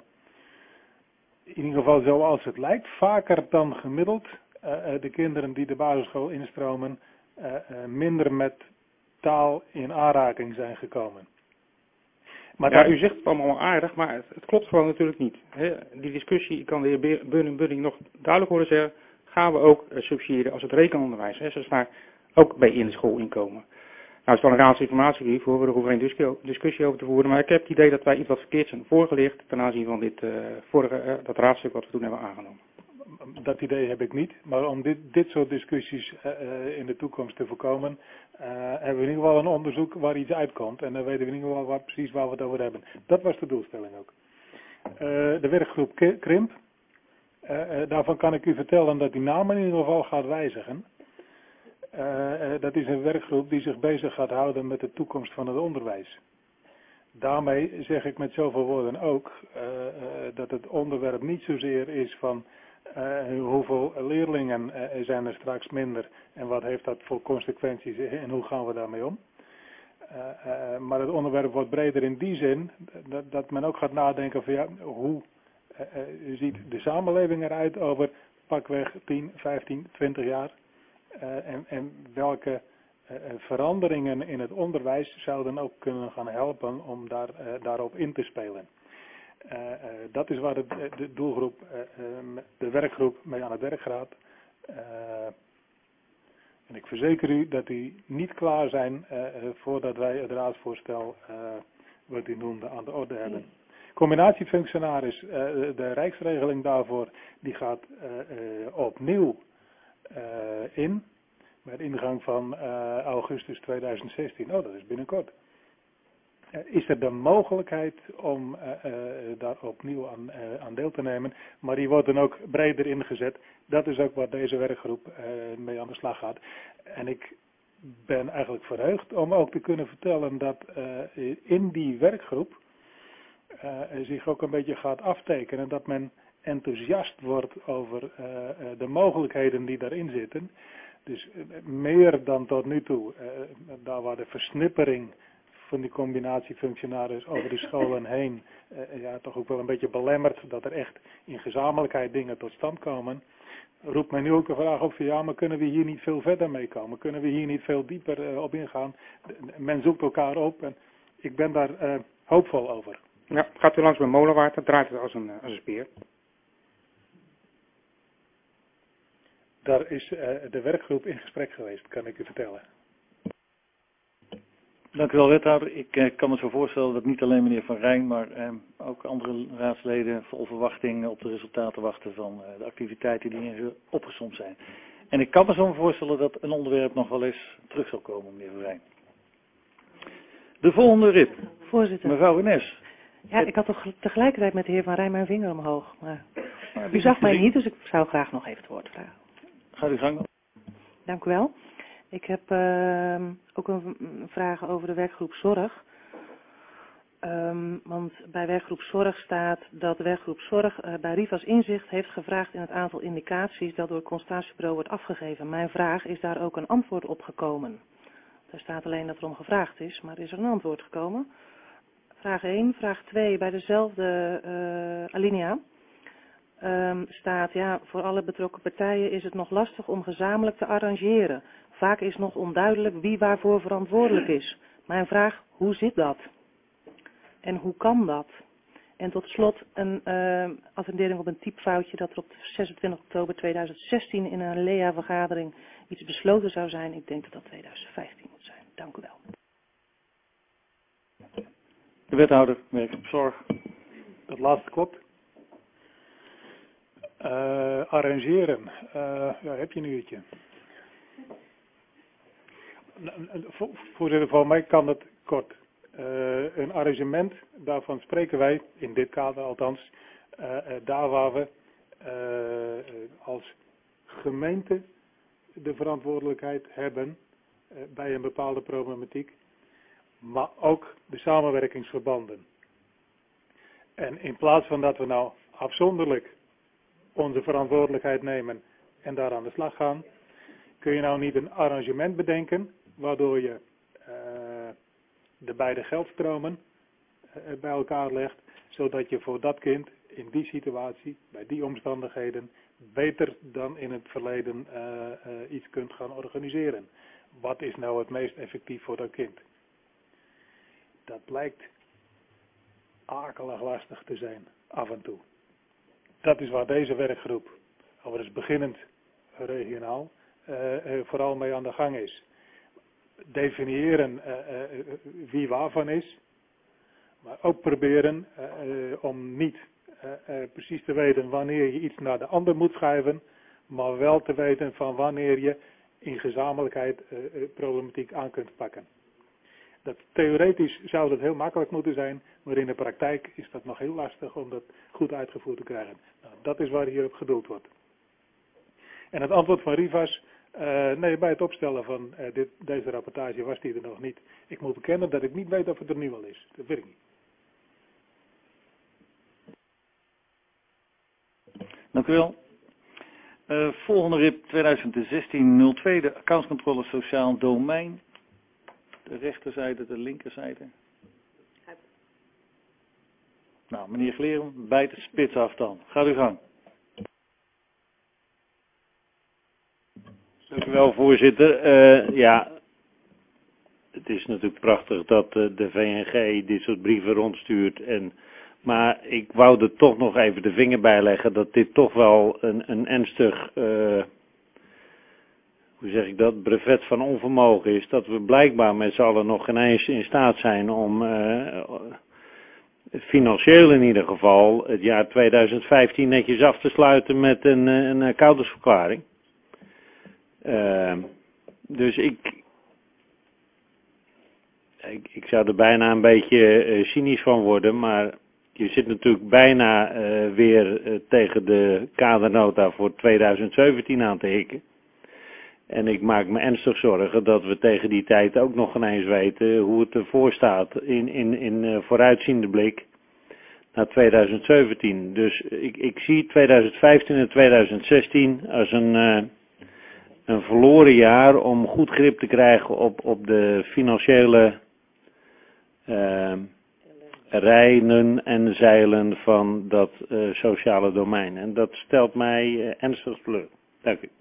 in ieder geval zoals het lijkt, vaker dan gemiddeld uh, de kinderen die de basisschool instromen uh, uh, minder met taal in aanraking zijn gekomen. Maar ja, dan... u zegt het allemaal aardig, maar het, het klopt gewoon natuurlijk niet. He, die discussie, ik kan de heer Bunning nog duidelijk horen zeggen, gaan we ook uh, subsidiëren als het rekenonderwijs. Hè, zoals daar ook bij in de school inkomen. Nou, het is wel een raadsinformatiebrief, hoor, we hoeven geen discussie over te voeren, maar ik heb het idee dat wij iets wat verkeerd zijn voorgelicht ten aanzien van dit uh, vorige, uh, dat raadstuk wat we toen hebben aangenomen. Dat idee heb ik niet, maar om dit, dit soort discussies uh, uh, in de toekomst te voorkomen, uh, hebben we in ieder geval een onderzoek waar iets uitkomt en dan weten we in ieder geval waar, precies waar we het over hebben. Dat was de doelstelling ook. Uh, de werkgroep Krimp, uh, uh, daarvan kan ik u vertellen dat die naam in ieder geval gaat wijzigen. Uh, uh, dat is een werkgroep die zich bezig gaat houden met de toekomst van het onderwijs. Daarmee zeg ik met zoveel woorden ook uh, uh, dat het onderwerp niet zozeer is van uh, hoeveel leerlingen uh, zijn er straks minder en wat heeft dat voor consequenties en hoe gaan we daarmee om. Uh, uh, maar het onderwerp wordt breder in die zin dat, dat men ook gaat nadenken van ja, hoe uh, uh, ziet de samenleving eruit over pakweg tien, vijftien, twintig jaar. Uh, en, en welke uh, veranderingen in het onderwijs zouden ook kunnen gaan helpen om daar, uh, daarop in te spelen. Uh, uh, dat is waar de, de doelgroep, uh, uh, de werkgroep mee aan het werk gaat. Uh, en ik verzeker u dat die niet klaar zijn uh, uh, voordat wij het raadsvoorstel, uh, wat u noemde, aan de orde hebben. Combinatiefunctionaris, uh, de rijksregeling daarvoor, die gaat uh, uh, opnieuw Uh, in, met ingang van uh, augustus tweeduizend zestien. Oh, dat is binnenkort. Uh, is er de mogelijkheid om uh, uh, daar opnieuw aan, uh, aan deel te nemen, maar die wordt dan ook breder ingezet. Dat is ook waar deze werkgroep uh, mee aan de slag gaat. En ik ben eigenlijk verheugd om ook te kunnen vertellen dat uh, in die werkgroep uh, zich ook een beetje gaat aftekenen dat men enthousiast wordt over uh, de mogelijkheden die daarin zitten. Dus uh, meer dan tot nu toe, uh, daar waar de versnippering van die combinatiefunctionaris over de scholen heen uh, ja, toch ook wel een beetje belemmert dat er echt in gezamenlijkheid dingen tot stand komen, roept men nu ook de vraag op van ja, maar kunnen we hier niet veel verder mee komen? Kunnen we hier niet veel dieper uh, op ingaan? Men zoekt elkaar op en ik ben daar uh, hoopvol over. Ja, gaat u langs bij Molenwaard, dat draait het als een, als een speer. Daar is uh, de werkgroep in gesprek geweest, kan ik u vertellen. Dank u wel, wethouder. Ik uh, kan me zo voorstellen dat niet alleen meneer Van Rijn, maar uh, ook andere raadsleden vol verwachting op de resultaten wachten van uh, de activiteiten die hier opgesomd zijn. En ik kan me zo voorstellen dat een onderwerp nog wel eens terug zal komen, meneer Van Rijn. De volgende rit. Voorzitter. Mevrouw Ines. Ja, ik had toch tegelijkertijd met de heer Van Rijn mijn vinger omhoog. Maar u zag mij niet, dus ik zou graag nog even het woord vragen. Ga uw gang. Dank u wel. Ik heb uh, ook een vraag over de werkgroep Zorg. Um, want bij werkgroep Zorg staat dat de werkgroep Zorg uh, bij Rivas Inzicht heeft gevraagd in het aantal indicaties dat door het consultatiebureau wordt afgegeven. Mijn vraag, is daar ook een antwoord op gekomen? Daar staat alleen dat er om gevraagd is, maar is er een antwoord gekomen. Vraag één. Vraag twee, bij dezelfde uh, alinea um, staat, ja, voor alle betrokken partijen is het nog lastig om gezamenlijk te arrangeren. Vaak is nog onduidelijk wie waarvoor verantwoordelijk is. Mijn vraag, hoe zit dat? En hoe kan dat? En tot slot een uh, attendering op een typfoutje dat er op zesentwintig oktober tweeduizend zestien in een L E A-vergadering iets besloten zou zijn. Ik denk dat dat tweeduizend vijftien moet zijn. Dank u wel. De wethouder, werk op zorg. Dat laatste klopt. Uh, arrangeren. Uh, ja, heb je een uurtje. Voorzitter, voor mij kan het kort. Uh, een arrangement, daarvan spreken wij, in dit kader althans, uh, uh, daar waar we uh, als gemeente de verantwoordelijkheid hebben uh, bij een bepaalde problematiek, maar ook de samenwerkingsverbanden. En in plaats van dat we nou afzonderlijk onze verantwoordelijkheid nemen en daar aan de slag gaan, kun je nou niet een arrangement bedenken waardoor je uh, de beide geldstromen uh, bij elkaar legt, zodat je voor dat kind in die situatie, bij die omstandigheden, beter dan in het verleden uh, uh, iets kunt gaan organiseren. Wat is nou het meest effectief voor dat kind? Dat blijkt akelig lastig te zijn, af en toe. Dat is waar deze werkgroep, overigens beginnend regionaal, uh, uh, vooral mee aan de gang is. Definiëren uh, uh, wie waarvan is, maar ook proberen uh, uh, om niet uh, uh, precies te weten wanneer je iets naar de ander moet schuiven, maar wel te weten van wanneer je in gezamenlijkheid uh, uh, problematiek aan kunt pakken. Dat, theoretisch zou dat heel makkelijk moeten zijn, maar in de praktijk is dat nog heel lastig om dat goed uitgevoerd te krijgen. Nou, dat is waar hier op gedoeld wordt. En het antwoord van Rivas, uh, nee, bij het opstellen van uh, dit, deze rapportage was die er nog niet. Ik moet bekennen dat ik niet weet of het er nu al is. Dat weet ik niet. Dank u wel. Uh, volgende R I P tweeduizend zestien nul twee, de accountscontrole sociaal domein. De rechterzijde, de linkerzijde. Nou, meneer Gleren, bijt de spits af dan. Gaat u gang. Dank u wel, voorzitter. Uh, ja, het is natuurlijk prachtig dat uh, de V N G dit soort brieven rondstuurt. En, maar ik wou er toch nog even de vinger bij leggen dat dit toch wel een, een ernstig... Uh, hoe zeg ik dat, brevet van onvermogen is, dat we blijkbaar met z'n allen nog geen eens in staat zijn om, uh, financieel in ieder geval, het jaar tweeduizend vijftien netjes af te sluiten met een, een accountantsverklaring. Uh, dus ik, ik, ik zou er bijna een beetje uh, cynisch van worden, maar je zit natuurlijk bijna uh, weer uh, tegen de kadernota voor tweeduizend zeventien aan te hikken. En ik maak me ernstig zorgen dat we tegen die tijd ook nog ineens weten hoe het ervoor staat in, in, in uh, vooruitziende blik naar tweeduizend zeventien. Dus ik, ik zie tweeduizend vijftien en tweeduizend zestien als een, uh, een verloren jaar om goed grip te krijgen op, op de financiële uh, rijnen en zeilen van dat uh, sociale domein. En dat stelt mij uh, ernstig teleur. Dank u.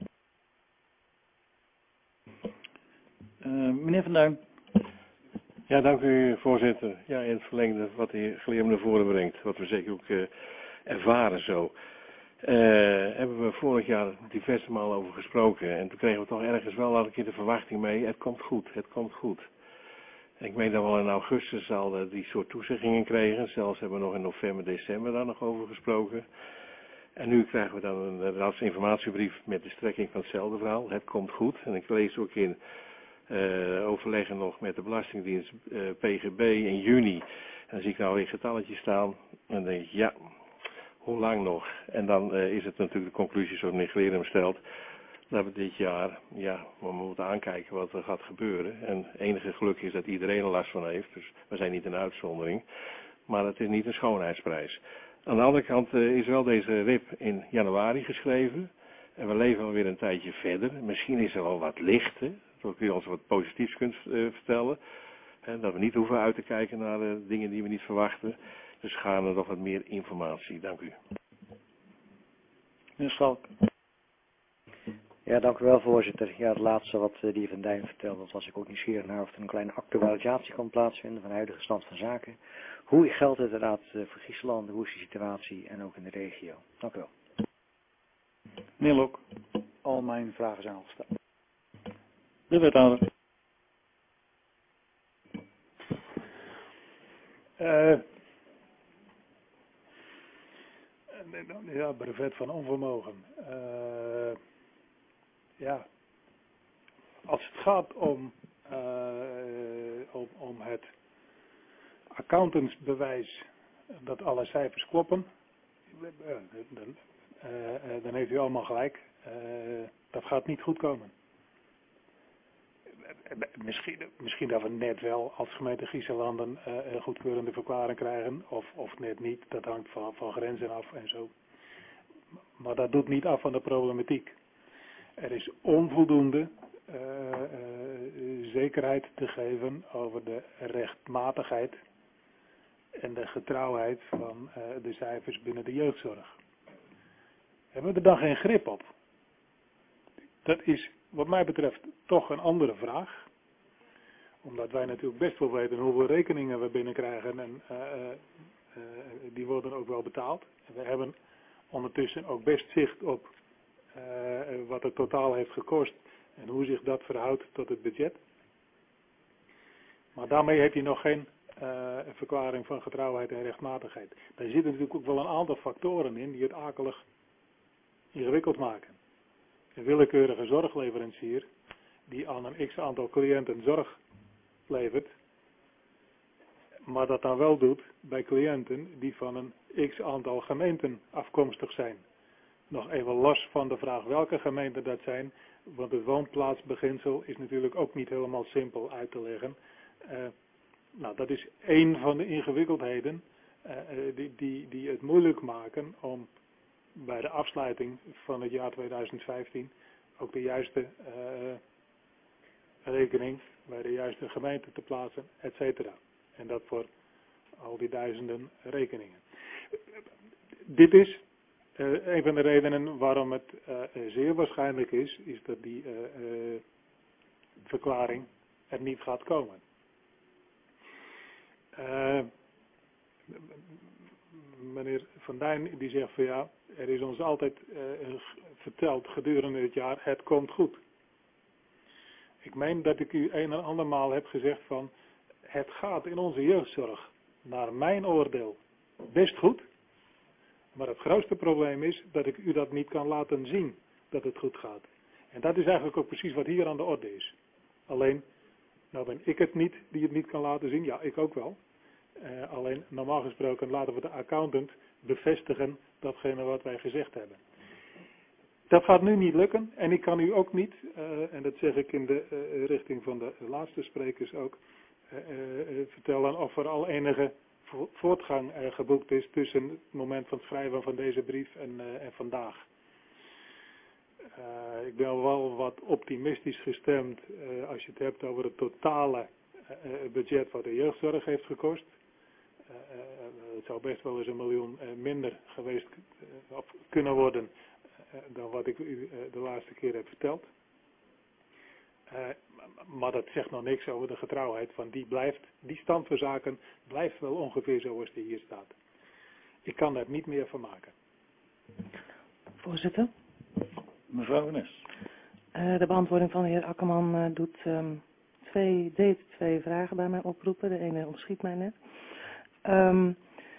Uh, meneer Van Duin. Ja, dank u, voorzitter. Ja, in het verlengde wat de heer Gleren naar voren brengt, wat we zeker ook uh, ervaren zo. Uh, hebben we vorig jaar diverse malen over gesproken en toen kregen we toch ergens wel al een keer de verwachting mee, het komt goed, het komt goed. En ik meen dat we al in augustus al uh, die soort toezeggingen kregen, zelfs hebben we nog in november, december daar nog over gesproken. En nu krijgen we dan een raadsinformatiebrief met de strekking van hetzelfde verhaal, het komt goed. En ik lees ook in Uh, overleggen nog met de Belastingdienst uh, P G B in juni. En dan zie ik nou weer getalletjes staan. En dan denk ik, ja, hoe lang nog? En dan uh, is het natuurlijk de conclusie zoals meneer Gleren hem stelt. Dat we dit jaar, ja, we moeten aankijken wat er gaat gebeuren. En het enige geluk is dat iedereen er last van heeft. Dus we zijn niet een uitzondering. Maar het is niet een schoonheidsprijs. Aan de andere kant uh, is wel deze R I P in januari geschreven. En we leven alweer een tijdje verder. Misschien is er al wat licht, hè, zodat u ons wat positiefs kunt uh, vertellen. En dat we niet hoeven uit te kijken naar uh, dingen die we niet verwachten. Dus gaan er nog wat meer informatie. Dank u. Meneer Schalk. Ja, dank u wel, voorzitter. Ja, het laatste wat uh, de heer Van Duin vertelde, dat was ik ook nieuwsgierig naar of er een kleine actualisatie kan plaatsvinden van de huidige stand van zaken. Hoe geldt het inderdaad uh, voor Griekenland, hoe is de situatie en ook in de regio? Dank u wel. Meneer Lok. Al mijn vragen zijn al gesteld. De wethouder. Uh, ja, brevet van onvermogen. Uh, ja, als het gaat om, uh, om, om het accountantsbewijs dat alle cijfers kloppen, uh, dan, uh, dan heeft u allemaal gelijk. Uh, dat gaat niet goed komen. Misschien, misschien dat we net wel als gemeente Griezenlanden uh, een goedkeurende verklaring krijgen, of, of net niet. Dat hangt van, van grenzen af en zo. Maar dat doet niet af van de problematiek. Er is onvoldoende uh, uh, zekerheid te geven over de rechtmatigheid en de getrouwheid van uh, de cijfers binnen de jeugdzorg. Hebben we er dan geen grip op? Dat is wat mij betreft toch een andere vraag. Omdat wij natuurlijk best wel weten hoeveel rekeningen we binnenkrijgen en uh, uh, uh, die worden ook wel betaald. En we hebben ondertussen ook best zicht op uh, wat het totaal heeft gekost en hoe zich dat verhoudt tot het budget. Maar daarmee heb je nog geen uh, verklaring van getrouwheid en rechtmatigheid. Daar zitten natuurlijk ook wel een aantal factoren in die het akelig ingewikkeld maken. Een willekeurige zorgleverancier die aan een x aantal cliënten zorg levert, maar dat dan wel doet bij cliënten die van een x aantal gemeenten afkomstig zijn. Nog even los van de vraag welke gemeenten dat zijn, want het woonplaatsbeginsel is natuurlijk ook niet helemaal simpel uit te leggen. Uh, nou, dat is één van de ingewikkeldheden uh, die, die, die het moeilijk maken om bij de afsluiting van het jaar tweeduizend vijftien ook de juiste uh, rekening bij de juiste gemeente te plaatsen, et cetera. En dat voor al die duizenden rekeningen. Dit is uh, een van de redenen waarom het uh, zeer waarschijnlijk is, is dat die uh, uh, verklaring er niet gaat komen. Uh, meneer Van Duin die zegt van ja, er is ons altijd uh, verteld gedurende het jaar, het komt goed. Ik meen dat ik u een en andermaal heb gezegd van, het gaat in onze jeugdzorg, naar mijn oordeel, best goed. Maar het grootste probleem is dat ik u dat niet kan laten zien, dat het goed gaat. En dat is eigenlijk ook precies wat hier aan de orde is. Alleen, nou ben ik het niet die het niet kan laten zien, ja, ik ook wel. Uh, alleen, normaal gesproken laten we de accountant bevestigen datgene wat wij gezegd hebben. Dat gaat nu niet lukken en ik kan u ook niet, uh, en dat zeg ik in de uh, richting van de laatste sprekers ook, uh, uh, vertellen of er al enige vo voortgang uh, geboekt is tussen het moment van het schrijven van deze brief en, uh, en vandaag. Uh, ik ben wel wat optimistisch gestemd uh, als je het hebt over het totale uh, budget wat de jeugdzorg heeft gekost. Uh, uh, het zou best wel eens een miljoen uh, minder geweest uh, of kunnen worden uh, dan wat ik u uh, de laatste keer heb verteld. Uh, maar dat zegt nog niks over de getrouwheid, want die blijft, die stand van zaken blijft wel ongeveer zoals die hier staat. Ik kan daar niet meer van maken. Voorzitter. Mevrouw Nes. Uh, de beantwoording van de heer Akkerman uh, doet um, twee, deed twee vragen bij mij oproepen. De ene ontschiet mij net. Um,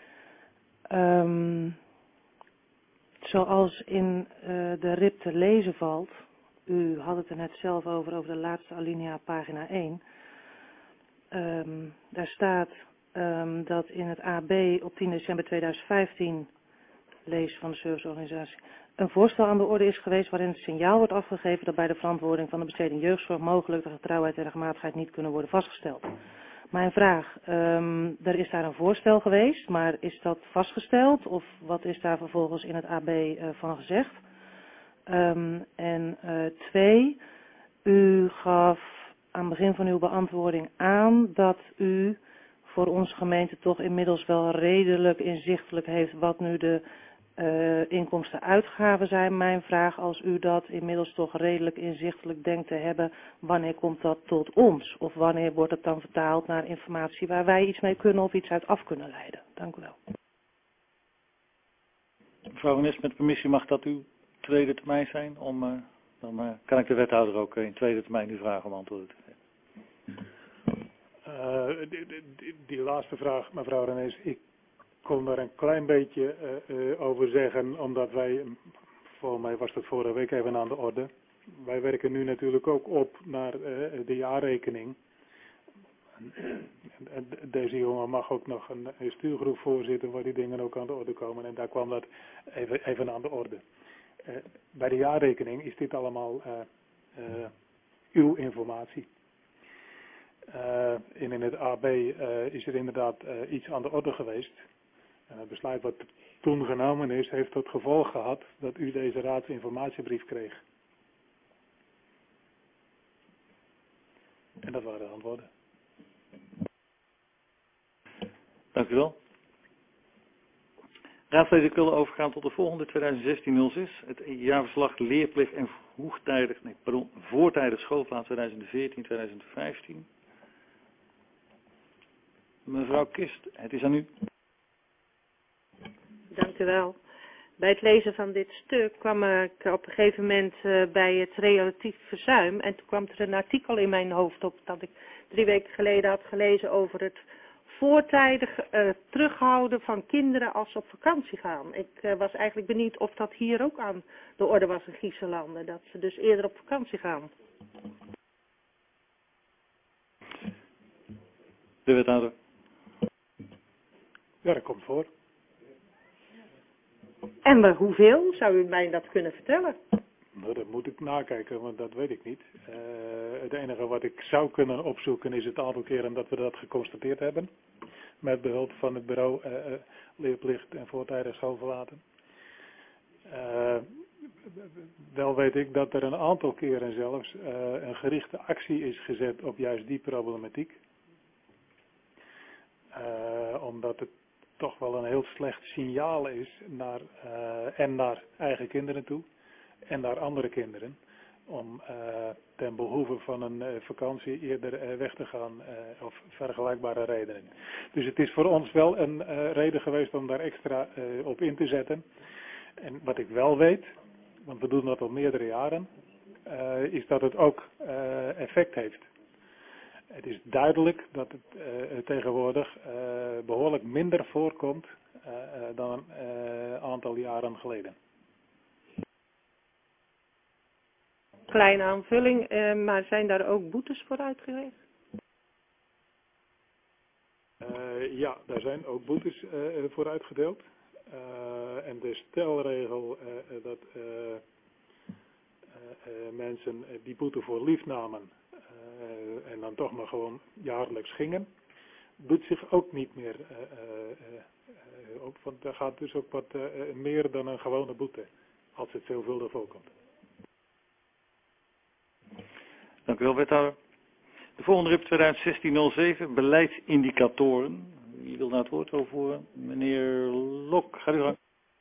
um, zoals in uh, de R I P te lezen valt, u had het er net zelf over, over de laatste alinea, pagina één. Um, daar staat um, dat in het A B op tien december tweeduizend vijftien, lees van de serviceorganisatie, een voorstel aan de orde is geweest waarin het signaal wordt afgegeven dat bij de verantwoording van de besteding jeugdzorg mogelijk de getrouwheid en rechtmatigheid niet kunnen worden vastgesteld. Mijn vraag, um, er is daar een voorstel geweest, maar is dat vastgesteld of wat is daar vervolgens in het A B uh, van gezegd? Um, en uh, twee, u gaf aan het begin van uw beantwoording aan dat u voor onze gemeente toch inmiddels wel redelijk inzichtelijk heeft wat nu de uh, inkomsten-uitgaven zijn. Mijn vraag, als u dat inmiddels toch redelijk inzichtelijk denkt te hebben, wanneer komt dat tot ons? Of wanneer wordt het dan vertaald naar informatie waar wij iets mee kunnen of iets uit af kunnen leiden? Dank u wel. Mevrouw Nes, met permissie mag dat uw tweede termijn zijn? Om, uh, dan uh, kan ik de wethouder ook in tweede termijn uw vraag om antwoorden te geven. Uh, die, die, die laatste vraag, mevrouw Renes, ik kon daar een klein beetje uh, uh, over zeggen, omdat wij, volgens mij was dat vorige week even aan de orde, wij werken nu natuurlijk ook op naar uh, de jaarrekening. En deze jongen mag ook nog een, een stuurgroep voorzitten waar die dingen ook aan de orde komen en daar kwam dat even, even aan de orde. Uh, bij de jaarrekening is dit allemaal uh, uh, uw informatie. Uh, en in het A B uh, is er inderdaad uh, iets aan de orde geweest. En het besluit wat toen genomen is, heeft tot gevolg gehad dat u deze raadsinformatiebrief kreeg. En dat waren de antwoorden. Dank u wel. Raadsleden, ik wil overgaan tot de volgende twintig zestien nul zes. Het jaarverslag leerplicht en vroegtijdig, nee, pardon, voortijdig schoolplan twintig veertien twintig vijftien. Mevrouw Kist, het is aan u. Dank u wel. Bij het lezen van dit stuk kwam ik op een gegeven moment uh, bij het relatief verzuim. En toen kwam er een artikel in mijn hoofd op dat ik drie weken geleden had gelezen over het voortijdig uh, terughouden van kinderen als ze op vakantie gaan. Ik uh, was eigenlijk benieuwd of dat hier ook aan de orde was in Griezenlanden. Dat ze dus eerder op vakantie gaan. De wethouder. Ja, dat komt voor. En maar hoeveel? Zou u mij dat kunnen vertellen? Nou, dat moet ik nakijken, want dat weet ik niet. Uh, het enige wat ik zou kunnen opzoeken is het aantal keren dat we dat geconstateerd hebben. Met behulp van het bureau uh, uh, leerplicht en voortijdig schoolverlaten. Uh, wel weet ik dat er een aantal keren zelfs uh, een gerichte actie is gezet op juist die problematiek. Uh, omdat het toch wel een heel slecht signaal is naar, uh, en naar eigen kinderen toe en naar andere kinderen. Om uh, ten behoeve van een uh, vakantie eerder uh, weg te gaan uh, of vergelijkbare redenen. Dus het is voor ons wel een uh, reden geweest om daar extra uh, op in te zetten. En wat ik wel weet, want we doen dat al meerdere jaren, uh, is dat het ook uh, effect heeft. Het is duidelijk dat het uh, tegenwoordig uh, behoorlijk minder voorkomt uh, uh, dan een uh, aantal jaren geleden. Kleine aanvulling, uh, maar zijn daar ook boetes voor uit geweest? Uh, ja, daar zijn ook boetes uh, voor uitgedeeld. Uh, en de stelregel uh, dat uh, uh, uh, mensen die boete voor lief namen uh, en dan toch maar gewoon jaarlijks gingen, doet zich ook niet meer uh, uh, uh, op. Want er gaat dus ook wat uh, meer dan een gewone boete, als het veelvuldig voorkomt. Dank u wel, wethouder. De volgende R I P twintig zestien nul zeven, beleidsindicatoren. Wie wil daar het woord over voeren? Meneer Lok, ga u gang.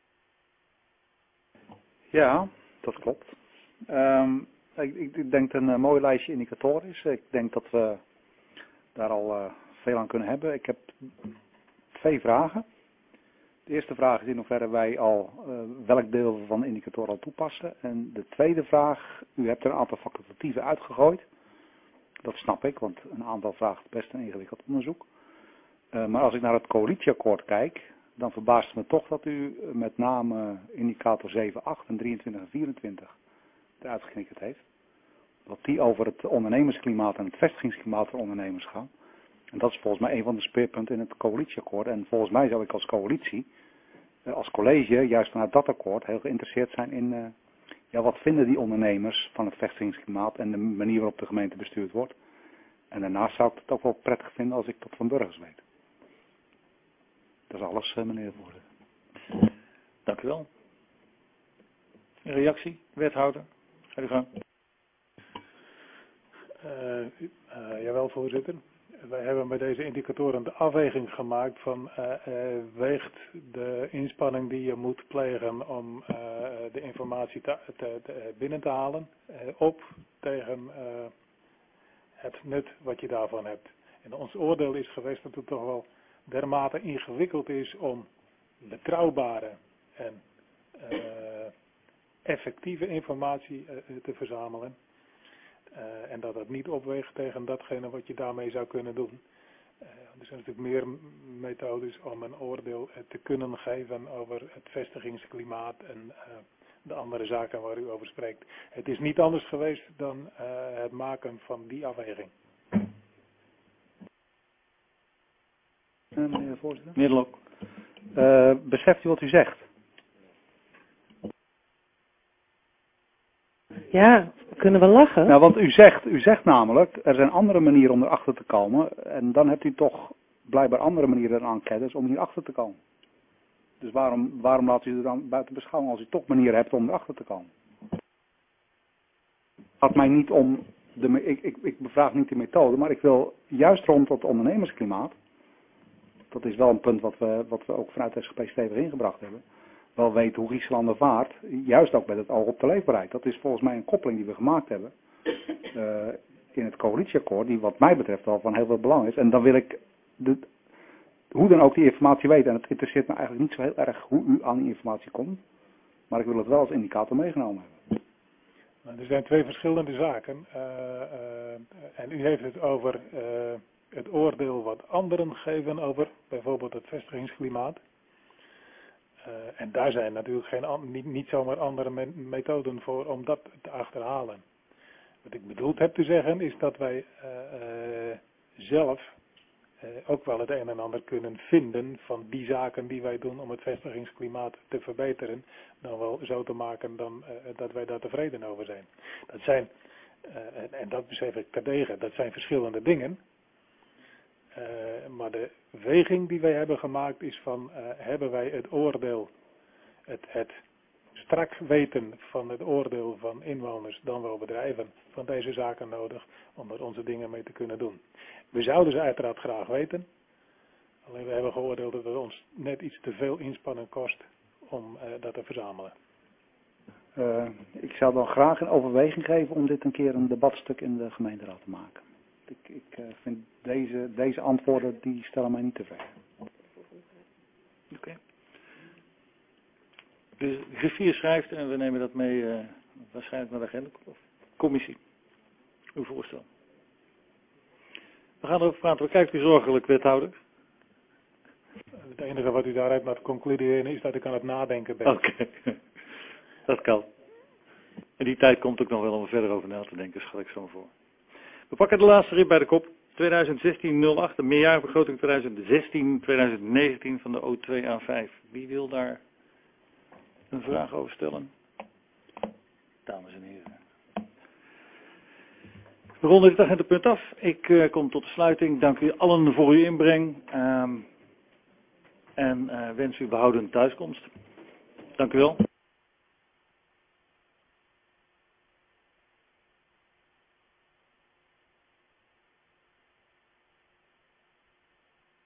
Ja, dat klopt. Um, ik, ik denk dat het een uh, mooi lijstje indicatoren is. Ik denk dat we daar al uh, veel aan kunnen hebben. Ik heb twee vragen. De eerste vraag is in hoeverre wij al uh, welk deel van de indicatoren al toepassen. En de tweede vraag, u hebt er een aantal facultatieven uitgegooid. Dat snap ik, want een aantal vraagt best een ingewikkeld onderzoek. Uh, maar als ik naar het coalitieakkoord kijk, dan verbaast het me toch dat u met name indicator zeven, acht en drieëntwintig en vierentwintig eruit geknikkerd heeft. Dat die over het ondernemersklimaat en het vestigingsklimaat van ondernemers gaan. En dat is volgens mij een van de speerpunten in het coalitieakkoord. En volgens mij zou ik als coalitie, als college, juist vanuit dat akkoord heel geïnteresseerd zijn in uh, ja, wat vinden die ondernemers van het vestigingsklimaat en de manier waarop de gemeente bestuurd wordt. En daarnaast zou ik het ook wel prettig vinden als ik dat van burgers weet. Dat is alles, meneer de voorzitter. Dank u wel. Een reactie, wethouder? Ga u gang. Uh, uh, jawel, voorzitter. Wij hebben bij deze indicatoren de afweging gemaakt van uh, uh, weegt de inspanning die je moet plegen om uh, de informatie te, te, te, binnen te halen uh, op tegen uh, het nut wat je daarvan hebt. En ons oordeel is geweest dat het toch wel dermate ingewikkeld is om betrouwbare en uh, effectieve informatie uh, te verzamelen. Uh, en dat het niet opweegt tegen datgene wat je daarmee zou kunnen doen. Uh, er zijn natuurlijk meer methodes om een oordeel uh, te kunnen geven over het vestigingsklimaat en uh, de andere zaken waar u over spreekt. Het is niet anders geweest dan uh, het maken van die afweging. Uh, meneer de voorzitter. Meneer de Lok. Uh, beseft u wat u zegt? Ja, kunnen we lachen? Nou, want u zegt, u zegt namelijk, er zijn andere manieren om erachter te komen. En dan hebt u toch blijkbaar andere manieren dan enquêtes om hierachter te komen. Dus waarom, waarom laat u er dan buiten beschouwing als u toch manieren hebt om erachter te komen? Het gaat mij niet om, de, ik, ik, ik bevraag niet de methode, maar ik wil juist rond het ondernemersklimaat. Dat is wel een punt wat we, wat we ook vanuit S G P stevig ingebracht hebben. Wel weten hoe Griekenland vaart, juist ook met het oog op de leefbaarheid. Dat is volgens mij een koppeling die we gemaakt hebben uh, in het coalitieakkoord, die wat mij betreft wel van heel veel belang is. En dan wil ik de, hoe dan ook die informatie weten. En het interesseert me eigenlijk niet zo heel erg hoe u aan die informatie komt, maar ik wil het wel als indicator meegenomen hebben. Nou, er zijn twee verschillende zaken. Uh, uh, en u heeft het over uh, het oordeel wat anderen geven over bijvoorbeeld het vestigingsklimaat. Uh, en daar zijn natuurlijk geen, niet, niet zomaar andere me methoden voor om dat te achterhalen. Wat ik bedoeld heb te zeggen is dat wij uh, uh, zelf uh, ook wel het een en ander kunnen vinden van die zaken die wij doen om het vestigingsklimaat te verbeteren, dan wel zo te maken dan, uh, dat wij daar tevreden over zijn. Dat zijn, uh, en, en dat besef ik terdege, dat zijn verschillende dingen. Uh, maar de weging die wij hebben gemaakt is van, uh, hebben wij het oordeel, het, het strak weten van het oordeel van inwoners dan wel bedrijven van deze zaken nodig om er onze dingen mee te kunnen doen. We zouden ze uiteraard graag weten, alleen we hebben geoordeeld dat het ons net iets te veel inspanning kost om uh, dat te verzamelen. Uh, ik zou dan graag een overweging geven om dit een keer een debatstuk in de gemeenteraad te maken. Ik, ik uh, vind deze, deze antwoorden, die stellen mij niet tevreden. Oké. Okay. De griffier schrijft en we nemen dat mee uh, waarschijnlijk naar de agenda of commissie. Uw voorstel. We gaan erover praten. We kijken u zorgelijk, wethouder. Het enige wat u daaruit moet concluderen is dat ik aan het nadenken ben. Oké. Okay. Dat kan. En die tijd komt ook nog wel om er verder over na te denken, schat ik zo voor. We pakken de laatste rib bij de kop. twintig zestien nul acht, de meerjarenbegroting twintig zestien twintig negentien van de O twee A vijf. Wie wil daar een vraag over stellen? Dames en heren. We ronden dit agendapunt af. Ik uh, kom tot de sluiting. Dank u allen voor uw inbreng. Um, en uh, wens u behouden thuiskomst. Dank u wel.